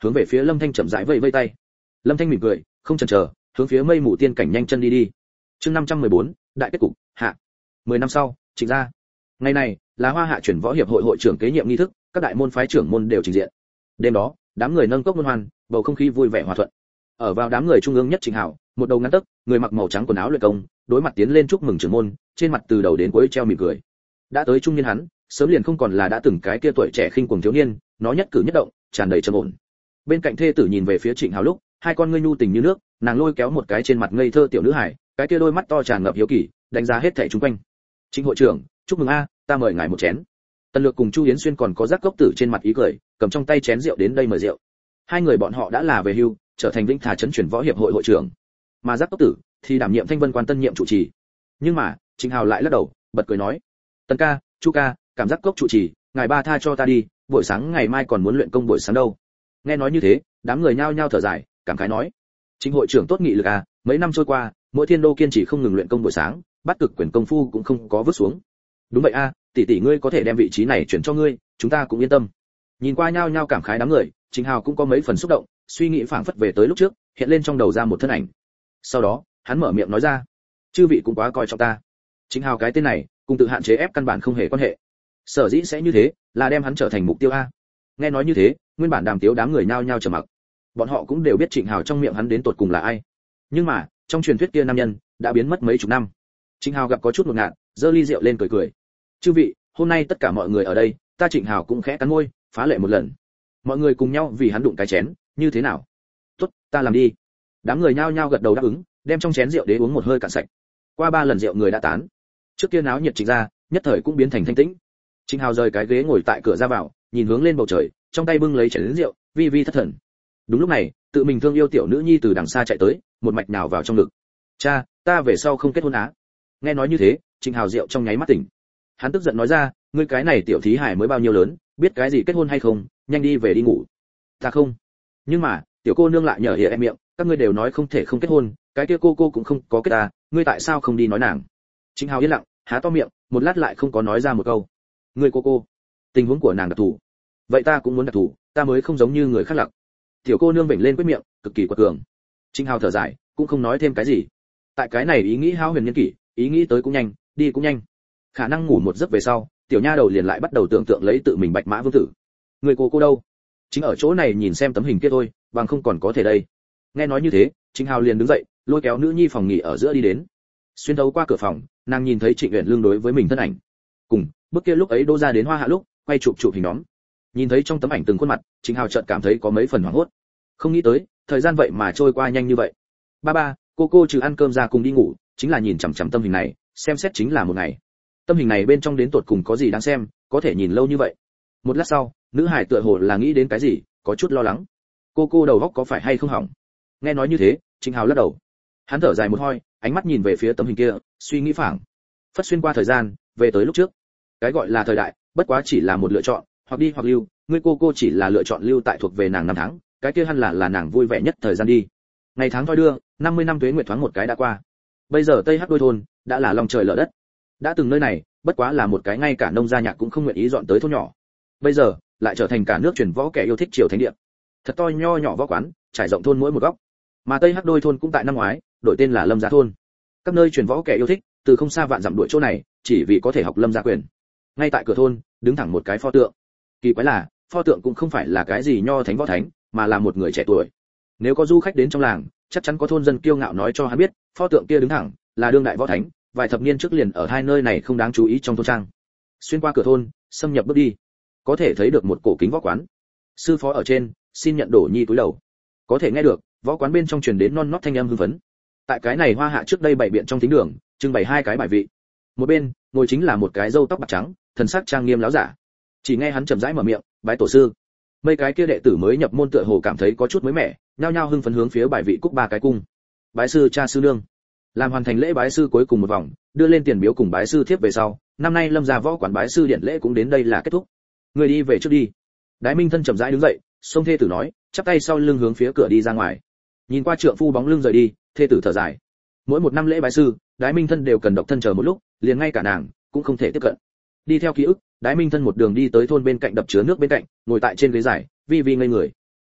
hướng về phía Lâm Thanh chậm rãi vẫy vẫy tay. Lâm Thanh mỉm cười, không chần chờ, hướng phía mây mù tiên cảnh nhanh chân đi đi. Chương 514, đại kết cục, hạ. 10 năm sau, Trịnh gia. Ngày này là Hoa Hạ chuyển võ hiệp hội hội trưởng kế nhiệm nghi thức, các đại môn phái trưởng môn đều trình diện. Đêm đó, đám người nâng cốc luân hoan, bầu không khí vui vẻ hòa thuận. Ở vào đám người trung ương nhất Trịnh Hạo, một đầu ngắn tấc, người mặc màu trắng quần áo luyện công, đối mặt tiến lên chúc mừng trưởng môn, trên mặt từ đầu đến cuối treo mỉm cười. Đã tới trung niên hắn, sớm liền không còn là đã từng cái kia tuổi trẻ khinh cuồng thiếu niên, nó nhất cử nhất động tràn đầy trầm ổn. Bên cạnh thê tử nhìn về phía Trịnh Hạo lúc, hai con ngươi nhu tình như nước, nàng lôi kéo một cái trên mặt ngây thơ tiểu nữ hải, cái kia đôi mắt to tràn ngập hiếu kỳ, đánh giá hết thảy xung quanh. Trịnh hội trưởng, chúc mừng a, ta mời ngài một chén. Tần Lược cùng Chu Yến Xuyên còn có Giác Cốc Tử trên mặt ý cười, cầm trong tay chén rượu đến đây mời rượu. Hai người bọn họ đã là về hưu, trở thành Vĩnh Thà trấn chuyển võ hiệp hội hội trưởng, mà Giác Cốc Tử thì đảm nhiệm Thanh Vân quan tân nhiệm chủ trì. Nhưng mà Trịnh Hào lại lắc đầu, bật cười nói: Tần ca, Chu ca, cảm giác cốc chủ trì, ngài ba tha cho ta đi, buổi sáng ngày mai còn muốn luyện công buổi sáng đâu. Nghe nói như thế, đám người nhao nhao thở dài, cảm khái nói: Trịnh hội trưởng tốt nghị lực à, mấy năm trôi qua, mỗi thiên đô kiên trì không ngừng luyện công buổi sáng, bắt cực quyền công phu cũng không có vứt xuống. Đúng vậy a, tỷ tỷ ngươi có thể đem vị trí này chuyển cho ngươi, chúng ta cũng yên tâm. Nhìn qua nhao nhao cảm khái đám người, Trịnh Hào cũng có mấy phần xúc động, suy nghĩ phảng phất về tới lúc trước, hiện lên trong đầu ra một thân ảnh. Sau đó, hắn mở miệng nói ra: chư vị cũng quá coi trọng ta. Trịnh Hào cái tên này, cùng tự hạn chế ép căn bản không hề quan hệ. Sở dĩ sẽ như thế, là đem hắn trở thành mục tiêu a. Nghe nói như thế, nguyên bản đàm tiếu đám người nhao nhao trầm mặc. Bọn họ cũng đều biết Trịnh Hào trong miệng hắn đến tột cùng là ai. Nhưng mà, trong truyền thuyết kia nam nhân đã biến mất mấy chục năm. Trịnh Hào gặp có chút ngột ngạt, giơ ly rượu lên cười cười. Chư vị, hôm nay tất cả mọi người ở đây, ta Trịnh Hào cũng khẽ cắn môi, phá lệ một lần. Mọi người cùng nhau vì hắn đụng cái chén, như thế nào? Tốt, ta làm đi. Đám người nhao nhao gật đầu đáp ứng, đem trong chén rượu đế uống một hơi cạn sạch. Qua 3 lần rượu người đã tán. Trước kia náo nhiệt Trịnh gia, nhất thời cũng biến thành thanh tĩnh. Trịnh Hào rời cái ghế ngồi tại cửa ra vào, nhìn hướng lên bầu trời, trong tay bưng lấy chén rượu, vi vi thất thần. Đúng lúc này, tự mình thương yêu tiểu nữ nhi từ đằng xa chạy tới, một mạch nào vào trong ngực. Cha, ta về sau không kết hôn á. Nghe nói như thế, Trịnh Hào rượu trong nháy mắt tỉnh. Hắn tức giận nói ra, ngươi cái này tiểu thí hải mới bao nhiêu lớn, biết cái gì kết hôn hay không, nhanh đi về đi ngủ. Ta không. Nhưng mà, tiểu cô nương lại nhở hỉa em miệng, các ngươi đều nói không thể không kết hôn, cái kia cô cũng không có kết ta, ngươi tại sao không đi nói nàng? Trịnh Hào yên lặng, há to miệng, một lát lại không có nói ra một câu. Ngươi cô, tình huống của nàng đặc thù. Vậy ta cũng muốn đặc thù, ta mới không giống như người khác lặc. Tiểu cô nương vểnh lên quyết miệng, cực kỳ quật cường. Trịnh Hào thở dài, cũng không nói thêm cái gì. Tại cái này ý nghĩ hao huyền nhân kỷ, ý nghĩ tới cũng nhanh, đi cũng nhanh. Khả năng ngủ một giấc về sau, tiểu nha đầu liền lại bắt đầu tưởng tượng lấy tự mình Bạch Mã Vương tử. Người cô đâu? Chính ở chỗ này nhìn xem tấm hình kia thôi, bằng không còn có thể đây. Nghe nói như thế, Trịnh Hào liền đứng dậy, lôi kéo nữ nhi phòng nghỉ ở giữa đi đến. Xuyên thấu qua cửa phòng, nàng nhìn thấy Trịnh Uyển Lương đối với mình thân ảnh. Cùng, bước kia lúc ấy đô ra đến Hoa Hạ lúc, quay chụp hình nhóm. Nhìn thấy trong tấm ảnh từng khuôn mặt, Trịnh Hào chợt cảm thấy có mấy phần hoảng hốt. Không nghĩ tới, thời gian vậy mà trôi qua nhanh như vậy. Ba, cô trừ ăn cơm ra cùng đi ngủ, chính là nhìn chằm chằm tâm hình này, xem xét chính là một ngày. Tâm hình này bên trong đến tột cùng có gì đáng xem, có thể nhìn lâu như vậy. Một lát sau, nữ hải tựa hồ là nghĩ đến cái gì, có chút lo lắng. Cô đầu óc có phải hay không hỏng? Nghe nói như thế, Trịnh Hào lắc đầu. Hắn thở dài một hơi, ánh mắt nhìn về phía tấm hình kia, suy nghĩ phảng phất xuyên qua thời gian, về tới lúc trước. Cái gọi là thời đại, bất quá chỉ là một lựa chọn, hoặc đi hoặc lưu, ngươi cô chỉ là lựa chọn lưu tại thuộc về nàng năm tháng, cái kia hẳn là nàng vui vẻ nhất thời gian đi. Ngày tháng thoi đưa, 50 năm tuế nguyệt thoáng một cái đã qua. Bây giờ Tây Hắc đôi thôn đã là lòng trời lở đất. Đã từng nơi này, bất quá là một cái ngay cả nông gia nhạc cũng không nguyện ý dọn tới thôn nhỏ. Bây giờ, lại trở thành cả nước truyền võ kẻ yêu thích triều thánh địa. Thật to nho nhỏ võ quán, trải rộng thôn mỗi một góc. Mà Tây Hắc đôi thôn cũng tại năm ngoái, đổi tên là Lâm Gia thôn. Các nơi truyền võ kẻ yêu thích, từ không xa vạn dặm đuổi chỗ này, chỉ vì có thể học Lâm Gia quyền. Ngay tại cửa thôn, đứng thẳng một cái pho tượng. Kỳ quái là, pho tượng cũng không phải là cái gì nho thánh võ thánh, mà là một người trẻ tuổi. Nếu có du khách đến trong làng, chắc chắn có thôn dân kiêu ngạo nói cho hắn biết, pho tượng kia đứng thẳng, là đương đại võ thánh, vài thập niên trước liền ở hai nơi này không đáng chú ý trong thôn trang. Xuyên qua cửa thôn, xâm nhập bước đi, có thể thấy được một cổ kính võ quán. Sư phó ở trên, xin nhận đổ nhi túi đầu. Có thể nghe được, võ quán bên trong truyền đến non nót thanh âm hưng phấn. Tại cái này Hoa Hạ trước đây bày biện trong thính đường, trưng bày 2 cái bài vị. Một bên, ngồi chính là một cái râu tóc bạc trắng, thần sắc trang nghiêm láo giả. Chỉ nghe hắn chậm rãi mở miệng, bái tổ sư. Mấy cái kia đệ tử mới nhập môn tựa hồ cảm thấy có chút mới mẻ, nhao nhao hưng phấn hướng phía bài vị cúc 3 cái cung. Bái sư cha sư nương. Làm hoàn thành lễ bái sư cuối cùng một vòng, đưa lên tiền biếu cùng bái sư thiếp về sau, năm nay Lâm Gia võ quán bái sư điện lễ cũng đến đây là kết thúc. Người đi về trước đi. Đái Minh Thân chậm rãi đứng dậy, xông thê tử nói, chắp tay sau lưng hướng phía cửa đi ra ngoài. Nhìn qua trượng phu bóng lưng rời đi, thê tử thở dài. Mỗi một năm lễ bái sư, Đái Minh Thân đều cần độc thân chờ một lúc, liền ngay cả nàng cũng không thể tiếp cận. Đi theo ký ức, Đái Minh Thân một đường đi tới thôn bên cạnh đập chứa nước bên cạnh, ngồi tại trên ghế dài, vi vi ngây người.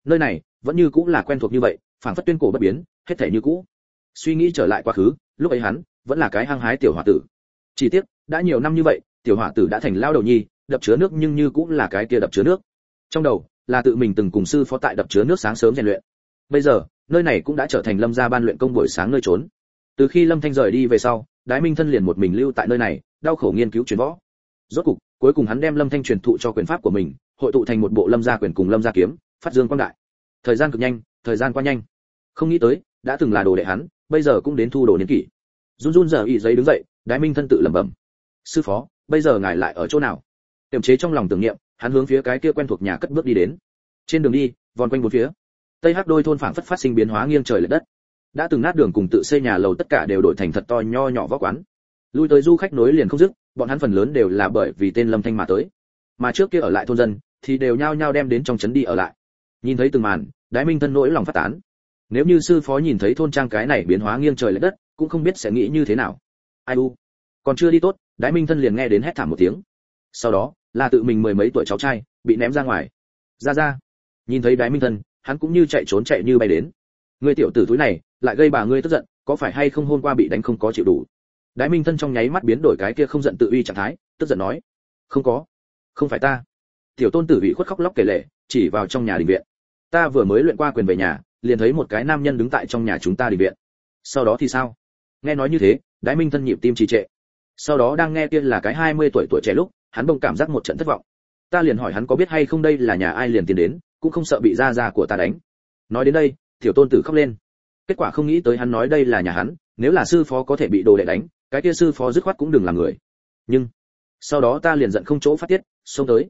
Nơi này vẫn như cũ là quen thuộc như vậy, phảng phất tuyên cổ bất biến, hết thảy như cũ. Suy nghĩ trở lại quá khứ, lúc ấy hắn vẫn là cái hăng hái tiểu hỏa tử. Chỉ tiếc, đã nhiều năm như vậy, tiểu hỏa tử đã thành lao đầu nhi, đập chứa nước nhưng như cũng là cái kia đập chứa nước. Trong đầu là tự mình từng cùng sư phó tại đập chứa nước sáng sớm rèn luyện. Bây giờ, nơi này cũng đã trở thành Lâm gia ban luyện công buổi sáng nơi trốn. Từ khi Lâm Thanh rời đi về sau, Đái Minh Thân liền một mình lưu tại nơi này, đau khổ nghiên cứu truyền võ. Rốt cục, cuối cùng hắn đem Lâm Thanh truyền thụ cho quyền pháp của mình, hội tụ thành một bộ Lâm gia quyền cùng Lâm gia kiếm, phát dương quang đại. Thời gian cực nhanh, thời gian qua nhanh. Không nghĩ tới, đã từng là đồ đệ hắn, bây giờ cũng đến thu đồ niên kỷ. Run run giờ ị giấy đứng dậy, Đái Minh Thân tự lẩm bẩm: sư phó, bây giờ ngài lại ở chỗ nào? Kiềm chế trong lòng tưởng niệm, hắn hướng phía cái kia quen thuộc nhà cất bước đi đến. Trên đường đi, vòng quanh bốn phía, Tây Hắc đôi thôn phảng phất phát sinh biến hóa nghiêng trời lệch đất. Đã từng nát đường cùng tự xây nhà lầu tất cả đều đổi thành thật to nho nhỏ võ quán. Lui tới du khách nối liền không dứt, bọn hắn phần lớn đều là bởi vì tên Lâm Thanh mà tới. Mà trước kia ở lại thôn dân thì đều nhao nhao đem đến trong trấn đi ở lại. Nhìn thấy từng màn, Đái Minh Thân nỗi lòng phát tán. Nếu như sư phó nhìn thấy thôn trang cái này biến hóa nghiêng trời lệch đất, cũng không biết sẽ nghĩ như thế nào. Ai u, còn chưa đi tốt, Đái Minh Thân liền nghe đến hét thảm một tiếng. Sau đó, là tự mình mười mấy tuổi cháu trai bị ném ra ngoài. Ra. Nhìn thấy Đái Minh Thân, hắn cũng như chạy trốn chạy như bay đến. Ngươi tiểu tử túi này, lại gây bà ngươi tức giận, có phải hay không hôm qua bị đánh không có chịu đủ? Đái Minh Thân trong nháy mắt biến đổi cái kia không giận tự uy trạng thái, tức giận nói: không có, không phải ta. Tiểu tôn tử bị khuất khóc lóc kể lể, chỉ vào trong nhà đình viện. Ta vừa mới luyện qua quyền về nhà, liền thấy một cái nam nhân đứng tại trong nhà chúng ta đình viện. Sau đó thì sao? Nghe nói như thế, Đái Minh Thân nhịp tim trì trệ. Sau đó đang nghe kia là cái 20 tuổi trẻ lúc, hắn bỗng cảm giác một trận thất vọng. Ta liền hỏi hắn có biết hay không đây là nhà ai liền tiến đến, cũng không sợ bị gia của ta đánh. Nói đến đây, tiểu tôn tử khóc lên. Kết quả không nghĩ tới hắn nói đây là nhà hắn, nếu là sư phó có thể bị đồ đệ đánh, cái kia sư phó dứt khoát cũng đừng làm người. Nhưng sau đó ta liền giận không chỗ phát tiết, xông tới,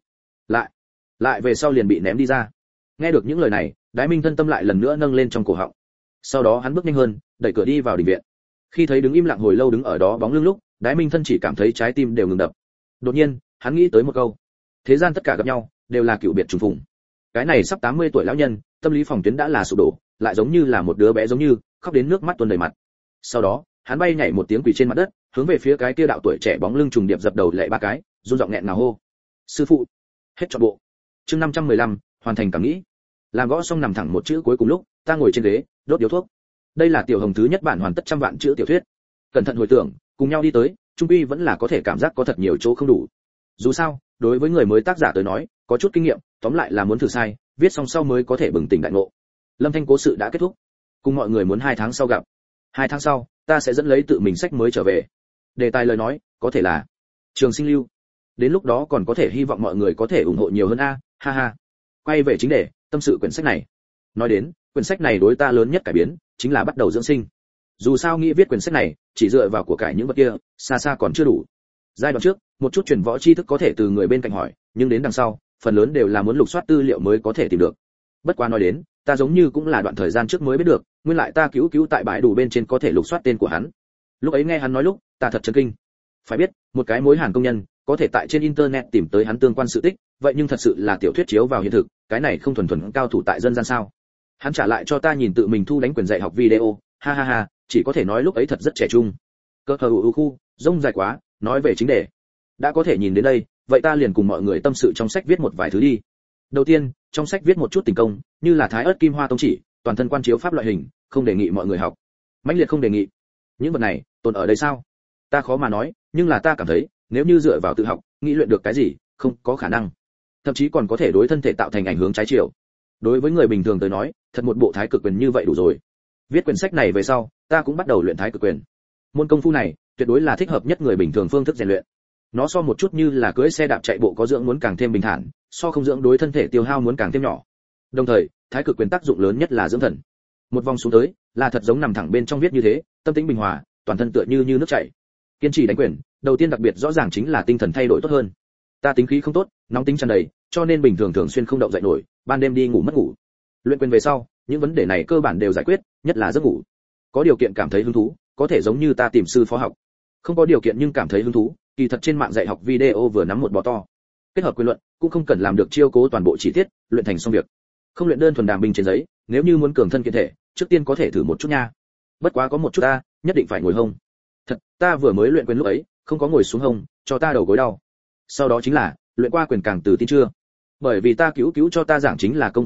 lại về sau liền bị ném đi ra. Nghe được những lời này, Đái Minh Thân tâm lại lần nữa nâng lên trong cổ họng. Sau đó hắn bước nhanh hơn, đẩy cửa đi vào đình viện. Khi thấy đứng im lặng hồi lâu đứng ở đó bóng lưng lúc, Đái Minh Thân chỉ cảm thấy trái tim đều ngừng đập. Đột nhiên, hắn nghĩ tới một câu: thế gian tất cả gặp nhau đều là cựu biệt trùng phùng. Cái này sắp 80 tuổi lão nhân, tâm lý phòng tuyến đã là sụp đổ, lại giống như là một đứa bé giống như khóc đến nước mắt tuôn đầy mặt. Sau đó, hắn bay nhảy một tiếng quỳ trên mặt đất, hướng về phía cái kia đạo tuổi trẻ bóng lưng trùng điệp dập đầu lạy ba cái, run giọng nghẹn ngào hô: sư phụ, hết trọn bộ. Chương 515, hoàn thành cảm nghĩ. Làm gõ xong nằm thẳng một chữ cuối cùng lúc, ta ngồi trên ghế, đốt điếu thuốc. Đây là tiểu hồng thứ nhất bản hoàn tất 100 vạn chữ tiểu thuyết. Cẩn thận hồi tưởng, cùng nhau đi tới, trung quy vẫn là có thể cảm giác có thật nhiều chỗ không đủ. Dù sao, đối với người mới tác giả tới nói, có chút kinh nghiệm, tóm lại là muốn thử sai, viết xong sau mới có thể bừng tỉnh đại ngộ. Lâm Thanh cố sự đã kết thúc, cùng mọi người muốn 2 tháng sau gặp. 2 tháng sau, ta sẽ dẫn lấy tự mình sách mới trở về. Đề tài lời nói, có thể là Trường Sinh Lưu. Đến lúc đó còn có thể hy vọng mọi người có thể ủng hộ nhiều hơn a, ha ha. Quay về chính đề, tâm sự quyển sách này. Nói đến, quyển sách này đối ta lớn nhất cải biến, chính là bắt đầu dưỡng sinh. Dù sao nghĩ viết quyển sách này, chỉ dựa vào của cải những vật kia, xa xa còn chưa đủ. Giai đoạn trước, một chút truyền võ tri thức có thể từ người bên cạnh hỏi, nhưng đến đằng sau, phần lớn đều là muốn lục soát tư liệu mới có thể tìm được. Bất quá nói đến, ta giống như cũng là đoạn thời gian trước mới biết được, nguyên lại ta cứu tại bãi đủ bên trên có thể lục soát tên của hắn. Lúc ấy nghe hắn nói lúc, ta thật chấn kinh. Phải biết, một cái mối hàn công nhân, có thể tại trên internet tìm tới hắn tương quan sự tích, vậy nhưng thật sự là tiểu thuyết chiếu vào hiện thực, cái này không thuần thuần cao thủ tại dân gian sao? Hắn trả lại cho ta nhìn tự mình thu đánh quyền dạy học video, ha ha ha, chỉ có thể nói lúc ấy thật rất trẻ trung. Cơ hờ khu, rông dài quá, nói về chính đề. Đã có thể nhìn đến đây, vậy ta liền cùng mọi người tâm sự trong sách viết một vài thứ đi. Đầu tiên, trong sách viết một chút tình công, như là Thái Ức Kim Hoa Tông chỉ, toàn thân quan chiếu pháp loại hình, không đề nghị mọi người học. Mãnh liệt không đề nghị. Những vật này, tồn ở đây sao? Ta khó mà nói, nhưng là ta cảm thấy, nếu như dựa vào tự học, nghĩ luyện được cái gì, không có khả năng. Thậm chí còn có thể đối thân thể tạo thành ảnh hưởng trái chiều. Đối với người bình thường tới nói, thật một bộ Thái Cực quyền như vậy đủ rồi. Viết quyển sách này về sau, ta cũng bắt đầu luyện Thái Cực quyền. Môn công phu này, tuyệt đối là thích hợp nhất người bình thường phương thức rèn luyện. Nó so một chút như là cưỡi xe đạp chạy bộ có dưỡng muốn càng thêm bình thản, so không dưỡng đối thân thể tiêu hao muốn càng thêm nhỏ. Đồng thời, Thái Cực quyền tác dụng lớn nhất là dưỡng thần. Một vòng xuống tới, là thật giống nằm thẳng bên trong viết như thế, tâm tĩnh bình hòa, toàn thân tựa như nước chảy. Kiên trì đánh quyền, đầu tiên đặc biệt rõ ràng chính là tinh thần thay đổi tốt hơn. Ta tính khí không tốt, nóng tính tràn đầy, cho nên bình thường thường xuyên không động dậy nổi, ban đêm đi ngủ mất ngủ. Luyện quyền về sau, những vấn đề này cơ bản đều giải quyết, nhất là giấc ngủ. Có điều kiện cảm thấy hứng thú, có thể giống như ta tìm sư phó học. Không có điều kiện nhưng cảm thấy hứng thú, kỳ thật trên mạng dạy học video vừa nắm một bó to. Kết hợp quyền luận, cũng không cần làm được chiêu cố toàn bộ chi tiết, luyện thành xong việc. Không luyện đơn thuần đàm binh trên giấy, nếu như muốn cường thân kiện thể, trước tiên có thể thử một chút nha. Bất quá có một chút ta, nhất định phải ngồi hông. Thật, ta vừa mới luyện quyền lúc ấy, không có ngồi xuống hông, cho ta đầu gối đau. Sau đó chính là, luyện qua quyền càng từ tin chưa. Bởi vì ta cứu cho ta giảng chính là công phu đỡ,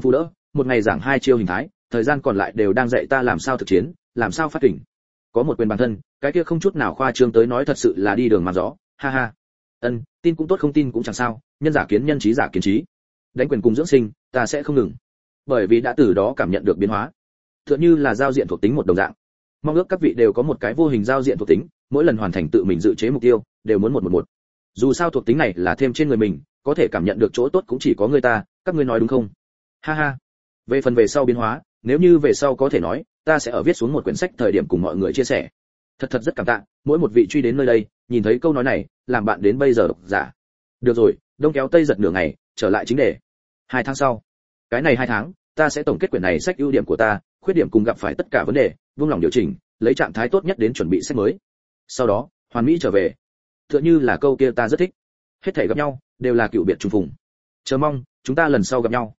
một ngày giảng 2 chiêu hình thái, thời gian còn lại đều đang dạy ta làm sao thực chiến, làm sao phát kình. Có một quyền bản thân, cái kia không chút nào khoa trương tới nói thật sự là đi đường màn gió, ha ha. Tin cũng tốt không tin cũng chẳng sao, nhân giả kiến nhân, trí giả kiến trí. Đánh quyền cùng dưỡng sinh, ta sẽ không ngừng. Bởi vì đã từ đó cảm nhận được biến hóa. Tựa như là giao diện thuộc tính một đồng dạng. Mong ước các vị đều có một cái vô hình giao diện thuộc tính, mỗi lần hoàn thành tự mình dự chế mục tiêu, đều muốn 111. Dù sao thuộc tính này là thêm trên người mình, có thể cảm nhận được chỗ tốt cũng chỉ có người ta, các ngươi nói đúng không? Ha ha. Về phần về sau biến hóa, nếu như về sau có thể nói, ta sẽ ở viết xuống một quyển sách thời điểm cùng mọi người chia sẻ. Thật rất cảm tạ, mỗi một vị truy đến nơi đây, nhìn thấy câu nói này, làm bạn đến bây giờ độc giả. Được rồi, đông kéo tây giật nửa ngày, trở lại chính đề. 2 tháng sau, cái này 2 tháng, ta sẽ tổng kết quyển này sách ưu điểm của ta, khuyết điểm cùng gặp phải tất cả vấn đề, buông lòng điều chỉnh, lấy trạng thái tốt nhất đến chuẩn bị sách mới. Sau đó, hoàn mỹ trở về. Tựa như là câu kia ta rất thích. Hết thảy gặp nhau, đều là cựu biệt trùng phùng. Chờ mong, chúng ta lần sau gặp nhau.